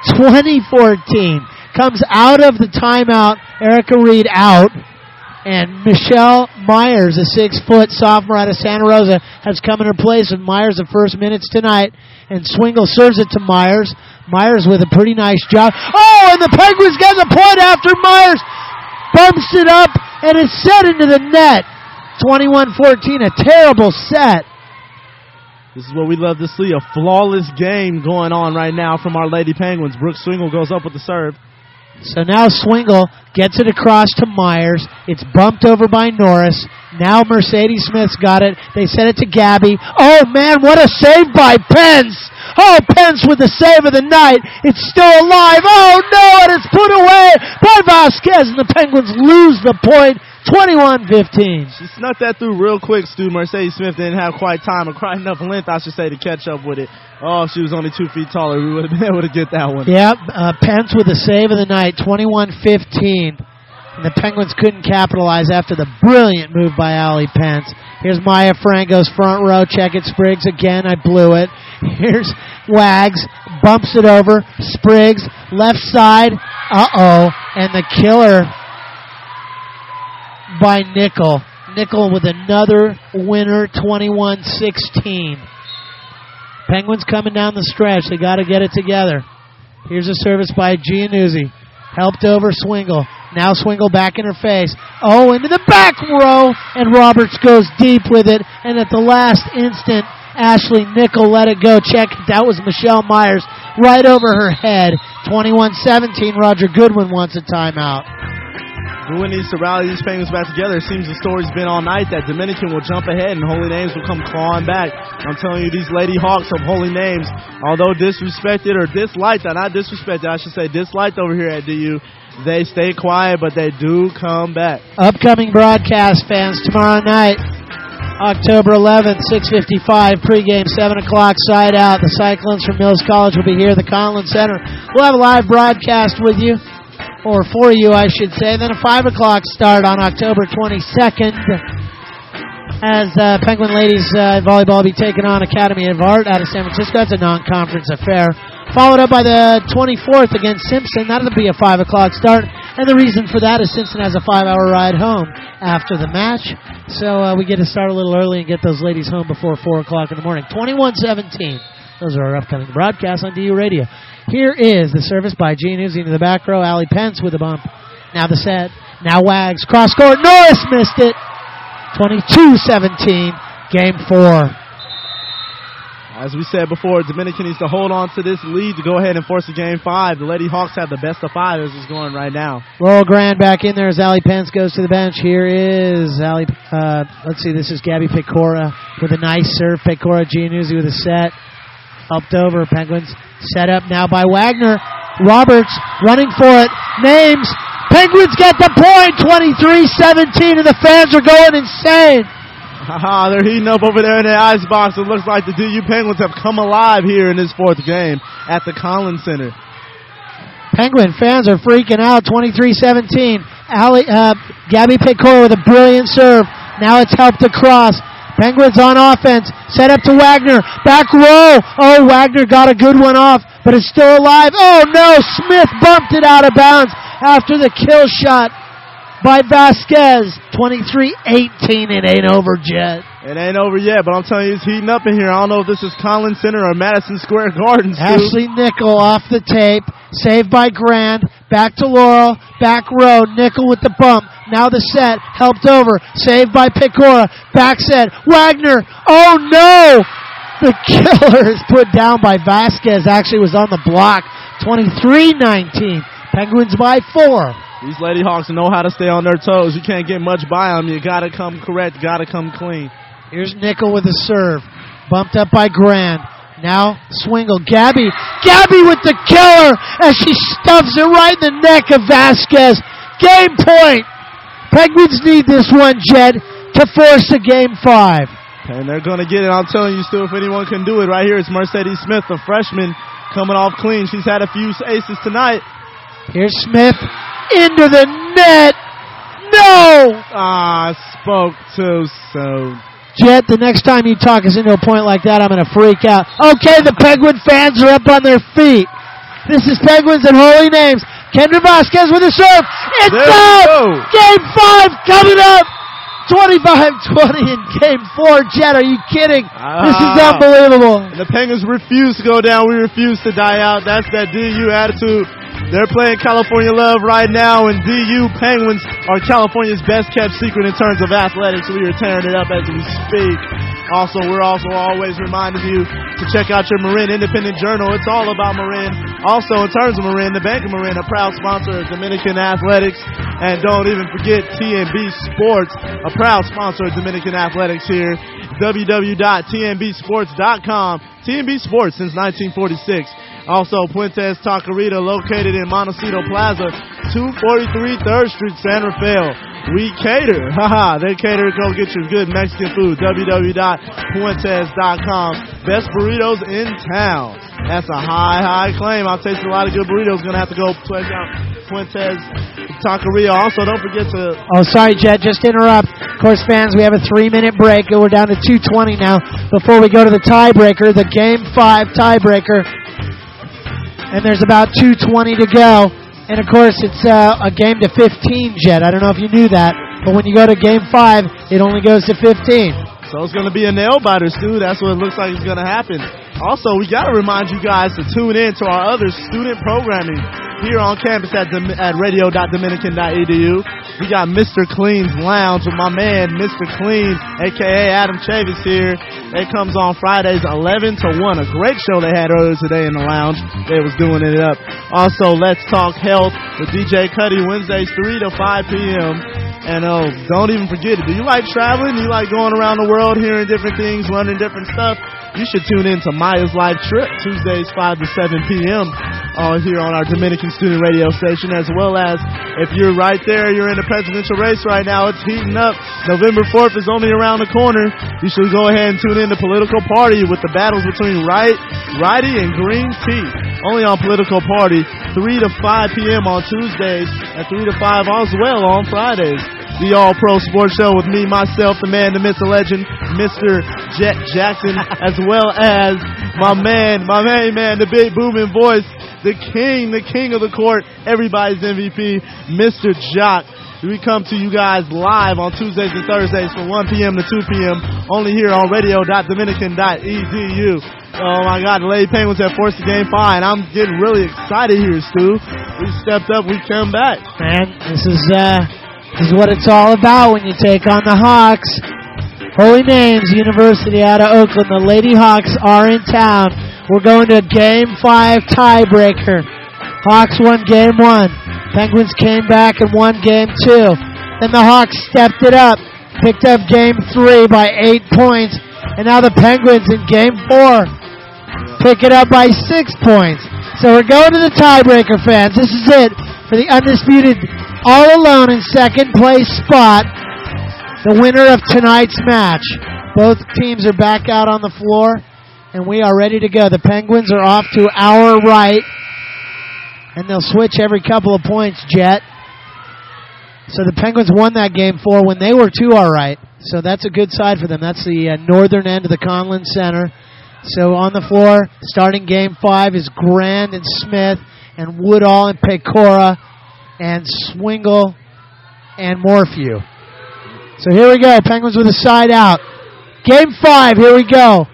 [SPEAKER 1] 20-14. Comes out of the timeout, Erica Reed out, and Michelle Myers, a 6-foot sophomore out of Santa Rosa, has come in her place with Myers the first minutes tonight, and Swingle serves it to Myers. Myers with a pretty nice job. Oh, and the Penguins get the point after Myers bumps it up, and it's set into the net. 21-14, a terrible set.
[SPEAKER 2] This is what we love to see, a flawless game going on right now from our Lady Penguins. Brooks Swingle goes up with the serve.
[SPEAKER 1] So now Swingle gets it across to Myers. It's bumped over by Norris. Now Mercedes Smith's got it. They send it to Gabby. Oh, man, what a save by Pence. Oh, Pence with the save of the night. It's still alive. Oh, no, and it's put away by Vasquez, and the Penguins lose the point. 21-15.
[SPEAKER 2] She snuck that through real quick, Stu. Mercedes Smith didn't have quite time or quite enough length, I should say, to catch up with it. Oh, if she was only 2 feet taller, we would have been able to get that one.
[SPEAKER 1] Yep, Pence with the save of the night, 21-15. And the Penguins couldn't capitalize after the brilliant move by Allie Pence. Here's Maya Franco's front row. Check it, Spriggs. Again, I blew it. Here's Wags. Bumps it over. Spriggs, left side. Uh-oh. And the killer by Nickel. Nickel with another winner, 21-16. Penguins coming down the stretch. They got to get it together. Here's a service by Giannuzzi. Helped over Swingle. Now Swingle back in her face. Oh, into the back row. And Roberts goes deep with it. And at the last instant, Ashley Nickel let it go. Check. That was Michelle Myers right over her head. 21-17. Roger Goodwin wants a timeout.
[SPEAKER 2] Goodwin needs to rally these Penguins back together. It seems the story's been all night that Dominican will jump ahead and Holy Names will come clawing back. I'm telling you, these Lady Hawks of Holy Names, although disrespected or disliked, not disrespected, I should say disliked over here at DU, they stay quiet, but they do come back.
[SPEAKER 1] Upcoming broadcast, fans, tomorrow night, October 11th, 6:55, pregame, 7 o'clock, side out. The Cyclones from Mills College will be here at the Conlin Center. We'll have a live broadcast with you. Or for you, I should say. Then a 5 o'clock start on October 22nd as Penguin Ladies Volleyball will be taking on Academy of Art out of San Francisco. That's a non-conference affair. Followed up by the 24th against Simpson. That'll be a 5 o'clock start. And the reason for that is Simpson has a 5-hour ride home after the match. So we get to start a little early and get those ladies home before 4 o'clock in the morning. 21-17. Those are our upcoming broadcasts on DU Radio. Here is the service by Giannuzzi into the back row. Allie Pence with a bump. Now the set. Now Wags. Cross court. Norris missed it. 22-17. Game 4.
[SPEAKER 2] As we said before, Dominican needs to hold on to this lead to go ahead and force a Game 5. The Lady Hawks have the best of 5 as it's going right now.
[SPEAKER 1] Laurel Grand back in there as Allie Pence goes to the bench. Here is Allie. Let's see. This is Gabby Pecora with a nice serve. Pecora Giannuzzi with a set. Upped over. Penguins set up now by Wagner. Roberts running for it. Names. Penguins get the point. 23-17, and the fans are going insane.
[SPEAKER 2] They're heating up over there in the ice box. It looks like the DU Penguins have come alive here in this fourth game at the Collins Center.
[SPEAKER 1] Penguin fans are freaking out. 23-17. Gabby Pecora with a brilliant serve. Now it's helped across. Penguins on offense. Set up to Wagner. Back row. Oh, Wagner got a good one off, but it's still alive. Oh, no. Smith bumped it out of bounds after the kill shot by Vasquez. 23-18. It ain't over, Jet.
[SPEAKER 2] It ain't over yet, but I'm telling you, it's heating up in here. I don't know if this is Collins Center or Madison Square Garden.
[SPEAKER 1] Ashley Nickel off the tape. Saved by Grand. Back to Laurel. Back row. Nickel with the bump. Now the set. Helped over. Saved by Pecora. Back set. Wagner. Oh, no! The killer is put down by Vasquez. Actually was on the block. 23-19. Penguins by 4.
[SPEAKER 2] These Lady Hawks know how to stay on their toes. You can't get much by them. You got to come correct. Got to come clean.
[SPEAKER 1] Here's Nickel with a serve. Bumped up by Grand. Now Swingle. Gabby with the killer as she stuffs it right in the neck of Vasquez. Game point. Penguins need this one, Jed, to force a game 5.
[SPEAKER 2] And they're going to get it. I'm telling you, Stu, if anyone can do it right here, it's Mercedes Smith, the freshman, coming off clean. She's had a few aces tonight.
[SPEAKER 1] Here's Smith into the net. No!
[SPEAKER 2] Spoke too soon.
[SPEAKER 1] Jet, the next time you talk us into a point like that, I'm going to freak out. Okay, the Penguin fans are up on their feet. This is Penguins and Holy Names. Kendra Vasquez with a serve. It's out! Game 5 coming up. 25-20 in Game 4. Jet, are you kidding? This is unbelievable.
[SPEAKER 2] The Penguins refuse to go down. We refuse to die out. That's that DU attitude. They're playing California Love right now, and DU Penguins are California's best-kept secret in terms of athletics. We are tearing it up as we speak. We're also always reminding you to check out your Marin Independent Journal. It's all about Marin. Also, in terms of Marin, the Bank of Marin, a proud sponsor of Dominican Athletics. And don't even forget TNB Sports, a proud sponsor of Dominican Athletics here. www.tnbsports.com. TNB Sports since 1946. Also, Puentes Taqueria, located in Montecito Plaza, 243 3rd Street, San Rafael. We cater. They cater. Go get your good Mexican food. www.puentes.com. Best burritos in town. That's a high claim. I've tasted a lot of good burritos. Going to have to go check out Puentes Taqueria. Also, don't forget to...
[SPEAKER 1] Oh, sorry, Jet. Just to interrupt. Of course, fans, we have a 3-minute break. We're down to 2:20 now before we go to the tiebreaker, the Game 5 tiebreaker. And there's about 2:20 to go. And, of course, it's a game to 15, Jet. I don't know if you knew that. But when you go to Game 5, it only goes to 15.
[SPEAKER 2] So it's going to be a nail-biter, Stu. That's what it looks like is going to happen. Also, we got to remind you guys to tune in to our other student programming here on campus at radio.dominican.edu. We got Mr. Clean's Lounge with my man, Mr. Clean, a.k.a. Adam Chavis here. It comes on Fridays 11 to 1. A great show they had earlier today in the lounge. They was doing it up. Also, Let's Talk Health with DJ Cuddy, Wednesdays 3 to 5 p.m. And don't even forget it. Do you like traveling? Do you like going around the world, hearing different things, learning different stuff? You should tune in to Maya's Life Trip, Tuesdays 5 to 7 p.m. Here on our Dominican Student Radio Station, as well as if you're right there, you're in the presidential race right now, it's heating up. November 4th is only around the corner. You should go ahead and tune in to Political Party with the battles between Righty and Green Tea. Only on Political Party, 3 to 5 p.m. on Tuesdays, and 3 to 5 as well on Fridays. The All-Pro Sports Show with me, myself, the man, the myth, the legend, Mr. Jet Jackson, as well as my main man, the big booming voice, the king of the court, everybody's MVP, Mr. Jock. We come to you guys live on Tuesdays and Thursdays from 1 p.m. to 2 p.m. only here on radio.dominican.edu. Oh my God, the Lady Penguins have forced the game 5, and I'm getting really excited here, Stu. We stepped up, we come back.
[SPEAKER 1] Man, this is what it's all about when you take on the Hawks. Holy Names University out of Oakland. The Lady Hawks are in town. We're going to Game 5 tiebreaker. Hawks won Game 1. Penguins came back and won Game 2. Then the Hawks stepped it up, picked up Game 3 by 8 points. And now the Penguins in Game 4 pick it up by 6 points. So we're going to the tiebreaker, fans. This is it for the undisputed, all alone in second place spot, the winner of tonight's match. Both teams are back out on the floor, and we are ready to go. The Penguins are off to our right, and they'll switch every couple of points, Jet. So the Penguins won that game 4 when they were to our right. So that's a good side for them. That's the northern end of the Conlin Center. So on the floor, starting game 5 is Grand and Smith and Woodall and Pecora and Swingle and Morphew. So here we go. Penguins with a side out. Game 5, here we go.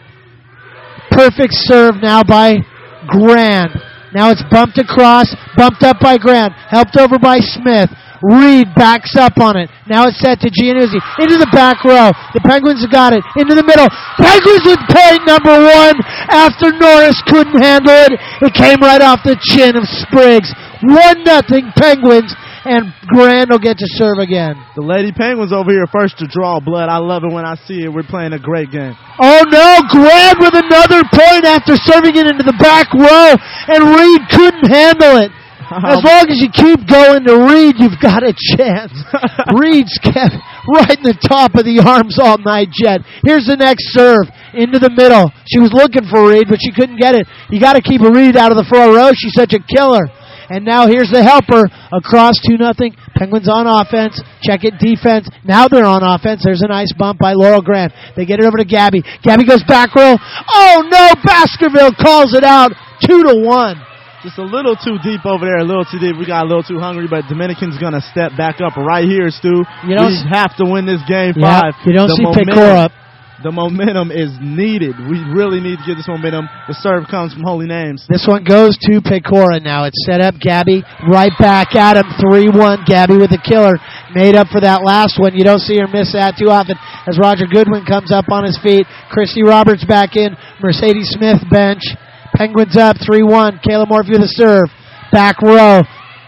[SPEAKER 1] Perfect serve now by Grand. Now it's bumped across, bumped up by Grand, helped over by Smith. Reed backs up on it. Now it's set to Giannuzzi. Into the back row. The Penguins have got it. Into the middle. Penguins with point number 1 after Norris couldn't handle it. It came right off the chin of Spriggs. 1-0 Penguins, and Grand will get to serve again.
[SPEAKER 2] The Lady Penguins over here first to draw blood. I love it when I see it. We're playing a great game.
[SPEAKER 1] Oh no, Grand with another point after serving it into the back row, and Reed couldn't handle it. As long as you keep going to Reed, you've got a chance. Reed's kept right in the top of the arms all night, Jet. Here's the next serve into the middle. She was looking for Reed, but she couldn't get it. You got to keep Reed out of the front row. She's such a killer. And now here's the helper across 2-0. Penguins on offense. Check it, defense. Now they're on offense. There's a nice bump by Laurel Grant. They get it over to Gabby. Gabby goes back row. Oh no, Baskerville calls it out. 2-1.
[SPEAKER 2] Just a little too deep over there, a little too deep. We got a little too hungry, but Dominican's going to step back up right here, Stu. We have to win this game 5.
[SPEAKER 1] You don't see Pecora up.
[SPEAKER 2] The momentum is needed. We really need to get this momentum. The serve comes from Holy Names.
[SPEAKER 1] This one goes to Pecora now. It's set up. Gabby right back at him. 3-1. Gabby with the killer. Made up for that last one. You don't see her miss that too often as Roger Goodwin comes up on his feet. Christy Roberts back in. Mercedes Smith bench. Penguins up 3-1. Kayla Morphew the serve. Back row.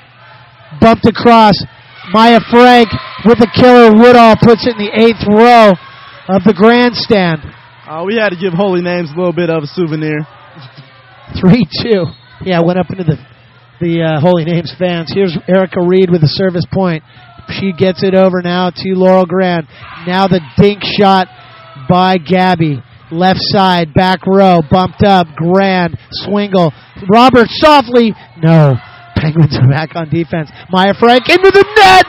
[SPEAKER 1] Bumped across. Maya Frank with the killer. Woodall puts it in the 8th row of the grandstand.
[SPEAKER 2] We had to give Holy Names a little bit of a souvenir.
[SPEAKER 1] 3-2. Yeah, went up into the Holy Names fans. Here's Erica Reed with the service point. She gets it over now to Laurel Grand. Now the dink shot by Gabby. Left side, back row, bumped up, Grand, Swingle, Roberts softly, no. Penguins are back on defense. Maya Frank into the net!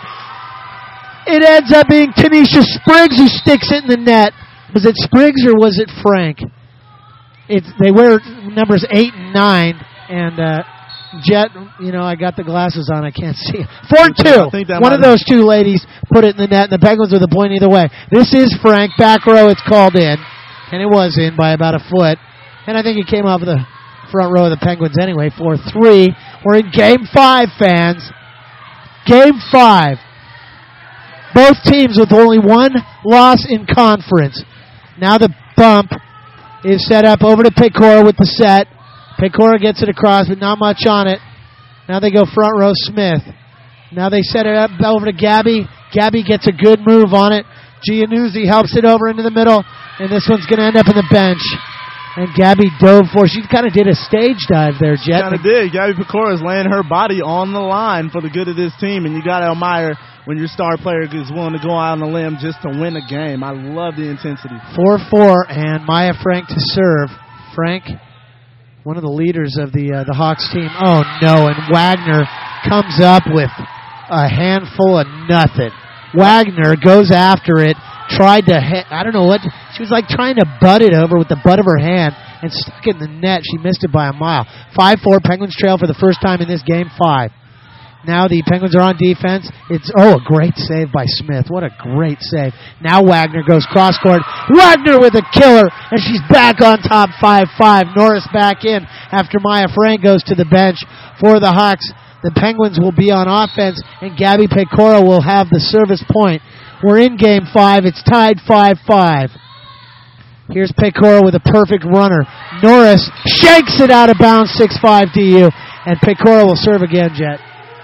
[SPEAKER 1] It ends up being Tanisha Spriggs who sticks it in the net. Was it Spriggs or was it Frank? They wear numbers 8 and 9, and Jet, I got the glasses on, I can't see it. 4-2. One of those two ladies put it in the net, and the Penguins with a point either way. This is Frank, back row, it's called in. And it was in by about a foot. And I think it came off the front row of the Penguins anyway. 4-3. We're in Game 5, fans. Game 5. Both teams with only one loss in conference. Now the bump is set up over to Pecora with the set. Pecora gets it across, but not much on it. Now they go front row Smith. Now they set it up over to Gabby. Gabby gets a good move on it. Giannuzzi helps it over into the middle. And this one's going to end up in the bench. And Gabby dove for. She kind of did a stage dive there, Jet.
[SPEAKER 2] Kind of did. Gabby Pecora is laying her body on the line for the good of this team. And you got to admire when your star player is willing to go out on a limb just to win a game. I love the intensity.
[SPEAKER 1] 4-4 and Maya Frank to serve. Frank, one of the leaders of the Hawks team. Oh, no. And Wagner comes up with a handful of nothing. Wagner goes after it. Tried to hit, I don't know what, she was like trying to butt it over with the butt of her hand and stuck it in the net. She missed it by a mile. 5-4, Penguins trail for the first time in this game 5. Now the Penguins are on defense. It's, a great save by Smith. What a great save. Now Wagner goes cross-court. Wagner with a killer, and she's back on top 5-5. Norris back in after Maya Frank goes to the bench for the Hawks. The Penguins will be on offense, and Gabby Pecora will have the service point. We're in Game 5. It's tied 5-5. Here's Pecora with a perfect runner. Norris shanks it out of bounds, 6-5 DU, and Pecora will serve again, Jet.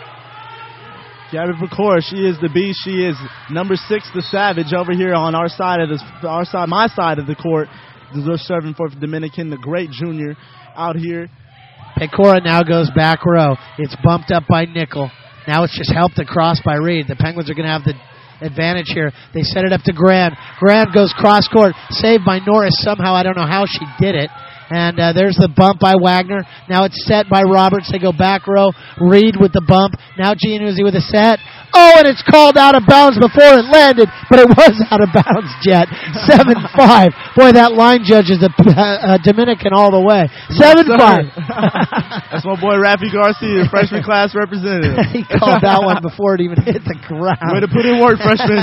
[SPEAKER 2] Gabby Pecora, she is the beast. She is number 6, the Savage, over here on my side of the court. They're serving for Dominican, the great junior out here.
[SPEAKER 1] Pecora now goes back row. It's bumped up by Nickel. Now it's just helped across by Reed. The Penguins are going to have the advantage here. They set it up to Grand. Grand goes cross court. Saved by Norris somehow. I don't know how she did it. And there's the bump by Wagner. Now it's set by Roberts. They go back row. Reed with the bump. Now Giannuzzi with a set. Oh, and it's called out of bounds before it landed, but it was out of bounds, Jet. 7-5. Boy, that line judge is a Dominican all the way. 7-5.
[SPEAKER 2] That's my boy Rafi Garcia, freshman class representative.
[SPEAKER 1] He called that one before it even hit the ground.
[SPEAKER 2] Way to put in work, freshman.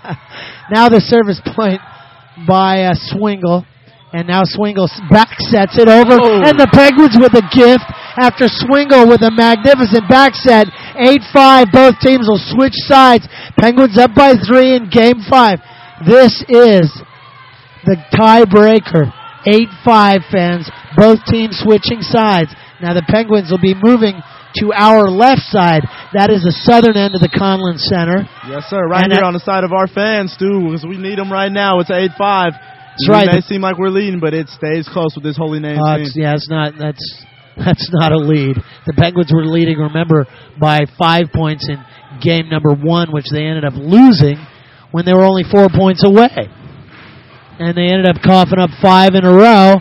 [SPEAKER 1] Now the service point by Swingle. And now Swingle back sets it over. Oh. And the Penguins with a gift after Swingle with a magnificent back set. 8-5. Both teams will switch sides. Penguins up by 3 in Game 5. This is the tiebreaker. 8-5, fans. Both teams switching sides. Now the Penguins will be moving to our left side. That is the southern end of the Conlin Center.
[SPEAKER 2] Yes, sir. Right here on the side of our fans, Stu, because we need them right now. It's 8-5.
[SPEAKER 1] That's right.
[SPEAKER 2] It may seem like we're leading, but it stays close with this Holy Name team.
[SPEAKER 1] It's not. That's not a lead. The Penguins were leading, remember, by 5 points in game number 1, which they ended up losing when they were only 4 points away. And they ended up coughing up 5 in a row,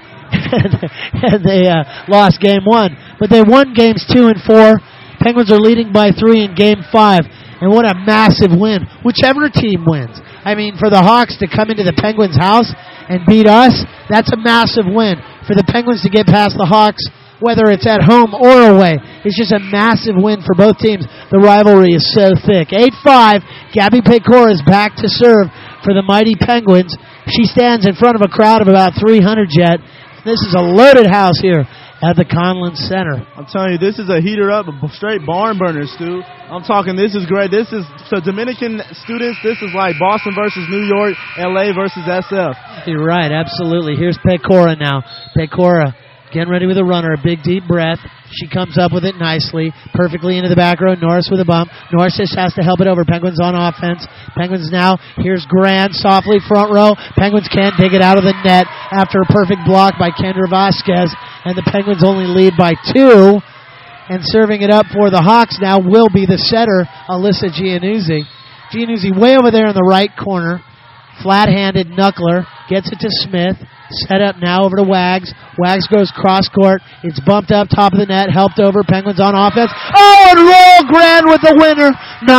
[SPEAKER 1] and they lost game 1. But they won games 2 and 4. Penguins are leading by 3 in game 5. And what a massive win, whichever team wins. I mean, for the Hawks to come into the Penguins' house and beat us, that's a massive win. For the Penguins to get past the Hawks, whether it's at home or away, it's just a massive win for both teams. The rivalry is so thick. 8-5, Gabby Pecora is back to serve for the mighty Penguins. She stands in front of a crowd of about 300, Jet. This is a loaded house here at the Conlin Center.
[SPEAKER 2] I'm telling you, this is a heater-up, a straight barn burner, Stu. I'm talking, this is great. This is, for Dominican students, this is like Boston versus New York, L.A. versus SF.
[SPEAKER 1] You're right, absolutely. Here's Pecora now. Pecora getting ready with a runner, a big deep breath. She comes up with it nicely, perfectly into the back row. Norris with a bump. Norris just has to help it over. Penguins on offense. Penguins now. Here's Grand softly front row. Penguins can't dig it out of the net after a perfect block by Kendra Vasquez. And the Penguins only lead by 2. And serving it up for the Hawks now will be the setter, Alyssa Giannuzzi. Giannuzzi way over there in the right corner. Flat-handed knuckler. Gets it to Smith. Set up now over to Wags. Wags goes cross court. It's bumped up top of the net. Helped over. Penguins on offense. Oh, and Roll Grand with the winner.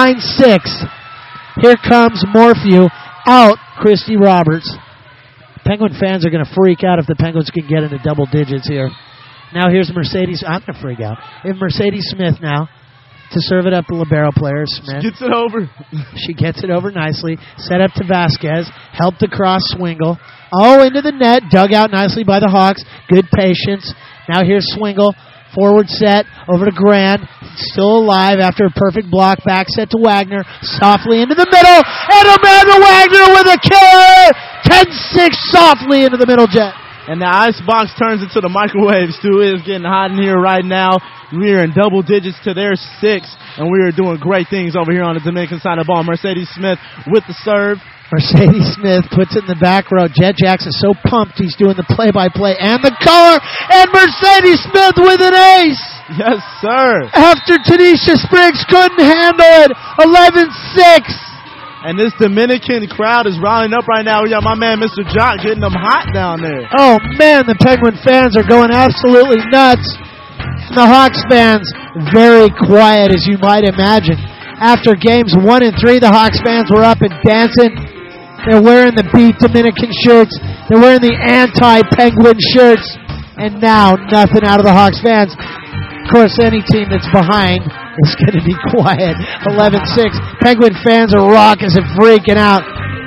[SPEAKER 1] 9-6. Here comes Morphew. Out Christy Roberts. Penguin fans are going to freak out if the Penguins can get into double digits here. Now here's Mercedes. I'm going to freak out. Mercedes Smith now to serve it up to libero player Smith.
[SPEAKER 2] She gets it over.
[SPEAKER 1] She gets it over nicely. Set up to Vasquez. Helped across Swingle. Oh, into the net. Dug out nicely by the Hawks. Good patience. Now here's Swingle. Forward set. Over to Grand. Still alive after a perfect block. Back set to Wagner. Softly into the middle. And Amanda Wagner with a killer. 10-6 softly into the middle, Jet.
[SPEAKER 2] And the icebox turns into the microwave, Stu. It is getting hot in here right now. We are in double digits to their 6. And we are doing great things over here on the Dominican side of the ball. Mercedes Smith with the serve.
[SPEAKER 1] Mercedes Smith puts it in the back row. Jet Jackson so pumped he's doing the play-by-play and the color. And Mercedes Smith with an ace.
[SPEAKER 2] Yes, sir.
[SPEAKER 1] After Tanisha Spriggs couldn't handle it. 11-6.
[SPEAKER 2] And this Dominican crowd is riling up right now. We got my man, Mr. Jock, getting them hot down there.
[SPEAKER 1] Oh, man, the Penguin fans are going absolutely nuts. And the Hawks fans, very quiet, as you might imagine. After games 1 and 3, the Hawks fans were up and dancing. They're wearing the Beat Dominican shirts. They're wearing the anti-Penguin shirts. And now, nothing out of the Hawks fans. Of course, any team that's behind is going to be quiet. 11-6. Penguin fans are raucous and freaking out.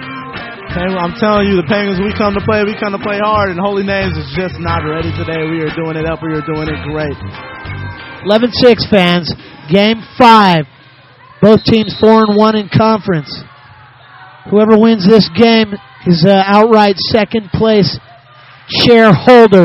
[SPEAKER 2] I'm telling you, the Penguins, we come to play hard, and Holy Names is just not ready today. We are doing it up. We are doing it great.
[SPEAKER 1] 11-6, fans. Game 5. Both teams 4-1 in conference. Whoever wins this game is outright second place shareholder.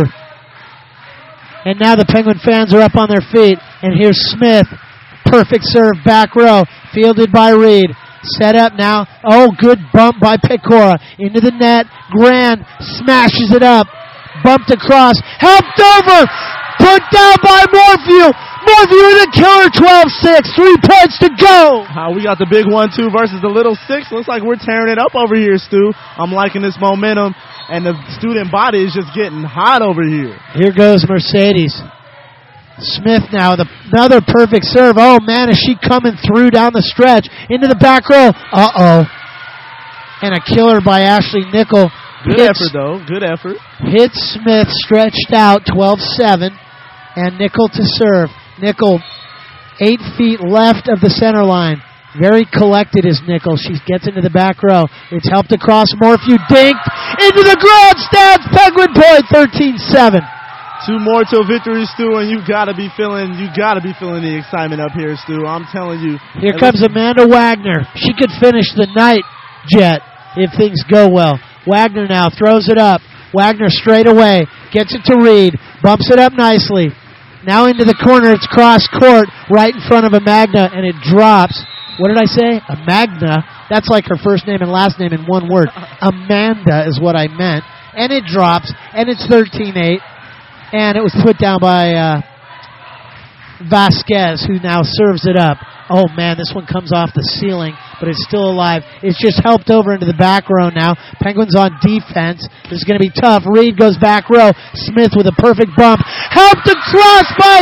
[SPEAKER 1] And now the Penguin fans are up on their feet. And here's Smith. Perfect serve back row. Fielded by Reed. Set up now. Oh, good bump by Pecora. Into the net. Grand smashes it up. Bumped across. Helped over. put down by Morphew. Morphew with a killer 12-6. 3 points to go.
[SPEAKER 2] We got the big 1-2 versus the little 6. Looks like we're tearing it up over here, Stu. I'm liking this momentum, and the student body is just getting hot over here.
[SPEAKER 1] Here goes Mercedes. Smith now with another perfect serve. Oh, man, is she coming through down the stretch into the back row. Uh-oh. And a killer by Ashley Nickel.
[SPEAKER 2] Good effort, though. Good effort.
[SPEAKER 1] Hits Smith, stretched out, 12-7. And Nickel to serve. Nickel, 8 feet left of the center line. Very collected is Nickel. She gets into the back row. It's helped across. Morphew dinked into the grandstands. Penguin point, 13-7.
[SPEAKER 2] 2 more till victory, Stu, and you gotta be feeling the excitement up here, Stu. I'm telling you.
[SPEAKER 1] Here comes Amanda Wagner. She could finish the night jet if things go well. Wagner now throws it up. Wagner straight away. Gets it to Reed. Bumps it up nicely. Now into the corner. It's cross court right in front of Amagna, and it drops. What did I say? Amagna. That's like her first name and last name in one word. Amanda is what I meant. And it drops, and it's 13-8. And it was put down by Vasquez, who now serves it up. Oh, man, this one comes off the ceiling, but it's still alive. It's just helped over into the back row now. Penguins on defense. This is going to be tough. Reed goes back row. Smith with a perfect bump. Helped across by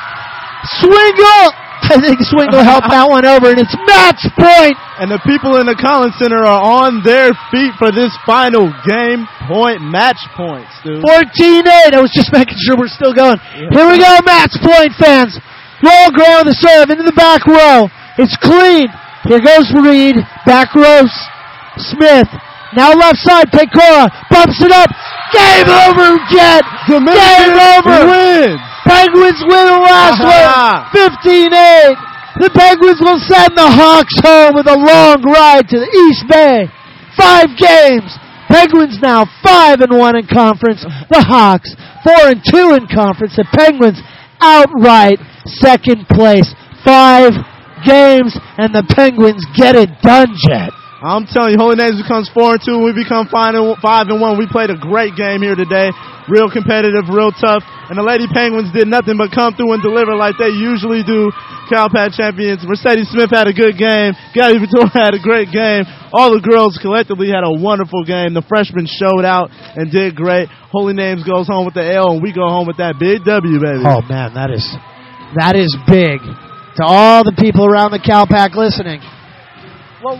[SPEAKER 1] Swingle. I think Swingle helped that one over, and it's match point.
[SPEAKER 2] And the people in the Collins Center are on their feet for this final game point, match points, dude.
[SPEAKER 1] 14-8. I was just making sure we're still going. Yeah. Here we go, match point, fans. Roll ground the serve into the back row. It's clean. Here goes Reed. Back row, Smith. Now left side, Pecora. Bumps it up. Game over, Jet. Game over.
[SPEAKER 2] Wins.
[SPEAKER 1] Penguins win the last one. 15-8. The Penguins will send the Hawks home with a long ride to the East Bay. 5 games. Penguins now 5-1 in conference. The Hawks 4-2 in conference. The Penguins outright second place. 5 games, and the Penguins get it done, Jet.
[SPEAKER 2] I'm telling you, Holy Names becomes 4-2, and we become 5-1. We played a great game here today. Real competitive, real tough. And the Lady Penguins did nothing but come through and deliver like they usually do. Calpat champions. Mercedes Smith had a good game. Gabby Vittori had a great game. All the girls collectively had a wonderful game. The freshmen showed out and did great. Holy Names goes home with the L, and we go home with that big W, baby.
[SPEAKER 1] Oh, man, that is big. To all the people around the Calpac listening. Whoa.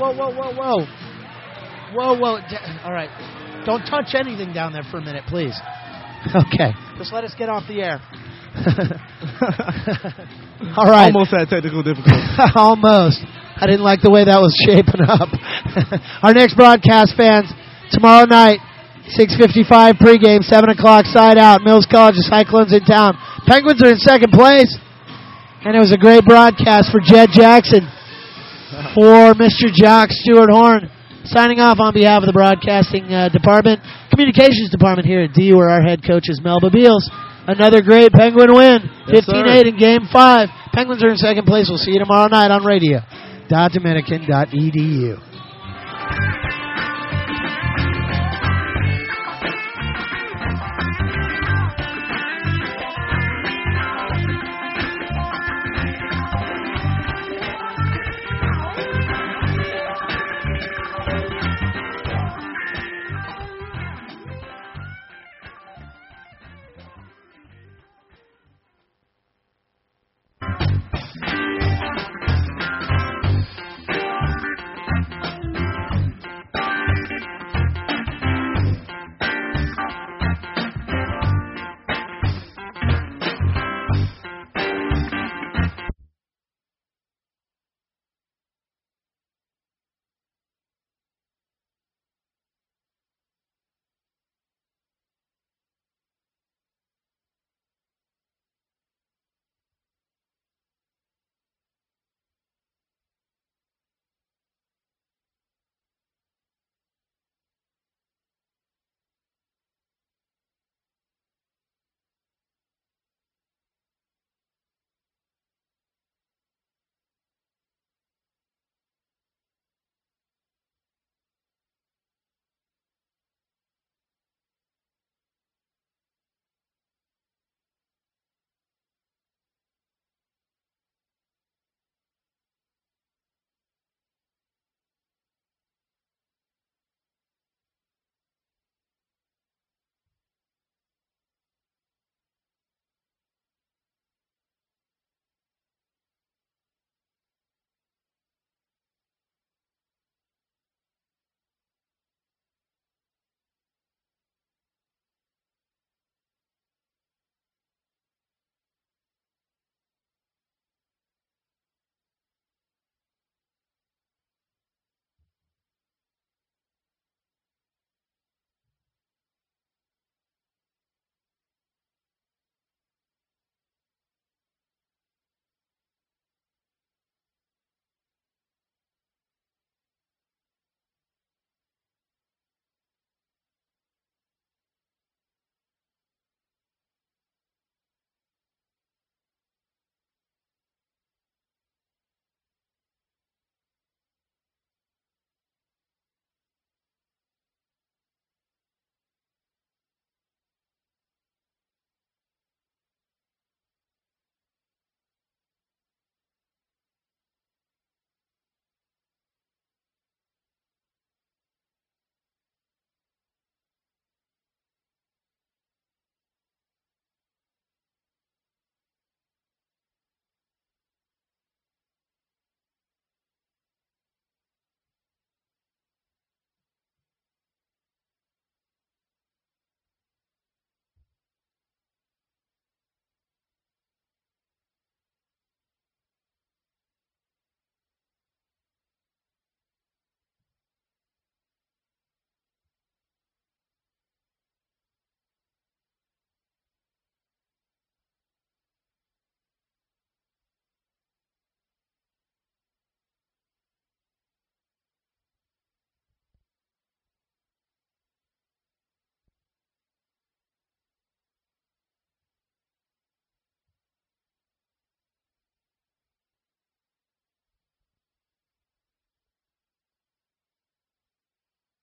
[SPEAKER 1] All right. Don't touch anything down there for a minute, please. Okay. Just let us get off the air. All right.
[SPEAKER 2] Almost had technical difficulties.
[SPEAKER 1] Almost. I didn't like the way that was shaping up. Our next broadcast, fans, tomorrow night, 6:55 pregame, 7 o'clock side out. Mills College, the Cyclones in town. Penguins are in second place. And it was a great broadcast for Jed Jackson. For Mr. Jock Stewart Horn. Signing off on behalf of the broadcasting department, communications department here at DU, where our head coach is Melba Beals. Another great Penguin win. 15-8 in Game 5. Penguins are in second place. We'll see you tomorrow night on radio.dominican.edu.